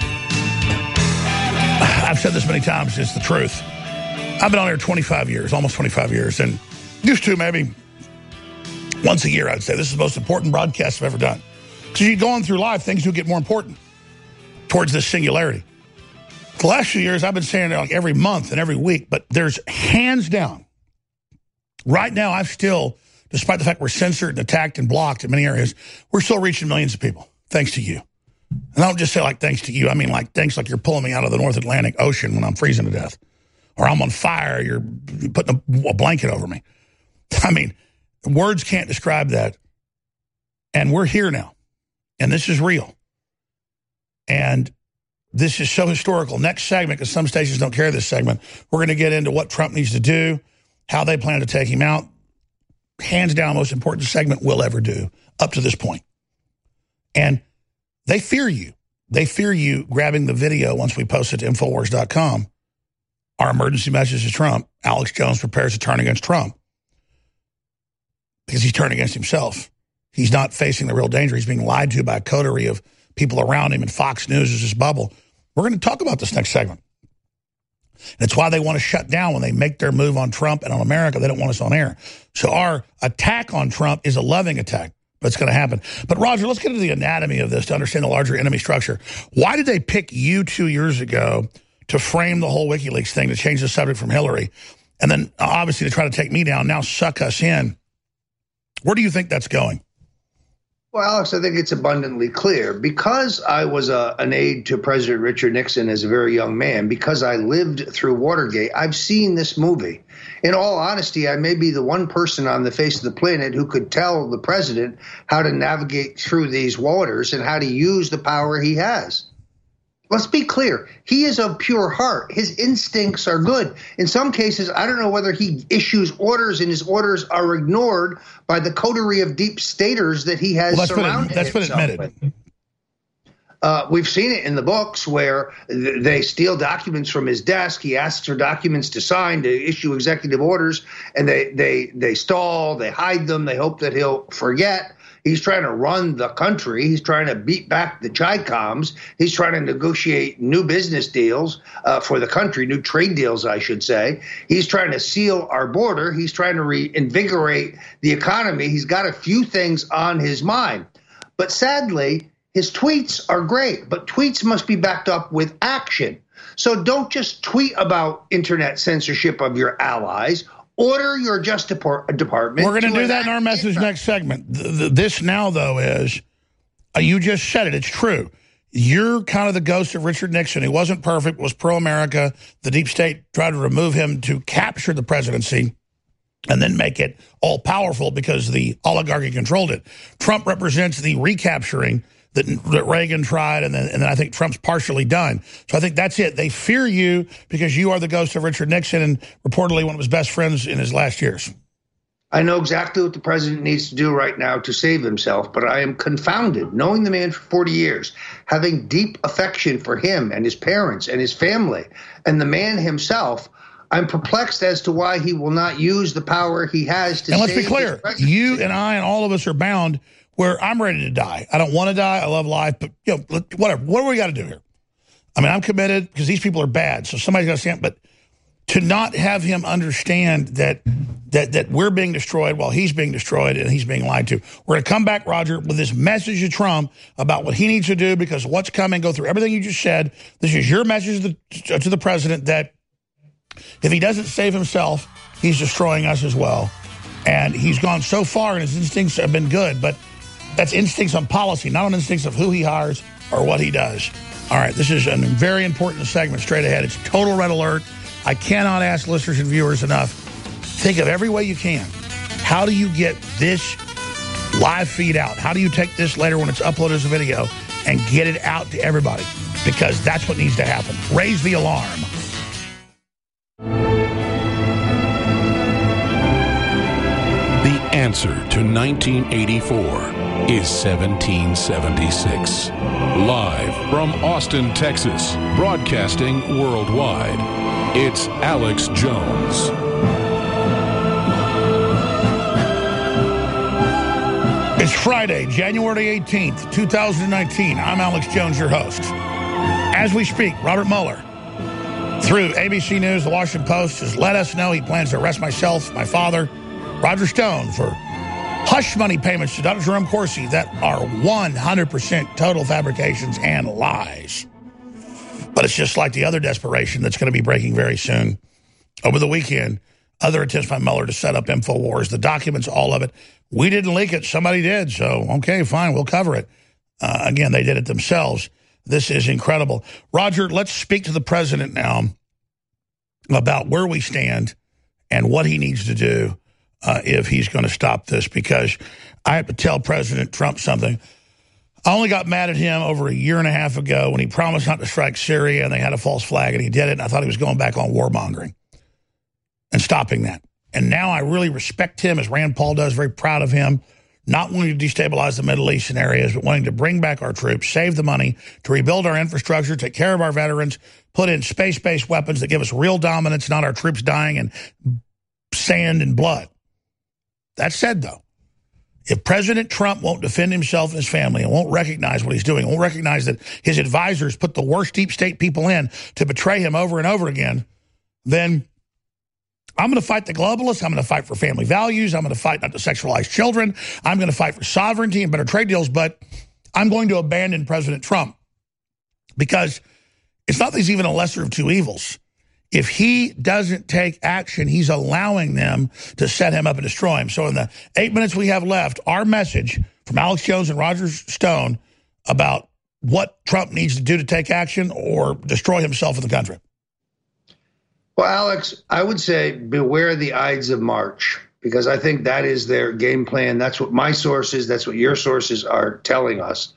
I've said this many times, it's the truth. I've been on here twenty-five years, almost twenty-five years, and used to maybe once a year, I'd say, this is the most important broadcast I've ever done. Because you go on through life, things do get more important towards this singularity. The last few years, I've been saying it like every month and every week, but there's hands down, right now, I've still, despite the fact we're censored and attacked and blocked in many areas, we're still reaching millions of people, thanks to you. And I don't just say like thanks to you. I mean like thanks like you're pulling me out of the North Atlantic Ocean when I'm freezing to death. Or I'm on fire, you're putting a, a blanket over me. I mean, words can't describe that. And we're here now. And this is real. And this is so historical. Next segment, because some stations don't carry this segment, we're going to get into what Trump needs to do, how they plan to take him out. Hands down, most important segment we'll ever do up to this point. And they fear you. They fear you grabbing the video once we post it to Infowars dot com. Our emergency message to Trump. Alex Jones prepares to turn against Trump. Because he's turned against himself. He's not facing the real danger. He's being lied to by a coterie of people around him, and Fox News is this bubble. We're going to talk about this next segment. And it's why they want to shut down when they make their move on Trump and on America. They don't want us on air. So our attack on Trump is a loving attack. but it's going to happen. But, Roger, let's get into the anatomy of this to understand the larger enemy structure. Why did they pick you two years ago to frame the whole WikiLeaks thing, to change the subject from Hillary, and then obviously to try to take me down, now suck us in? Where do you think that's going? Well, Alex, I think it's abundantly clear. Because I was a, an aide to President Richard Nixon as a very young man, because I lived through Watergate, I've seen this movie. In all honesty, I may be the one person on the face of the planet who could tell the president how to navigate through these waters and how to use the power he has. Let's be clear. He is of pure heart. His instincts are good. In some cases, I don't know whether he issues orders and his orders are ignored by the coterie of deep staters that he has well, surrounded That's been admitted. With. Uh, we've seen it in the books where th- they steal documents from his desk. He asks for documents to sign, to issue executive orders, and they, they, they stall, they hide them, they hope that he'll forget. He's trying to run the country. He's trying to beat back the Chi-Coms. He's trying to negotiate new business deals uh, for the country, new trade deals, I should say. He's trying to seal our border. He's trying to reinvigorate the economy. He's got a few things on his mind. But sadly, his tweets are great, but tweets must be backed up with action. So don't just tweet about internet censorship of your allies. Order your Justice Department. We're going to do that in our message next segment. This now, though, is uh, you just said it. It's true. You're kind of the ghost of Richard Nixon. He wasn't perfect, was pro-America. The deep state tried to remove him to capture the presidency and then make it all-powerful because the oligarchy controlled it. Trump represents the recapturing that, that Reagan tried, and then, and then I think Trump's partially done. So I think that's it. They fear you because you are the ghost of Richard Nixon and reportedly one of his best friends in his last years. I know exactly what the president needs to do right now to save himself, but I am confounded, knowing the man for forty years, having deep affection for him and his parents and his family, and the man himself. I'm perplexed as to why he will not use the power he has to save. And let's be clear, you and I and all of us are bound where I'm ready to die. I don't want to die. I love life, but you know, whatever. What do we got to do here? I mean, I'm committed because these people are bad, so somebody's got to stand. But to not have him understand that that that we're being destroyed while he's being destroyed and he's being lied to. We're going to come back, Roger, with this message to Trump about what he needs to do because what's coming. Go through everything you just said. This is your message to the, to the president that if he doesn't save himself, he's destroying us as well. And he's gone so far, and his instincts have been good, but that's instincts on policy, not on instincts of who he hires or what he does. All right, this is a very important segment straight ahead. It's total red alert. I cannot ask listeners and viewers enough. Think of every way you can. How do you get this live feed out? How do you take this later when it's uploaded as a video and get it out to everybody? Because that's what needs to happen. Raise the alarm. The answer to nineteen eighty-four is seventeen seventy-six. Live from Austin, Texas, broadcasting worldwide, it's Alex Jones. It's Friday, January eighteenth, two thousand nineteen. I'm Alex Jones, your host. As we speak, Robert Mueller, through A B C News, The Washington Post, has let us know he plans to arrest myself, my father, Roger Stone, for hush money payments to Doctor Jerome Corsi that are one hundred percent total fabrications and lies. But it's just like the other desperation that's going to be breaking very soon. Over the weekend, other attempts by Mueller to set up InfoWars, the documents, all of it. We didn't leak it. Somebody did. So, okay, fine, we'll cover it. Uh, again, they did it themselves. This is incredible. Roger, let's speak to the president now about where we stand and what he needs to do uh, if he's going to stop this, because I have to tell President Trump something. I only got mad at him over a year and a half ago when he promised not to strike Syria and they had a false flag and he did it, and I thought he was going back on warmongering and stopping that. And now I really respect him, as Rand Paul does, very proud of him, not wanting to destabilize the Middle Eastern areas, but wanting to bring back our troops, save the money, to rebuild our infrastructure, take care of our veterans, put in space-based weapons that give us real dominance, not our troops dying in sand and blood. That said, though, if President Trump won't defend himself and his family and won't recognize what he's doing, won't recognize that his advisors put the worst deep state people in to betray him over and over again, then I'm going to fight the globalists. I'm going to fight for family values. I'm going to fight not to sexualize children. I'm going to fight for sovereignty and better trade deals, but I'm going to abandon President Trump because it's not that he's even a lesser of two evils. If he doesn't take action, he's allowing them to set him up and destroy him. So in the eight minutes we have left, our message from Alex Jones and Roger Stone about what Trump needs to do to take action or destroy himself in the country. Well, Alex, I would say beware the Ides of March, because I think that is their game plan. That's what my sources, that's what your sources are telling us.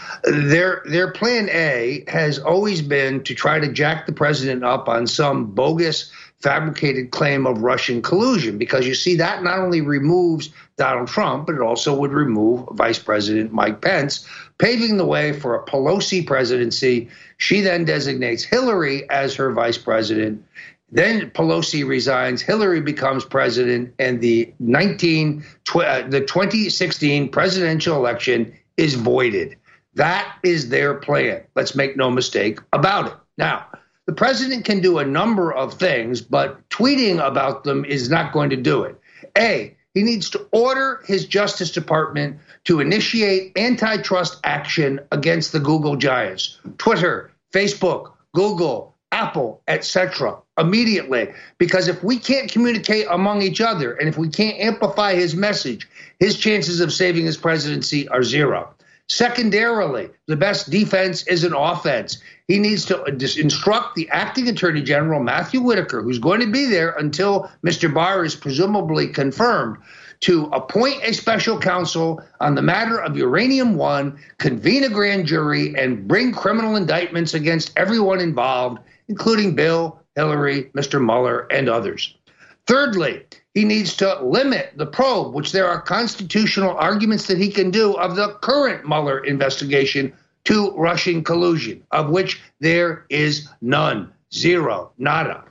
Their their plan A has always been to try to jack the president up on some bogus, fabricated claim of Russian collusion, because you see that not only removes Donald Trump, but it also would remove Vice President Mike Pence, paving the way for a Pelosi presidency. She then designates Hillary as her vice president. Then Pelosi resigns, Hillary becomes president, and the nineteen uh, the twenty sixteen presidential election is voided. That is their plan. Let's make no mistake about it. Now, the president can do a number of things, but tweeting about them is not going to do it. A, he needs to order his Justice Department to initiate antitrust action against the Google giants, Twitter, Facebook, Google, Apple, et cetera, immediately. Because if we can't communicate among each other and if we can't amplify his message, his chances of saving his presidency are zero. Secondarily, the best defense is an offense. He needs to instruct the acting attorney general, Matthew Whitaker, who's going to be there until Mister Barr is presumably confirmed, to appoint a special counsel on the matter of Uranium One, convene a grand jury, and bring criminal indictments against everyone involved, including Bill, Hillary, Mister Mueller, and others. Thirdly, he needs to limit the probe, which there are constitutional arguments that he can do, of the current Mueller investigation to Russian collusion, of which there is none, zero, nada.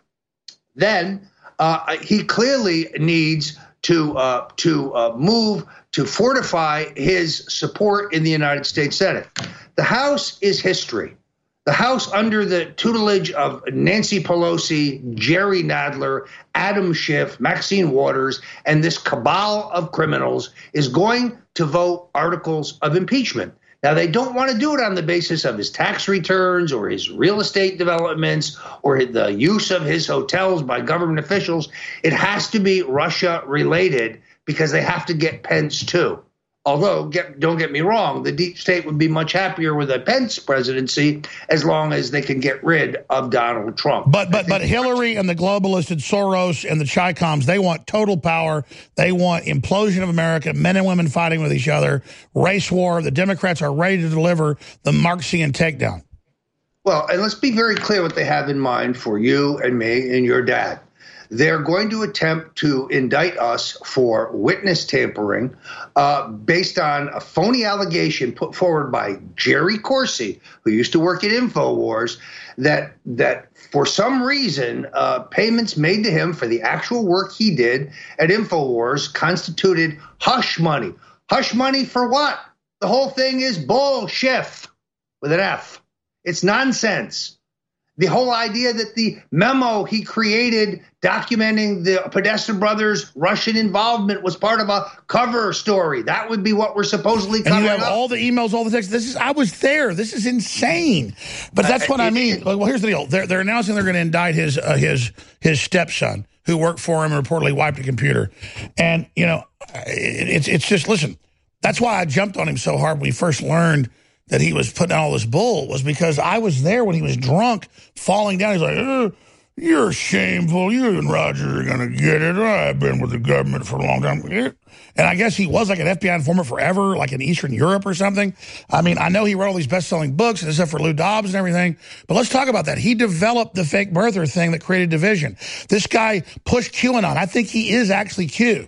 Then uh, he clearly needs to uh, to uh, move to fortify his support in the United States Senate. The House is history. The House, under the tutelage of Nancy Pelosi, Jerry Nadler, Adam Schiff, Maxine Waters, and this cabal of criminals, is going to vote articles of impeachment. Now, they don't want to do it on the basis of his tax returns or his real estate developments or the use of his hotels by government officials. It has to be Russia related because they have to get Pence too. Although, get, don't get me wrong, the deep state would be much happier with a Pence presidency as long as they can get rid of Donald Trump. But but but Hillary and the globalists and Soros and the Chi-Coms, they want total power. They want implosion of America, men and women fighting with each other, race war. The Democrats are ready to deliver the Marxian takedown. Well, and let's be very clear what they have in mind for you and me and your dad. They're going to attempt to indict us for witness tampering uh, based on a phony allegation put forward by Jerry Corsi, who used to work at InfoWars, that that for some reason uh, payments made to him for the actual work he did at InfoWars constituted hush money. Hush money for what? The whole thing is bullshit with an F. It's nonsense. The whole idea that the memo he created documenting the Podesta brothers' Russian involvement was part of a cover story. That would be what we're supposedly covering. And you have up. all the emails, all the texts. This is I was there. This is insane. But that's uh, what it, I mean. It, well, here's the deal. They're they're announcing they're going to indict his uh, his his stepson, who worked for him and reportedly wiped a computer. And you know, it, it's it's just listen. That's why I jumped on him so hard when we first learned that he was putting out all this bull, was because I was there when he was drunk, falling down. He's like, oh, you're shameful. You and Roger are going to get it. I've been with the government for a long time. And I guess he was like an F B I informant forever, like in Eastern Europe or something. I mean, I know he wrote all these best-selling books and stuff for Lou Dobbs and everything, but let's talk about that. He developed the fake birther thing that created division. This guy pushed QAnon. I think he is actually Q.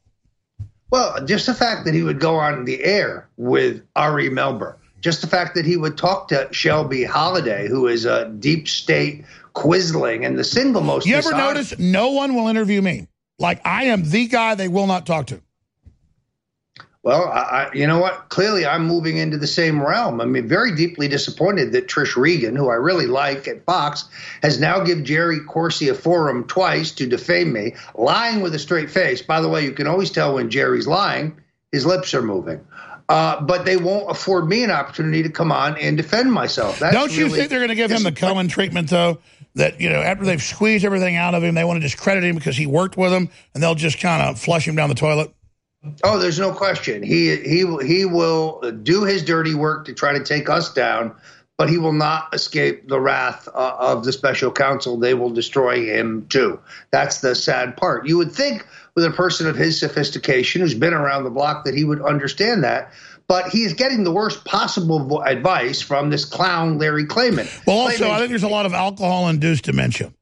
Well, just the fact that he would go on the air with Ari Melber, just the fact that he would talk to Shelby Holiday, who is a deep state Quisling and the single most. You ever notice no one will interview me? Like I am the guy they will not talk to. Well, I, I, you know what? Clearly, I'm moving into the same realm. I mean, very deeply disappointed that Trish Regan, who I really like at Fox, has now given Jerry Corsi a forum twice to defame me, lying with a straight face. By the way, you can always tell when Jerry's lying. His lips are moving. Uh, but they won't afford me an opportunity to come on and defend myself. That's Don't you really think they're going to give him the Cohen treatment, though? That, you know, after they've squeezed everything out of him, they want to discredit him because he worked with them, and they'll just kind of flush him down the toilet? Oh, there's no question. He he he will do his dirty work to try to take us down, but he will not escape the wrath uh, of the special counsel. They will destroy him too. That's the sad part. You would think with a person of his sophistication who's been around the block that he would understand that, but he is getting the worst possible advice from this clown Larry Klayman. Well, also, Klayman, I think there's a lot of alcohol-induced dementia.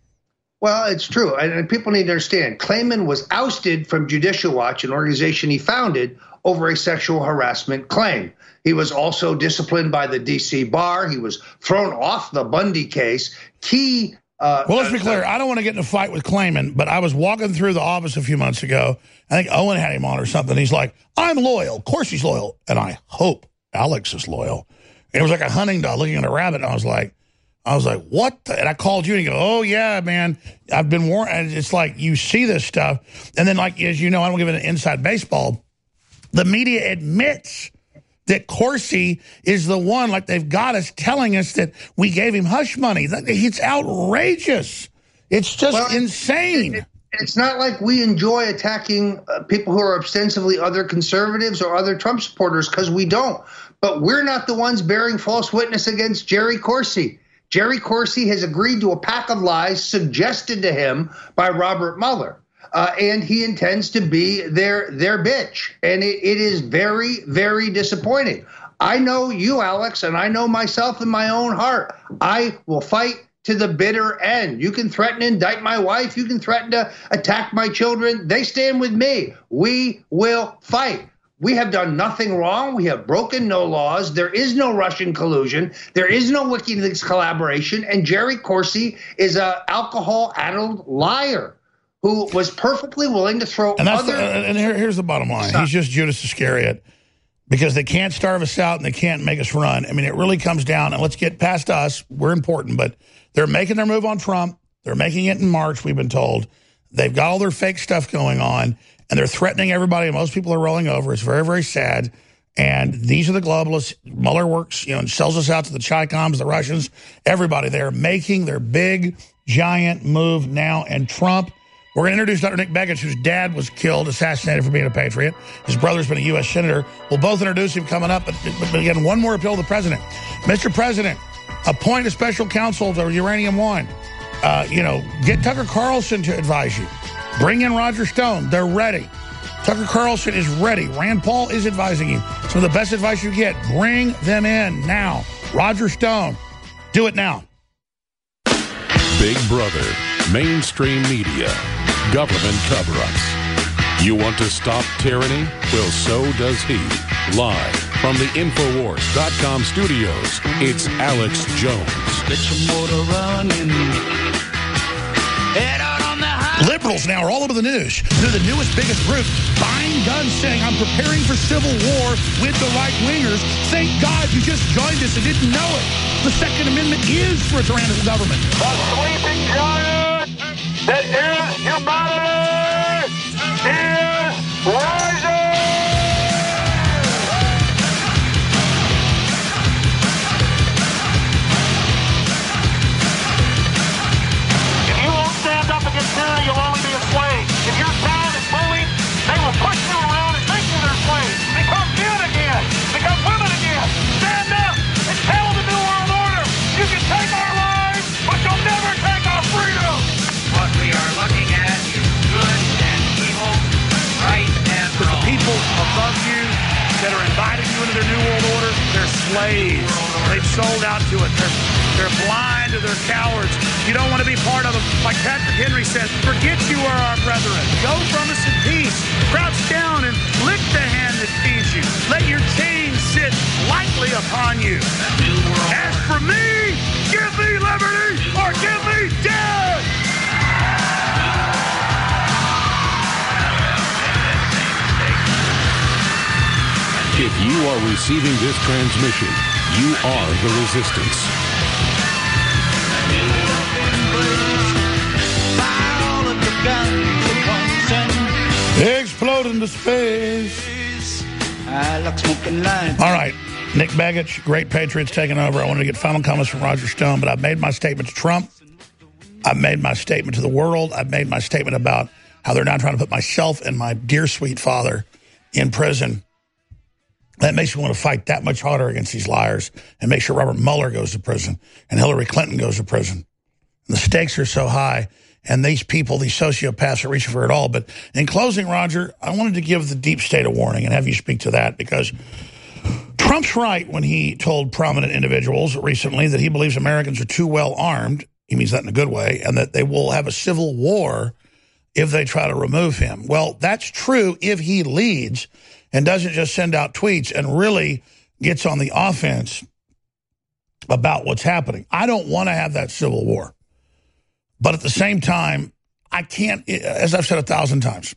Well, it's true. And, and people need to understand, Klayman was ousted from Judicial Watch, an organization he founded, over a sexual harassment claim. He was also disciplined by the D C bar. He was thrown off the Bundy case. Key. Uh, well, let's be clear. I don't want to get in a fight with Klayman, but I was walking through the office a few months ago. I think Owen had him on or something. He's like, I'm loyal. Of course he's loyal. And I hope Alex is loyal. And it was like a hunting dog looking at a rabbit. And I was like, I was like, what? The? And I called you and you go, oh, yeah, man, I've been warned. And it's like you see this stuff. And then, like, as you know, I don't give it an inside baseball. The media admits that Corsi is the one, like they've got us telling us that we gave him hush money. It's outrageous. It's just well, insane. It, it, it's not like we enjoy attacking uh, people who are ostensibly other conservatives or other Trump supporters, because we don't. But we're not the ones bearing false witness against Jerry Corsi. Jerry Corsi has agreed to a pack of lies suggested to him by Robert Mueller, uh, and he intends to be their their bitch. And it, it is very, very disappointing. I know you, Alex, and I know myself in my own heart. I will fight to the bitter end. You can threaten to indict my wife. You can threaten to attack my children. They stand with me. We will fight. We have done nothing wrong. We have broken no laws. There is no Russian collusion. There is no WikiLeaks collaboration. And Jerry Corsi is an alcohol-addled liar who was perfectly willing to throw and that's other... The, and here, here's the bottom line. He's just Judas Iscariot because they can't starve us out and they can't make us run. I mean, it really comes down, and let's get past us. We're important, but they're making their move on Trump. They're making it in March, we've been told. They've got all their fake stuff going on. And they're threatening everybody, and most people are rolling over. It's very, very sad. And these are the globalists. Mueller works, you know, and sells us out to the Chi-Coms, the Russians, everybody. They're making their big, giant move now. And Trump, we're going to introduce Doctor Nick Begich, whose dad was killed, assassinated for being a patriot. His brother's been a U S senator. We'll both introduce him coming up. But, but again, one more appeal to the president. Mister President, appoint a special counsel to Uranium One. Uh, you know, get Tucker Carlson to advise you. Bring in Roger Stone. They're ready. Tucker Carlson is ready. Rand Paul is advising you. Some of the best advice you get. Bring them in now. Roger Stone. Do it now. Big Brother, mainstream media, government cover-ups. You want to stop tyranny? Well, so does he. Live from the Infowars dot com studios, it's Alex Jones. Get your motor running. Head out on the highway. Liberals now are all over the news. They're the newest, biggest group buying guns, saying, I'm preparing for civil war with the right-wingers. Thank God you just joined us and didn't know it. The Second Amendment is for a tyrannical government. The sleeping giant that is humanity is rising! Tyranny, you'll only be a slave. If your town is bullied, they will push you around and make you their slave. Become men again. Become women again. Stand up and tell the New World Order, you can take our lives, but you'll never take our freedom. What we are looking at is good and evil, right and wrong. The people above you that are inviting you into their New World Order, they're slaves. They've sold out to it. They're, they're blind or they're cowards. You don't want to be part of them. Like Patrick Henry said, forget you are our brethren. Go from us in peace. Crouch down and lick the hand that feeds you. Let your chains sit lightly upon you. As for me, give me liberty or give me death. are receiving this transmission, you are the resistance. Explode into space. All right. Nick Begich, Great Patriots taking over. I wanted to get final comments from Roger Stone, but I've made my statement to Trump. I've made my statement to the world. I've made my statement about how they're now trying to put myself and my dear sweet father in prison. That makes me want to fight that much harder against these liars and make sure Robert Mueller goes to prison and Hillary Clinton goes to prison. And the stakes are so high, and these people, these sociopaths, are reaching for it all. But in closing, Roger, I wanted to give the deep state a warning and have you speak to that, because Trump's right when he told prominent individuals recently that he believes Americans are too well armed. He means that in a good way, and that they will have a civil war if they try to remove him. Well, that's true if he leads and doesn't just send out tweets and really gets on the offense about what's happening. I don't want to have that civil war. But at the same time, I can't, as I've said a thousand times,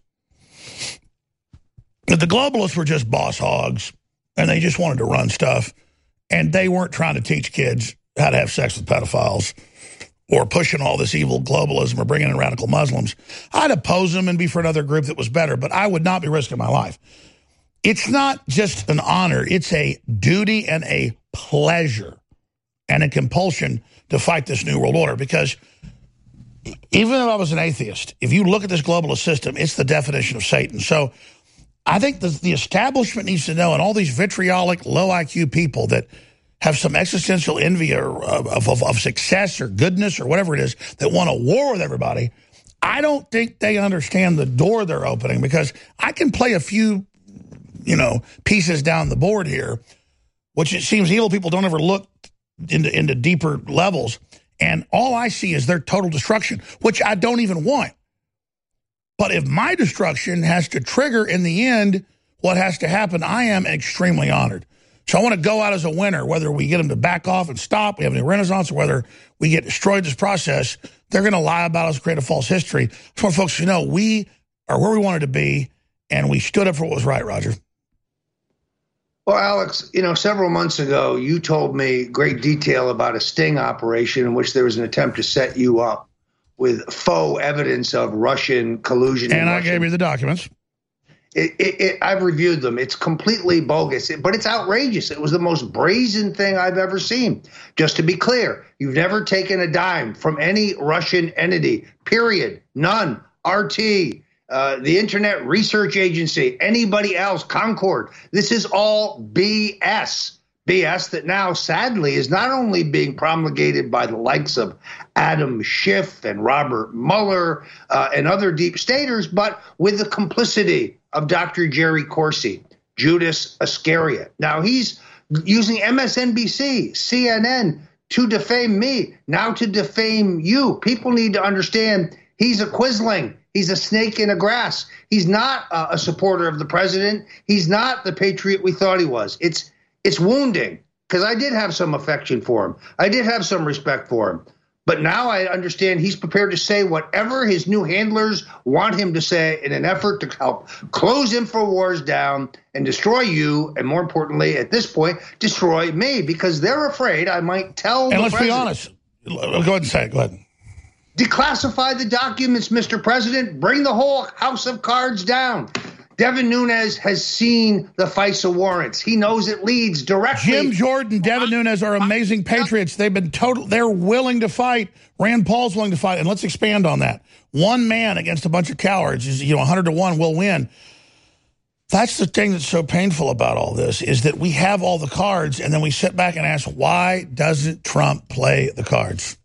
if the globalists were just boss hogs and they just wanted to run stuff and they weren't trying to teach kids how to have sex with pedophiles or pushing all this evil globalism or bringing in radical Muslims, I'd oppose them and be for another group that was better, but I would not be risking my life. It's not just an honor. It's a duty and a pleasure and a compulsion to fight this New World Order, because even if I was an atheist, if you look at this globalist system, it's the definition of Satan. So I think the, the establishment needs to know, and all these vitriolic, low I Q people that have some existential envy or of, of, of success or goodness or whatever it is, that want a war with everybody, I don't think they understand the door they're opening, because I can play a few, you know, pieces down the board here, which it seems evil people don't ever look into, into deeper levels. And all I see is their total destruction, which I don't even want. But if my destruction has to trigger in the end what has to happen, I am extremely honored. So I want to go out as a winner, whether we get them to back off and stop, we have any renaissance, or whether we get destroyed this process. They're going to lie about us, create a false history. I just want folks to know we are where we wanted to be, and we stood up for what was right, Roger. Well, Alex, you know, several months ago, you told me great detail about a sting operation in which there was an attempt to set you up with faux evidence of Russian collusion. And I Russian. gave you the documents. It, it, it, I've reviewed them. It's completely bogus, but it's outrageous. It was the most brazen thing I've ever seen. Just to be clear, you've never taken a dime from any Russian entity, period. None. R T, uh, the Internet Research Agency, anybody else, Concord. This is all B S. B S that now, sadly, is not only being promulgated by the likes of Adam Schiff and Robert Mueller uh, and other deep staters, but with the complicity of Doctor Jerry Corsi, Judas Iscariot. Now, he's using M S N B C, C N N to defame me, now to defame you. People need to understand he's a quisling. He's a snake in the grass. He's not uh, a supporter of the president. He's not the patriot we thought he was. It's It's wounding, because I did have some affection for him. I did have some respect for him. But now I understand he's prepared to say whatever his new handlers want him to say in an effort to help close InfoWars down and destroy you, and more importantly, at this point, destroy me, because they're afraid I might tell the And let's president, be honest. Go ahead and say it. Go ahead. Declassify the documents, Mister President. Bring the whole house of cards down. Devin Nunes has seen the FISA warrants. He knows it leads directly. Jim Jordan, Devin Nunes are amazing patriots. They've been total. They're willing to fight. Rand Paul's willing to fight. And let's expand on that. One man against a bunch of cowards is, you know, one hundred to one will win. That's the thing that's so painful about all this, is that we have all the cards, and then we sit back and ask, why doesn't Trump play the cards?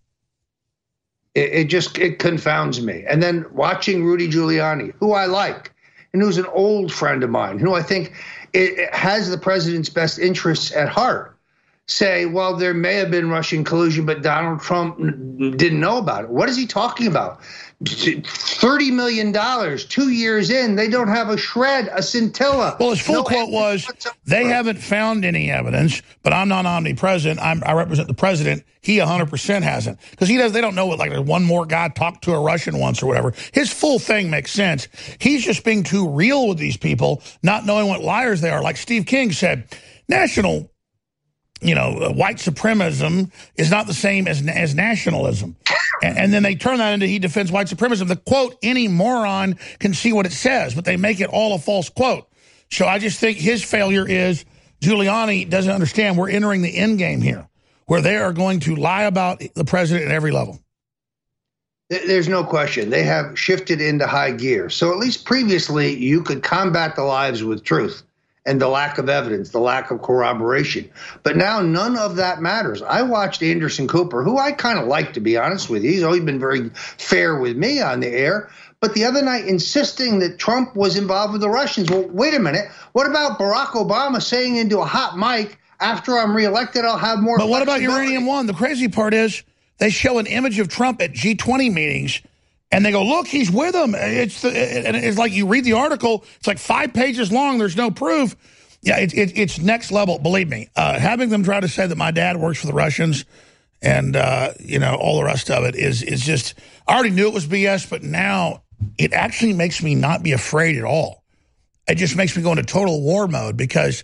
It, it just it confounds me. And then watching Rudy Giuliani, who I like, and who's an old friend of mine, who I think it, it has the president's best interests at heart, say, well, there may have been Russian collusion, but Donald Trump didn't know about it. What is he talking about? thirty million dollars, two years in, they don't have a shred, a scintilla. Well, his full no quote was, they haven't found any evidence, but I'm not omnipresent. I'm, I represent the president. He one hundred percent hasn't. Because he does. They don't know what, like, one more guy talked to a Russian once or whatever. His full thing makes sense. He's just being too real with these people, not knowing what liars they are. Like Steve King said, national, you know, white supremacism is not the same as, as nationalism. And, and then they turn that into he defends white supremacism. The quote, any moron can see what it says, but they make it all a false quote. So I just think his failure is Giuliani doesn't understand we're entering the end game here, where they are going to lie about the president at every level. There's no question. They have shifted into high gear. So at least previously, you could combat the lies with truth and the lack of evidence, the lack of corroboration. But now none of that matters. I watched Anderson Cooper, who I kind of like, to be honest with you. He's always been very fair with me on the air. But the other night, insisting that Trump was involved with the Russians. Well, wait a minute. What about Barack Obama saying into a hot mic, after I'm reelected, I'll have more But what about Uranium One? The crazy part is they show an image of Trump at G twenty meetings, and they go, look, he's with them. It's the, and it's like you read the article. It's like five pages long. There's no proof. Yeah, it, it, it's next level, believe me. Uh, having them try to say that my dad works for the Russians and, uh, you know, all the rest of it is, is just, I already knew it was B S, but now it actually makes me not be afraid at all. It just makes me go into total war mode because,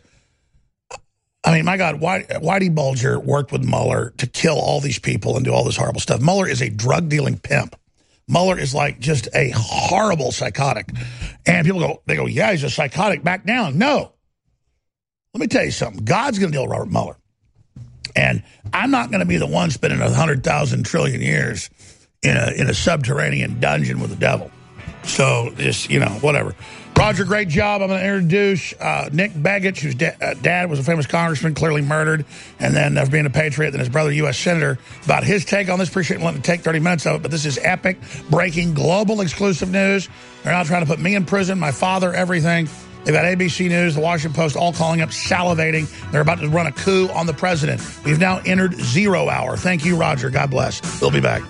I mean, my God, Whitey Bulger worked with Mueller to kill all these people and do all this horrible stuff. Mueller is a drug-dealing pimp. Mueller is like just a horrible psychotic. And people go, they go, yeah, he's a psychotic. Back down. No. Let me tell you something. God's going to deal with Robert Mueller. And I'm not going to be the one spending one hundred thousand trillion years in a, in a subterranean dungeon with the devil. So just, you know, whatever. Roger, great job. I'm going to introduce uh, Nick Begich, whose da uh, dad was a famous congressman, clearly murdered, and then uh, being a patriot, then his brother, U S Senator, about his take on this. Appreciate letting me take thirty minutes of it, but this is epic, breaking, global exclusive news. They're now trying to put me in prison, my father, everything. They've got A B C News, The Washington Post, all calling up, salivating. They're about to run a coup on the president. We've now entered zero hour. Thank you, Roger. God bless. We'll be back.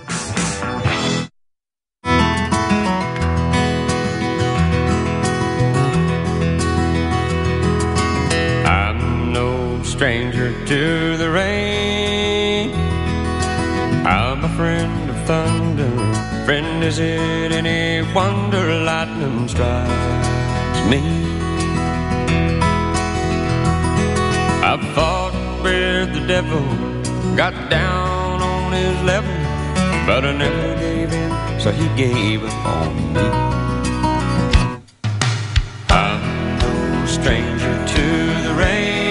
Stranger to the rain, I'm a friend of thunder. Friend, is it any wonder lightning strikes me? I fought with the devil, got down on his level, but I never gave in, so he gave up on me. I'm no stranger to the rain.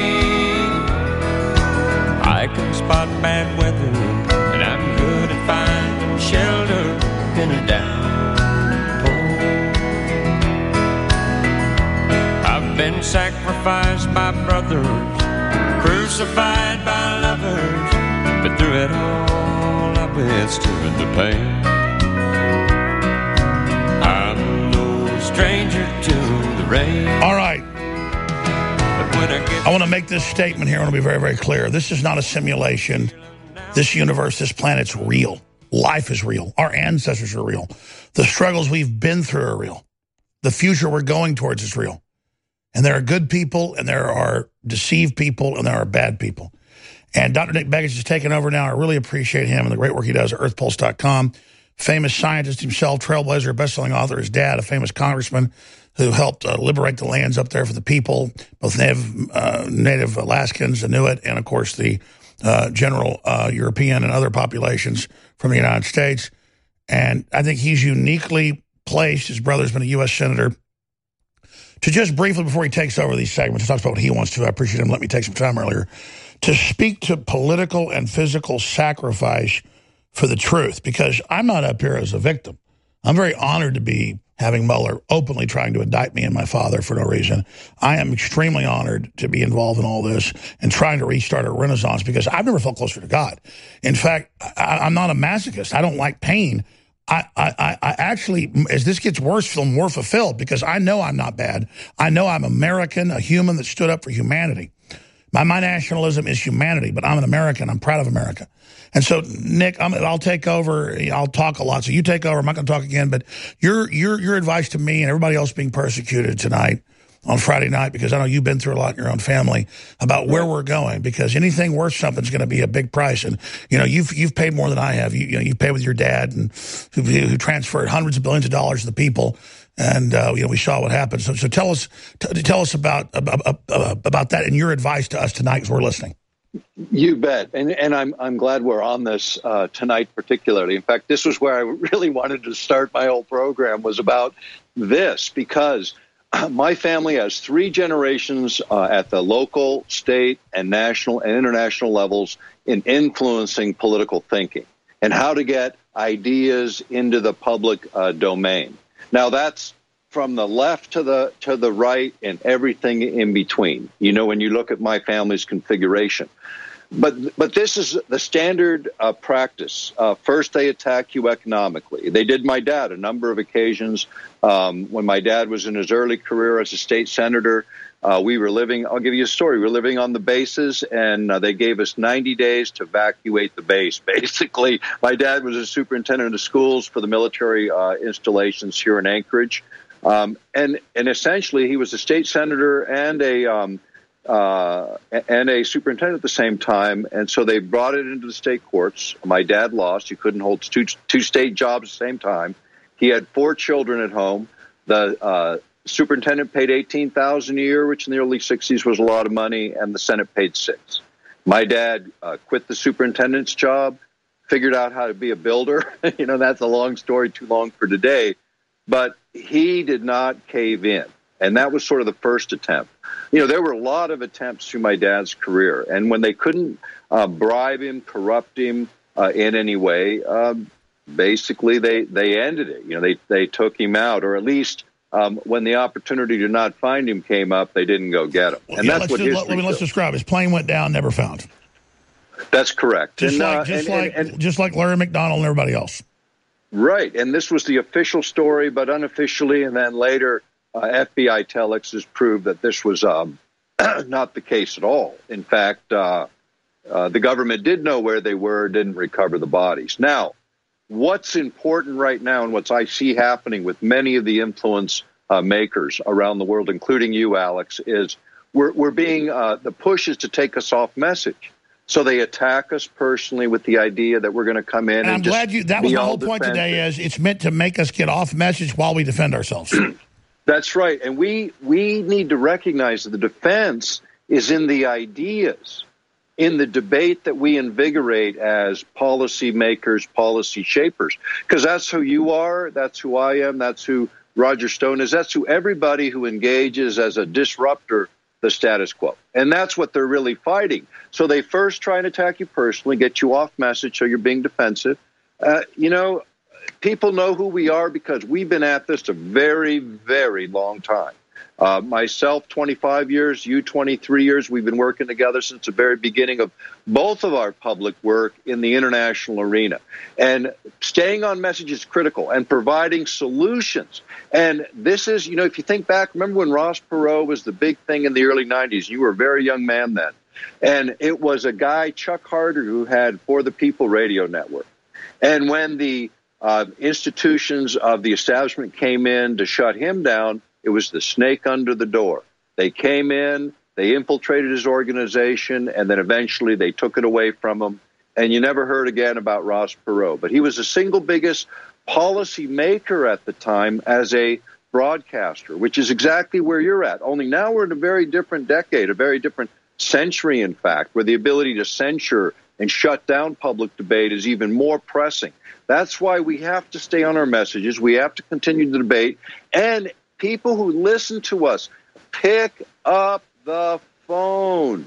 I can spot bad weather, and I'm good at finding shelter in a downpour. I've been sacrificed by brothers, crucified by lovers, but through it all I withstood the pain. I'm no stranger to the rain. All right. I want to make this statement here. I want to be very, very clear. This is not a simulation. This universe, this planet's real. Life is real. Our ancestors are real. The struggles we've been through are real. The future we're going towards is real. And there are good people, and there are deceived people, and there are bad people. And Doctor Nick Begich is taking over now. I really appreciate him and the great work he does at earth pulse dot com. Famous scientist himself, trailblazer, best-selling author. His dad, a famous congressman, who helped uh, liberate the lands up there for the people, both Native, uh, Native Alaskans, Inuit, and, of course, the uh, general uh, European and other populations from the United States. And I think he's uniquely placed, his brother's been a U S Senator, to just briefly, before he takes over these segments, he talks about what he wants to, I appreciate him letting me take some time earlier, to speak to political and physical sacrifice for the truth, because I'm not up here as a victim. I'm very honored to be having Mueller openly trying to indict me and my father for no reason. I am extremely honored to be involved in all this and trying to restart a renaissance, because I've never felt closer to God. In fact, I, I'm not a masochist. I don't like pain. I, I, I actually, as this gets worse, feel more fulfilled, because I know I'm not bad. I know I'm American, a human that stood up for humanity. My, my nationalism is humanity, but I'm an American. I'm proud of America. And so, Nick, I'm, I'll take over. I'll talk a lot. So you take over. I'm not going to talk again. But your your your advice to me and everybody else being persecuted tonight on Friday night, because I know you've been through a lot in your own family, about where we're going, because anything worth something's going to be a big price. And, you know, you've you've paid more than I have. You, you know, you've paid with your dad, and who, who transferred hundreds of billions of dollars to the people. And uh, you know, we saw what happened. So, so tell us, t- tell us about about, about that and your advice to us tonight as we're listening. You bet, and and I'm I'm glad we're on this uh, tonight, particularly. In fact, this was where I really wanted to start my whole program, was about this, because my family has three generations uh, at the local, state, and national and international levels in influencing political thinking and how to get ideas into the public uh, domain. Now, that's from the left to the to the right and everything in between, you know, when you look at my family's configuration. But but this is the standard uh, practice. Uh, first, they attack you economically. They did my dad a number of occasions. Um, when my dad was in his early career as a state senator, uh, we were living, I'll give you a story. We were living on the bases, and uh, they gave us ninety days to evacuate the base. Basically, my dad was a superintendent of schools for the military uh, installations here in Anchorage. Um, and, and essentially, he was a state senator and a um, uh, and a superintendent at the same time. And so they brought it into the state courts. My dad lost. He couldn't hold two, two state jobs at the same time. He had four children at home. The uh, superintendent paid eighteen thousand dollars a year, which in the early sixties was a lot of money, and the Senate paid six. My dad uh, quit the superintendent's job, figured out how to be a builder. You know, that's a long story, too long for today. But he did not cave in, and that was sort of the first attempt. You know, there were a lot of attempts through my dad's career, and when they couldn't uh, bribe him, corrupt him uh, in any way, um, basically they, they ended it. You know, they, they took him out, or at least um, when the opportunity to not find him came up, they didn't go get him. Well, and yeah, that's let's what just, history let me, let's shows. describe. His plane went down, never found. That's correct. Just and, like uh, just and, like and, and, just like Larry McDonald and everybody else. Right, and this was the official story, but unofficially, and then later uh, F B I telexes proved that this was um, not the case at all. In fact, uh, uh, the government did know where they were, didn't recover the bodies. Now, what's important right now, and what I see happening with many of the influence uh, makers around the world, including you, Alex, is we're, we're being, uh, the push is to take us off message. So they attack us personally with the idea that we're going to come in and, and I'm just glad you, that was be my all whole point defensive. today is it's meant to make us get off message while we defend ourselves. That's right. And we, we need to recognize that the defense is in the ideas, in the debate that we invigorate as policy makers, policy shapers, because that's who you are. That's who I am. That's who Roger Stone is. That's who everybody who engages as a disruptor the status quo. And that's what they're really fighting. So they first try and attack you personally, get you off message so you're being defensive. Uh, you know, people know who we are because we've been at this a very, very long time. Uh, myself, twenty-five years, you, twenty-three years. We've been working together since the very beginning of both of our public work in the international arena. And staying on message is critical, and providing solutions. And this is, you know, if you think back, remember when Ross Perot was the big thing in the early nineties? You were a very young man then. And it was a guy, Chuck Harder, who had For the People radio network. And when the uh, institutions of the establishment came in to shut him down, it was the snake under the door. They came in, they infiltrated his organization, and then eventually they took it away from him. And you never heard again about Ross Perot. But he was the single biggest policy maker at the time as a broadcaster, which is exactly where you're at. Only now we're in a very different decade, a very different century, in fact, where the ability to censure and shut down public debate is even more pressing. That's why we have to stay on our messages. We have to continue the debate. And people who listen to us, pick up the phone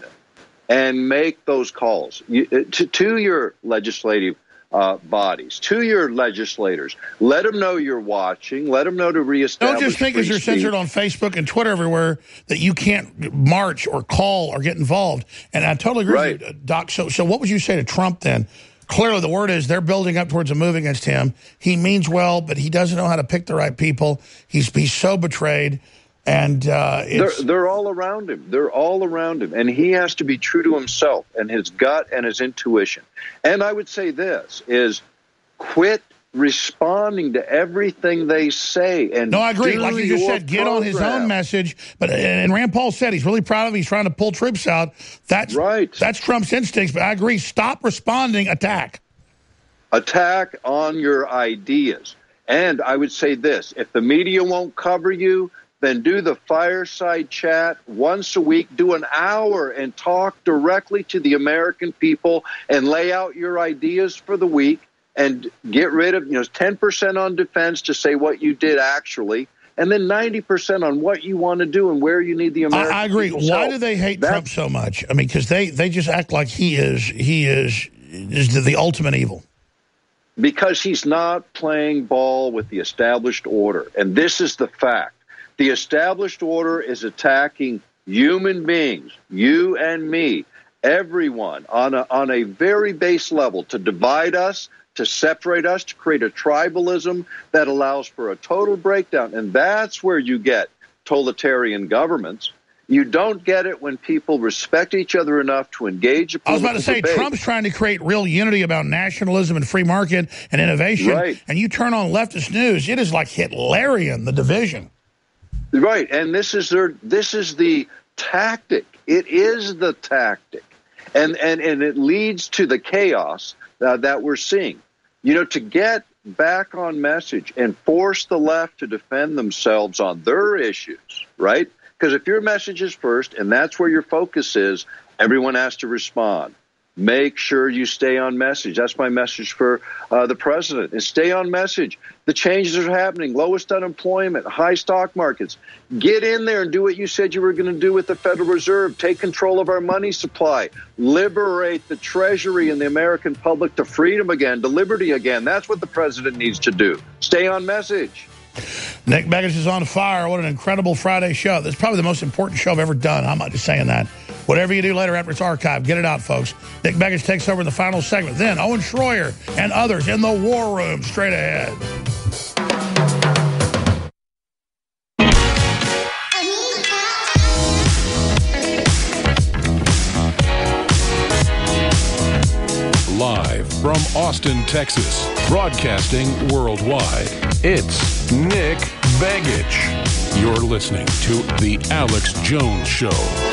and make those calls you, to, to your legislative uh, bodies, to your legislators. Let them know you're watching. Let them know to reestablish. Don't just think as you're censored on Facebook and Twitter everywhere that you can't march or call or get involved. And I totally agree right. with you, Doc. So, so what would you say to Trump then? Clearly, the word is they're building up towards a move against him. He means well, but he doesn't know how to pick the right people. He's he's so betrayed, and uh, it's... they're they're all around him. They're all around him, and he has to be true to himself and his gut and his intuition. And I would say this is quit responding to everything they say. And no, I agree. do Like you just your said, get on his program. own message. But and Rand Paul said he's really proud of him. He's trying to pull troops out. That's right. That's Trump's instincts. But I agree. Stop responding. Attack. Attack on your ideas. And I would say this, if the media won't cover you, then do the fireside chat once a week, do an hour and talk directly to the American people and lay out your ideas for the week and get rid of, you know, ten percent on defense to say what you did actually, and then ninety percent on what you want to do and where you need the American I, I agree. people's Why help. do they hate That's, Trump so much? I mean, because they, they just act like he is, he is, is the, the ultimate evil. Because he's not playing ball with the established order. And this is the fact. The established order is attacking human beings, you and me, everyone, on a, on a very base level, to divide us, to separate us, to create a tribalism that allows for a total breakdown. And that's where you get totalitarian governments. You don't get it when people respect each other enough to engage a I was about to say, debate. Trump's trying to create real unity about nationalism and free market and innovation. Right. And you turn on leftist news, it is like Hitlerian, the division. Right, and this is their this is the tactic. It is the tactic. And and, and it leads to the chaos uh, that we're seeing. You know, to get back on message and force the left to defend themselves on their issues, right? Because if your message is first and that's where your focus is, everyone has to respond. Make sure you stay on message. That's my message for uh, the president, is stay on message. The changes are happening, lowest unemployment, high stock markets. Get in there and do what you said you were going to do with the Federal Reserve. Take control of our money supply. Liberate the Treasury and the American public to freedom again, to liberty again. That's what the president needs to do. Stay on message. Nick Begich is on fire. What an incredible Friday show. This is probably the most important show I've ever done. I'm not just saying that. Whatever you do later after it's archived, get it out, folks. Nick Begich takes over in the final segment. Then Owen Schroyer and others in the war room straight ahead. Live from Austin, Texas, broadcasting worldwide, it's Nick Begich. You're listening to The Alex Jones Show.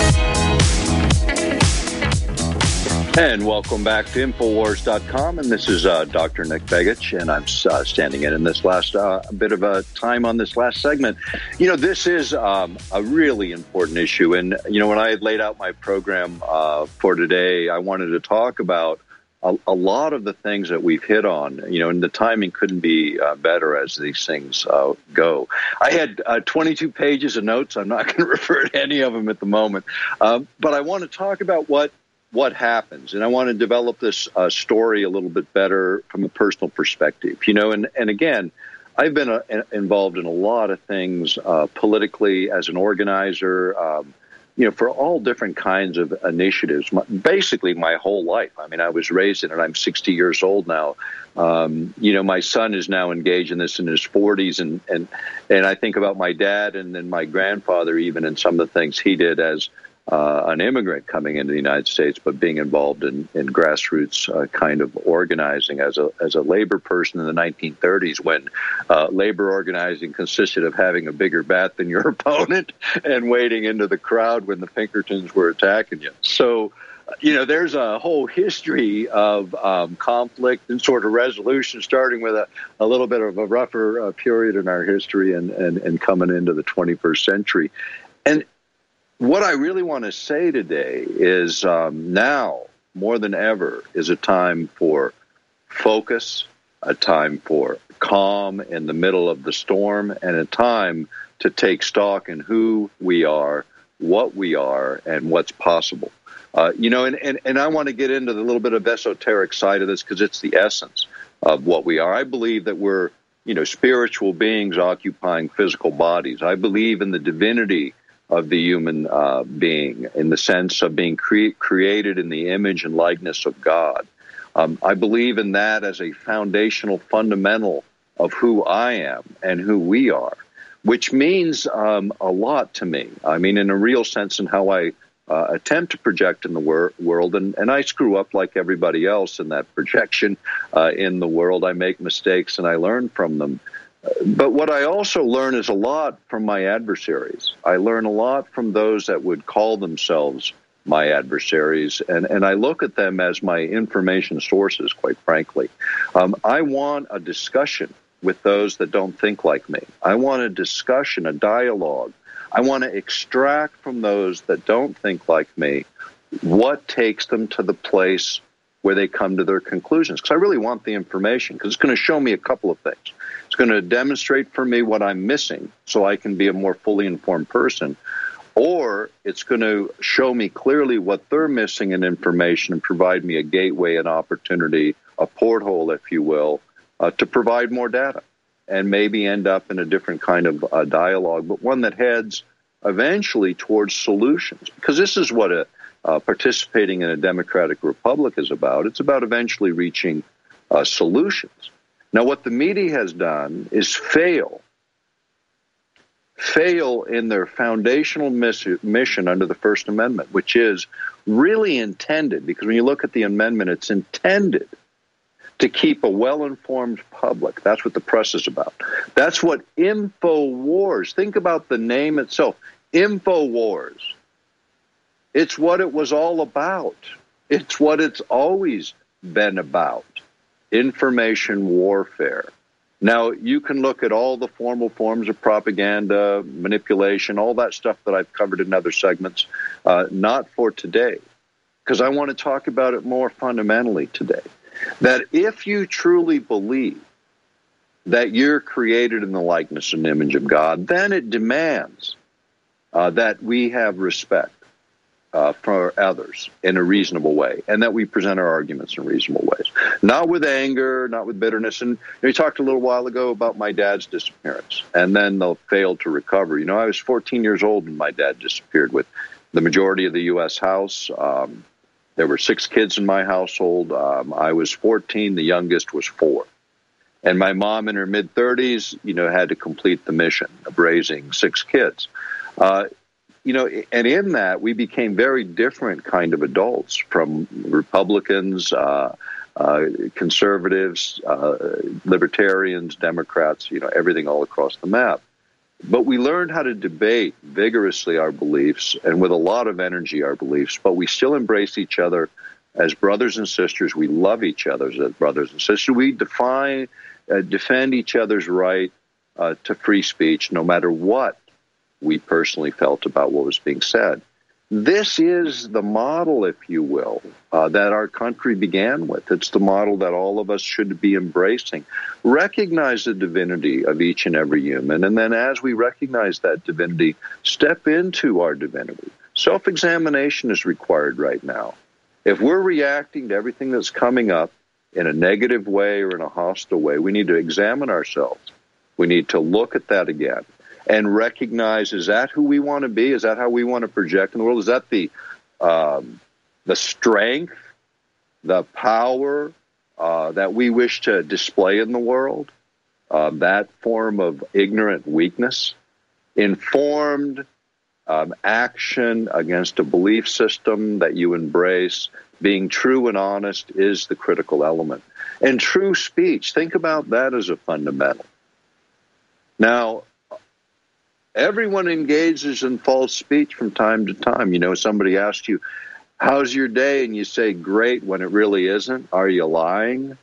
And welcome back to Infowars dot com. And this is uh, Doctor Nick Begich, and I'm uh, standing in in this last uh, bit of a time on this last segment. You know, this is um, a really important issue. And, you know, when I had laid out my program uh, for today, I wanted to talk about A, a lot of the things that we've hit on, you know, and the timing couldn't be uh, better as these things uh, go. I had uh, twenty-two pages of notes. I'm not going to refer to any of them at the moment, um, but I want to talk about what what happens, and I want to develop this uh, story a little bit better from a personal perspective. You know, and and again, I've been uh, involved in a lot of things uh, politically as an organizer. Um, you know, for all different kinds of initiatives, my, basically my whole life. I mean, I was raised in it. I'm sixty years old now. Um, you know, my son is now engaged in this in his forties. And, and, and I think about my dad and then my grandfather, even, and some of the things he did as uh, an immigrant coming into the United States, but being involved in, in grassroots uh, kind of organizing as a as a labor person in the nineteen thirties, when uh, labor organizing consisted of having a bigger bat than your opponent and wading into the crowd when the Pinkertons were attacking you. So, you know, there's a whole history of um, conflict and sort of resolution, starting with a, a little bit of a rougher uh, period in our history and, and, and coming into the twenty-first century. And what I really want to say today is um, now, more than ever, is a time for focus, a time for calm in the middle of the storm, and a time to take stock in who we are, what we are, and what's possible. Uh, you know, and, and, and I want to get into the little bit of esoteric side of this because it's the essence of what we are. I believe that we're, you know, spiritual beings occupying physical bodies. I believe in the divinity of the human uh, being, in the sense of being cre- created in the image and likeness of God. Um, I believe in that as a foundational fundamental of who I am and who we are, which means um, a lot to me. I mean, in a real sense, in how I uh, attempt to project in the wor- world, and, and I screw up like everybody else in that projection uh, in the world. I make mistakes and I learn from them. But what I also learn is a lot from my adversaries. I learn a lot from those that would call themselves my adversaries, and, and I look at them as my information sources, quite frankly. Um, I want a discussion with those that don't think like me. I want a discussion, a dialogue. I want to extract from those that don't think like me what takes them to the place where they come to their conclusions. Because I really want the information, because it's going to show me a couple of things. It's going to demonstrate for me what I'm missing so I can be a more fully informed person. Or it's going to show me clearly what they're missing in information and provide me a gateway, an opportunity, a porthole, if you will, uh, to provide more data and maybe end up in a different kind of uh, dialogue, but one that heads eventually towards solutions. Because this is what a, uh, participating in a democratic republic is about. It's about eventually reaching uh, solutions. Now, what the media has done is fail fail in their foundational miss- mission under the First Amendment, which is really intended, because when you look at the amendment, it's intended to keep a well-informed public. That's what the press is about. That's what InfoWars, think about the name itself, InfoWars. It's what it was all about. It's what it's always been about, information warfare. Now, you can look at all the formal forms of propaganda, manipulation, all that stuff that I've covered in other segments, uh, not for today, because I want to talk about it more fundamentally today. That if you truly believe that you're created in the likeness and image of God, then it demands uh, that we have respect Uh, for others in a reasonable way, and that we present our arguments in reasonable ways. Not with anger, not with bitterness. And you know, we talked a little while ago about my dad's disappearance, and then they'll fail to recover. You know, I was fourteen years old when my dad disappeared with the majority of the U S House. Um, there were six kids in my household. Um, I was fourteen. The youngest was four. And my mom in her mid-thirties, you know, had to complete the mission of raising six kids. Uh, You know, and in that, we became very different kind of adults, from Republicans, uh, uh, conservatives, uh, libertarians, Democrats, you know, everything all across the map. But we learned how to debate vigorously our beliefs, and with a lot of energy our beliefs, but we still embrace each other as brothers and sisters. We love each other as brothers and sisters. We define, uh, defend each other's right uh, to free speech, no matter what we personally felt about what was being said. This is the model, if you will, uh, that our country began with. It's the model that all of us should be embracing. Recognize the divinity of each and every human, and then as we recognize that divinity, step into our divinity. Self-examination is required right now. If we're reacting to everything that's coming up in a negative way or in a hostile way, we need to examine ourselves. We need to look at that again and recognize, is that who we want to be? Is that how we want to project in the world? Is that the um, the strength, the power uh, that we wish to display in the world? Uh, that form of ignorant weakness? Informed um, action against a belief system that you embrace, being true and honest, is the critical element. And true speech, think about that as a fundamental. Now, everyone engages in false speech from time to time. You know, somebody asks you, how's your day? And you say, great, when it really isn't. Are you lying?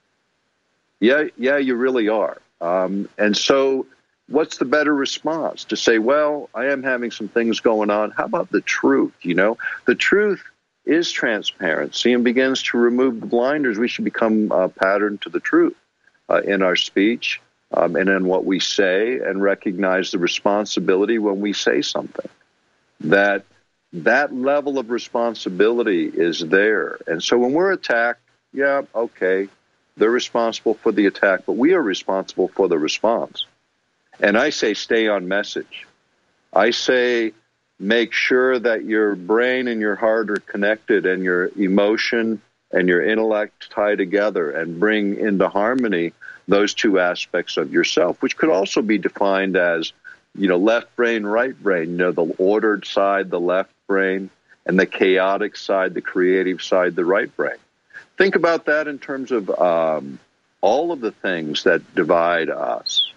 Yeah, yeah, you really are. Um, and so what's the better response? To say, well, I am having some things going on. How about the truth? You know, the truth is transparency and begins to remove the blinders. We should become uh, patterned to the truth uh, in our speech. Um, and in what we say, and recognize the responsibility when we say something. That that level of responsibility is there. And so when we're attacked, yeah, okay, they're responsible for the attack, but we are responsible for the response. And I say stay on message. I say make sure that your brain and your heart are connected, and your emotion and your intellect tie together, and bring into harmony those two aspects of yourself, which could also be defined as, you know, left brain, right brain, you know, the ordered side, the left brain, and the chaotic side, the creative side, the right brain. Think about that in terms of um, all of the things that divide us,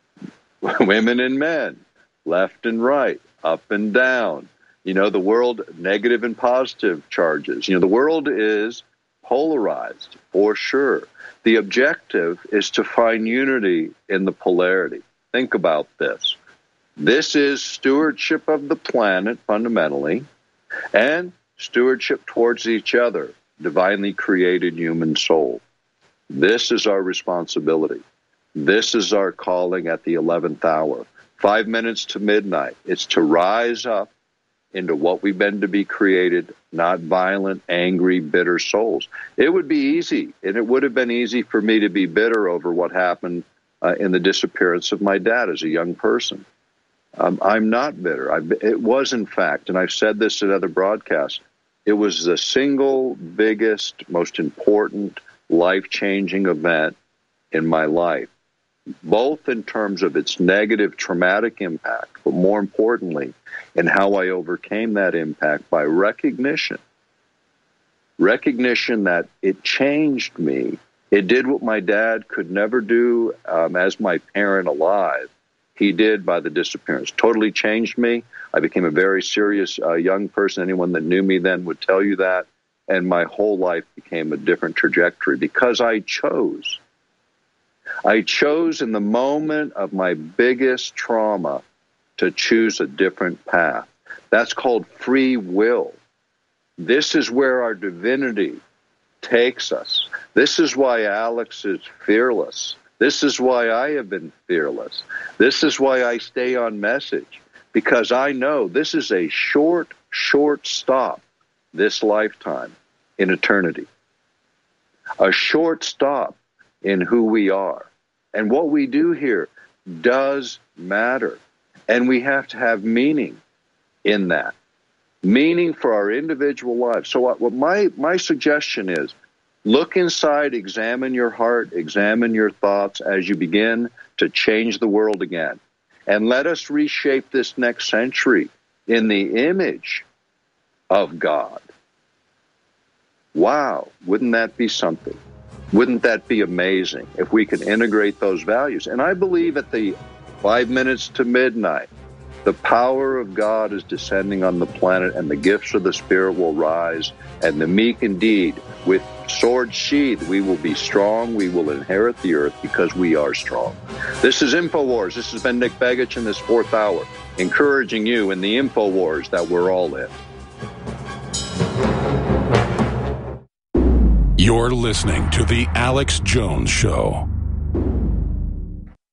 women and men, left and right, up and down, you know, the world, negative and positive charges. You know, the world is polarized, for sure. The objective is to find unity in the polarity. Think about this. This is stewardship of the planet, fundamentally, and stewardship towards each other, divinely created human soul. This is our responsibility. This is our calling at the eleventh hour. Five minutes to midnight. It's to rise up into what we've been to be created, not violent, angry, bitter souls. It would be easy, and it would have been easy for me to be bitter over what happened uh, in the disappearance of my dad as a young person. Um, I'm not bitter. I, it was, in fact, and I've said this in other broadcasts, it was the single biggest, most important, life-changing event in my life, both in terms of its negative, traumatic impact, but more importantly, in how I overcame that impact by recognition. Recognition that it changed me. It did what my dad could never do um, as my parent alive. He did by the disappearance. Totally changed me. I became a very serious uh, young person. Anyone that knew me then would tell you that. And my whole life became a different trajectory because I chose. I chose in the moment of my biggest trauma to choose a different path. That's called free will. This is where our divinity takes us. This is why Alex is fearless. This is why I have been fearless. This is why I stay on message, because I know this is a short, short stop this lifetime in eternity. A short stop in who we are. And what we do here does matter. And we have to have meaning in that. Meaning for our individual lives. So what, what my, my suggestion is, look inside, examine your heart, examine your thoughts as you begin to change the world again. And let us reshape this next century in the image of God. Wow, wouldn't that be something? Wouldn't that be amazing if we could integrate those values? And I believe at the five minutes to midnight, the power of God is descending on the planet, and the gifts of the Spirit will rise, and the meek indeed, with sword sheathed, we will be strong, we will inherit the earth because we are strong. This is InfoWars. This has been Nick Begich in this fourth hour, encouraging you in the InfoWars that we're all in. You're listening to The Alex Jones Show.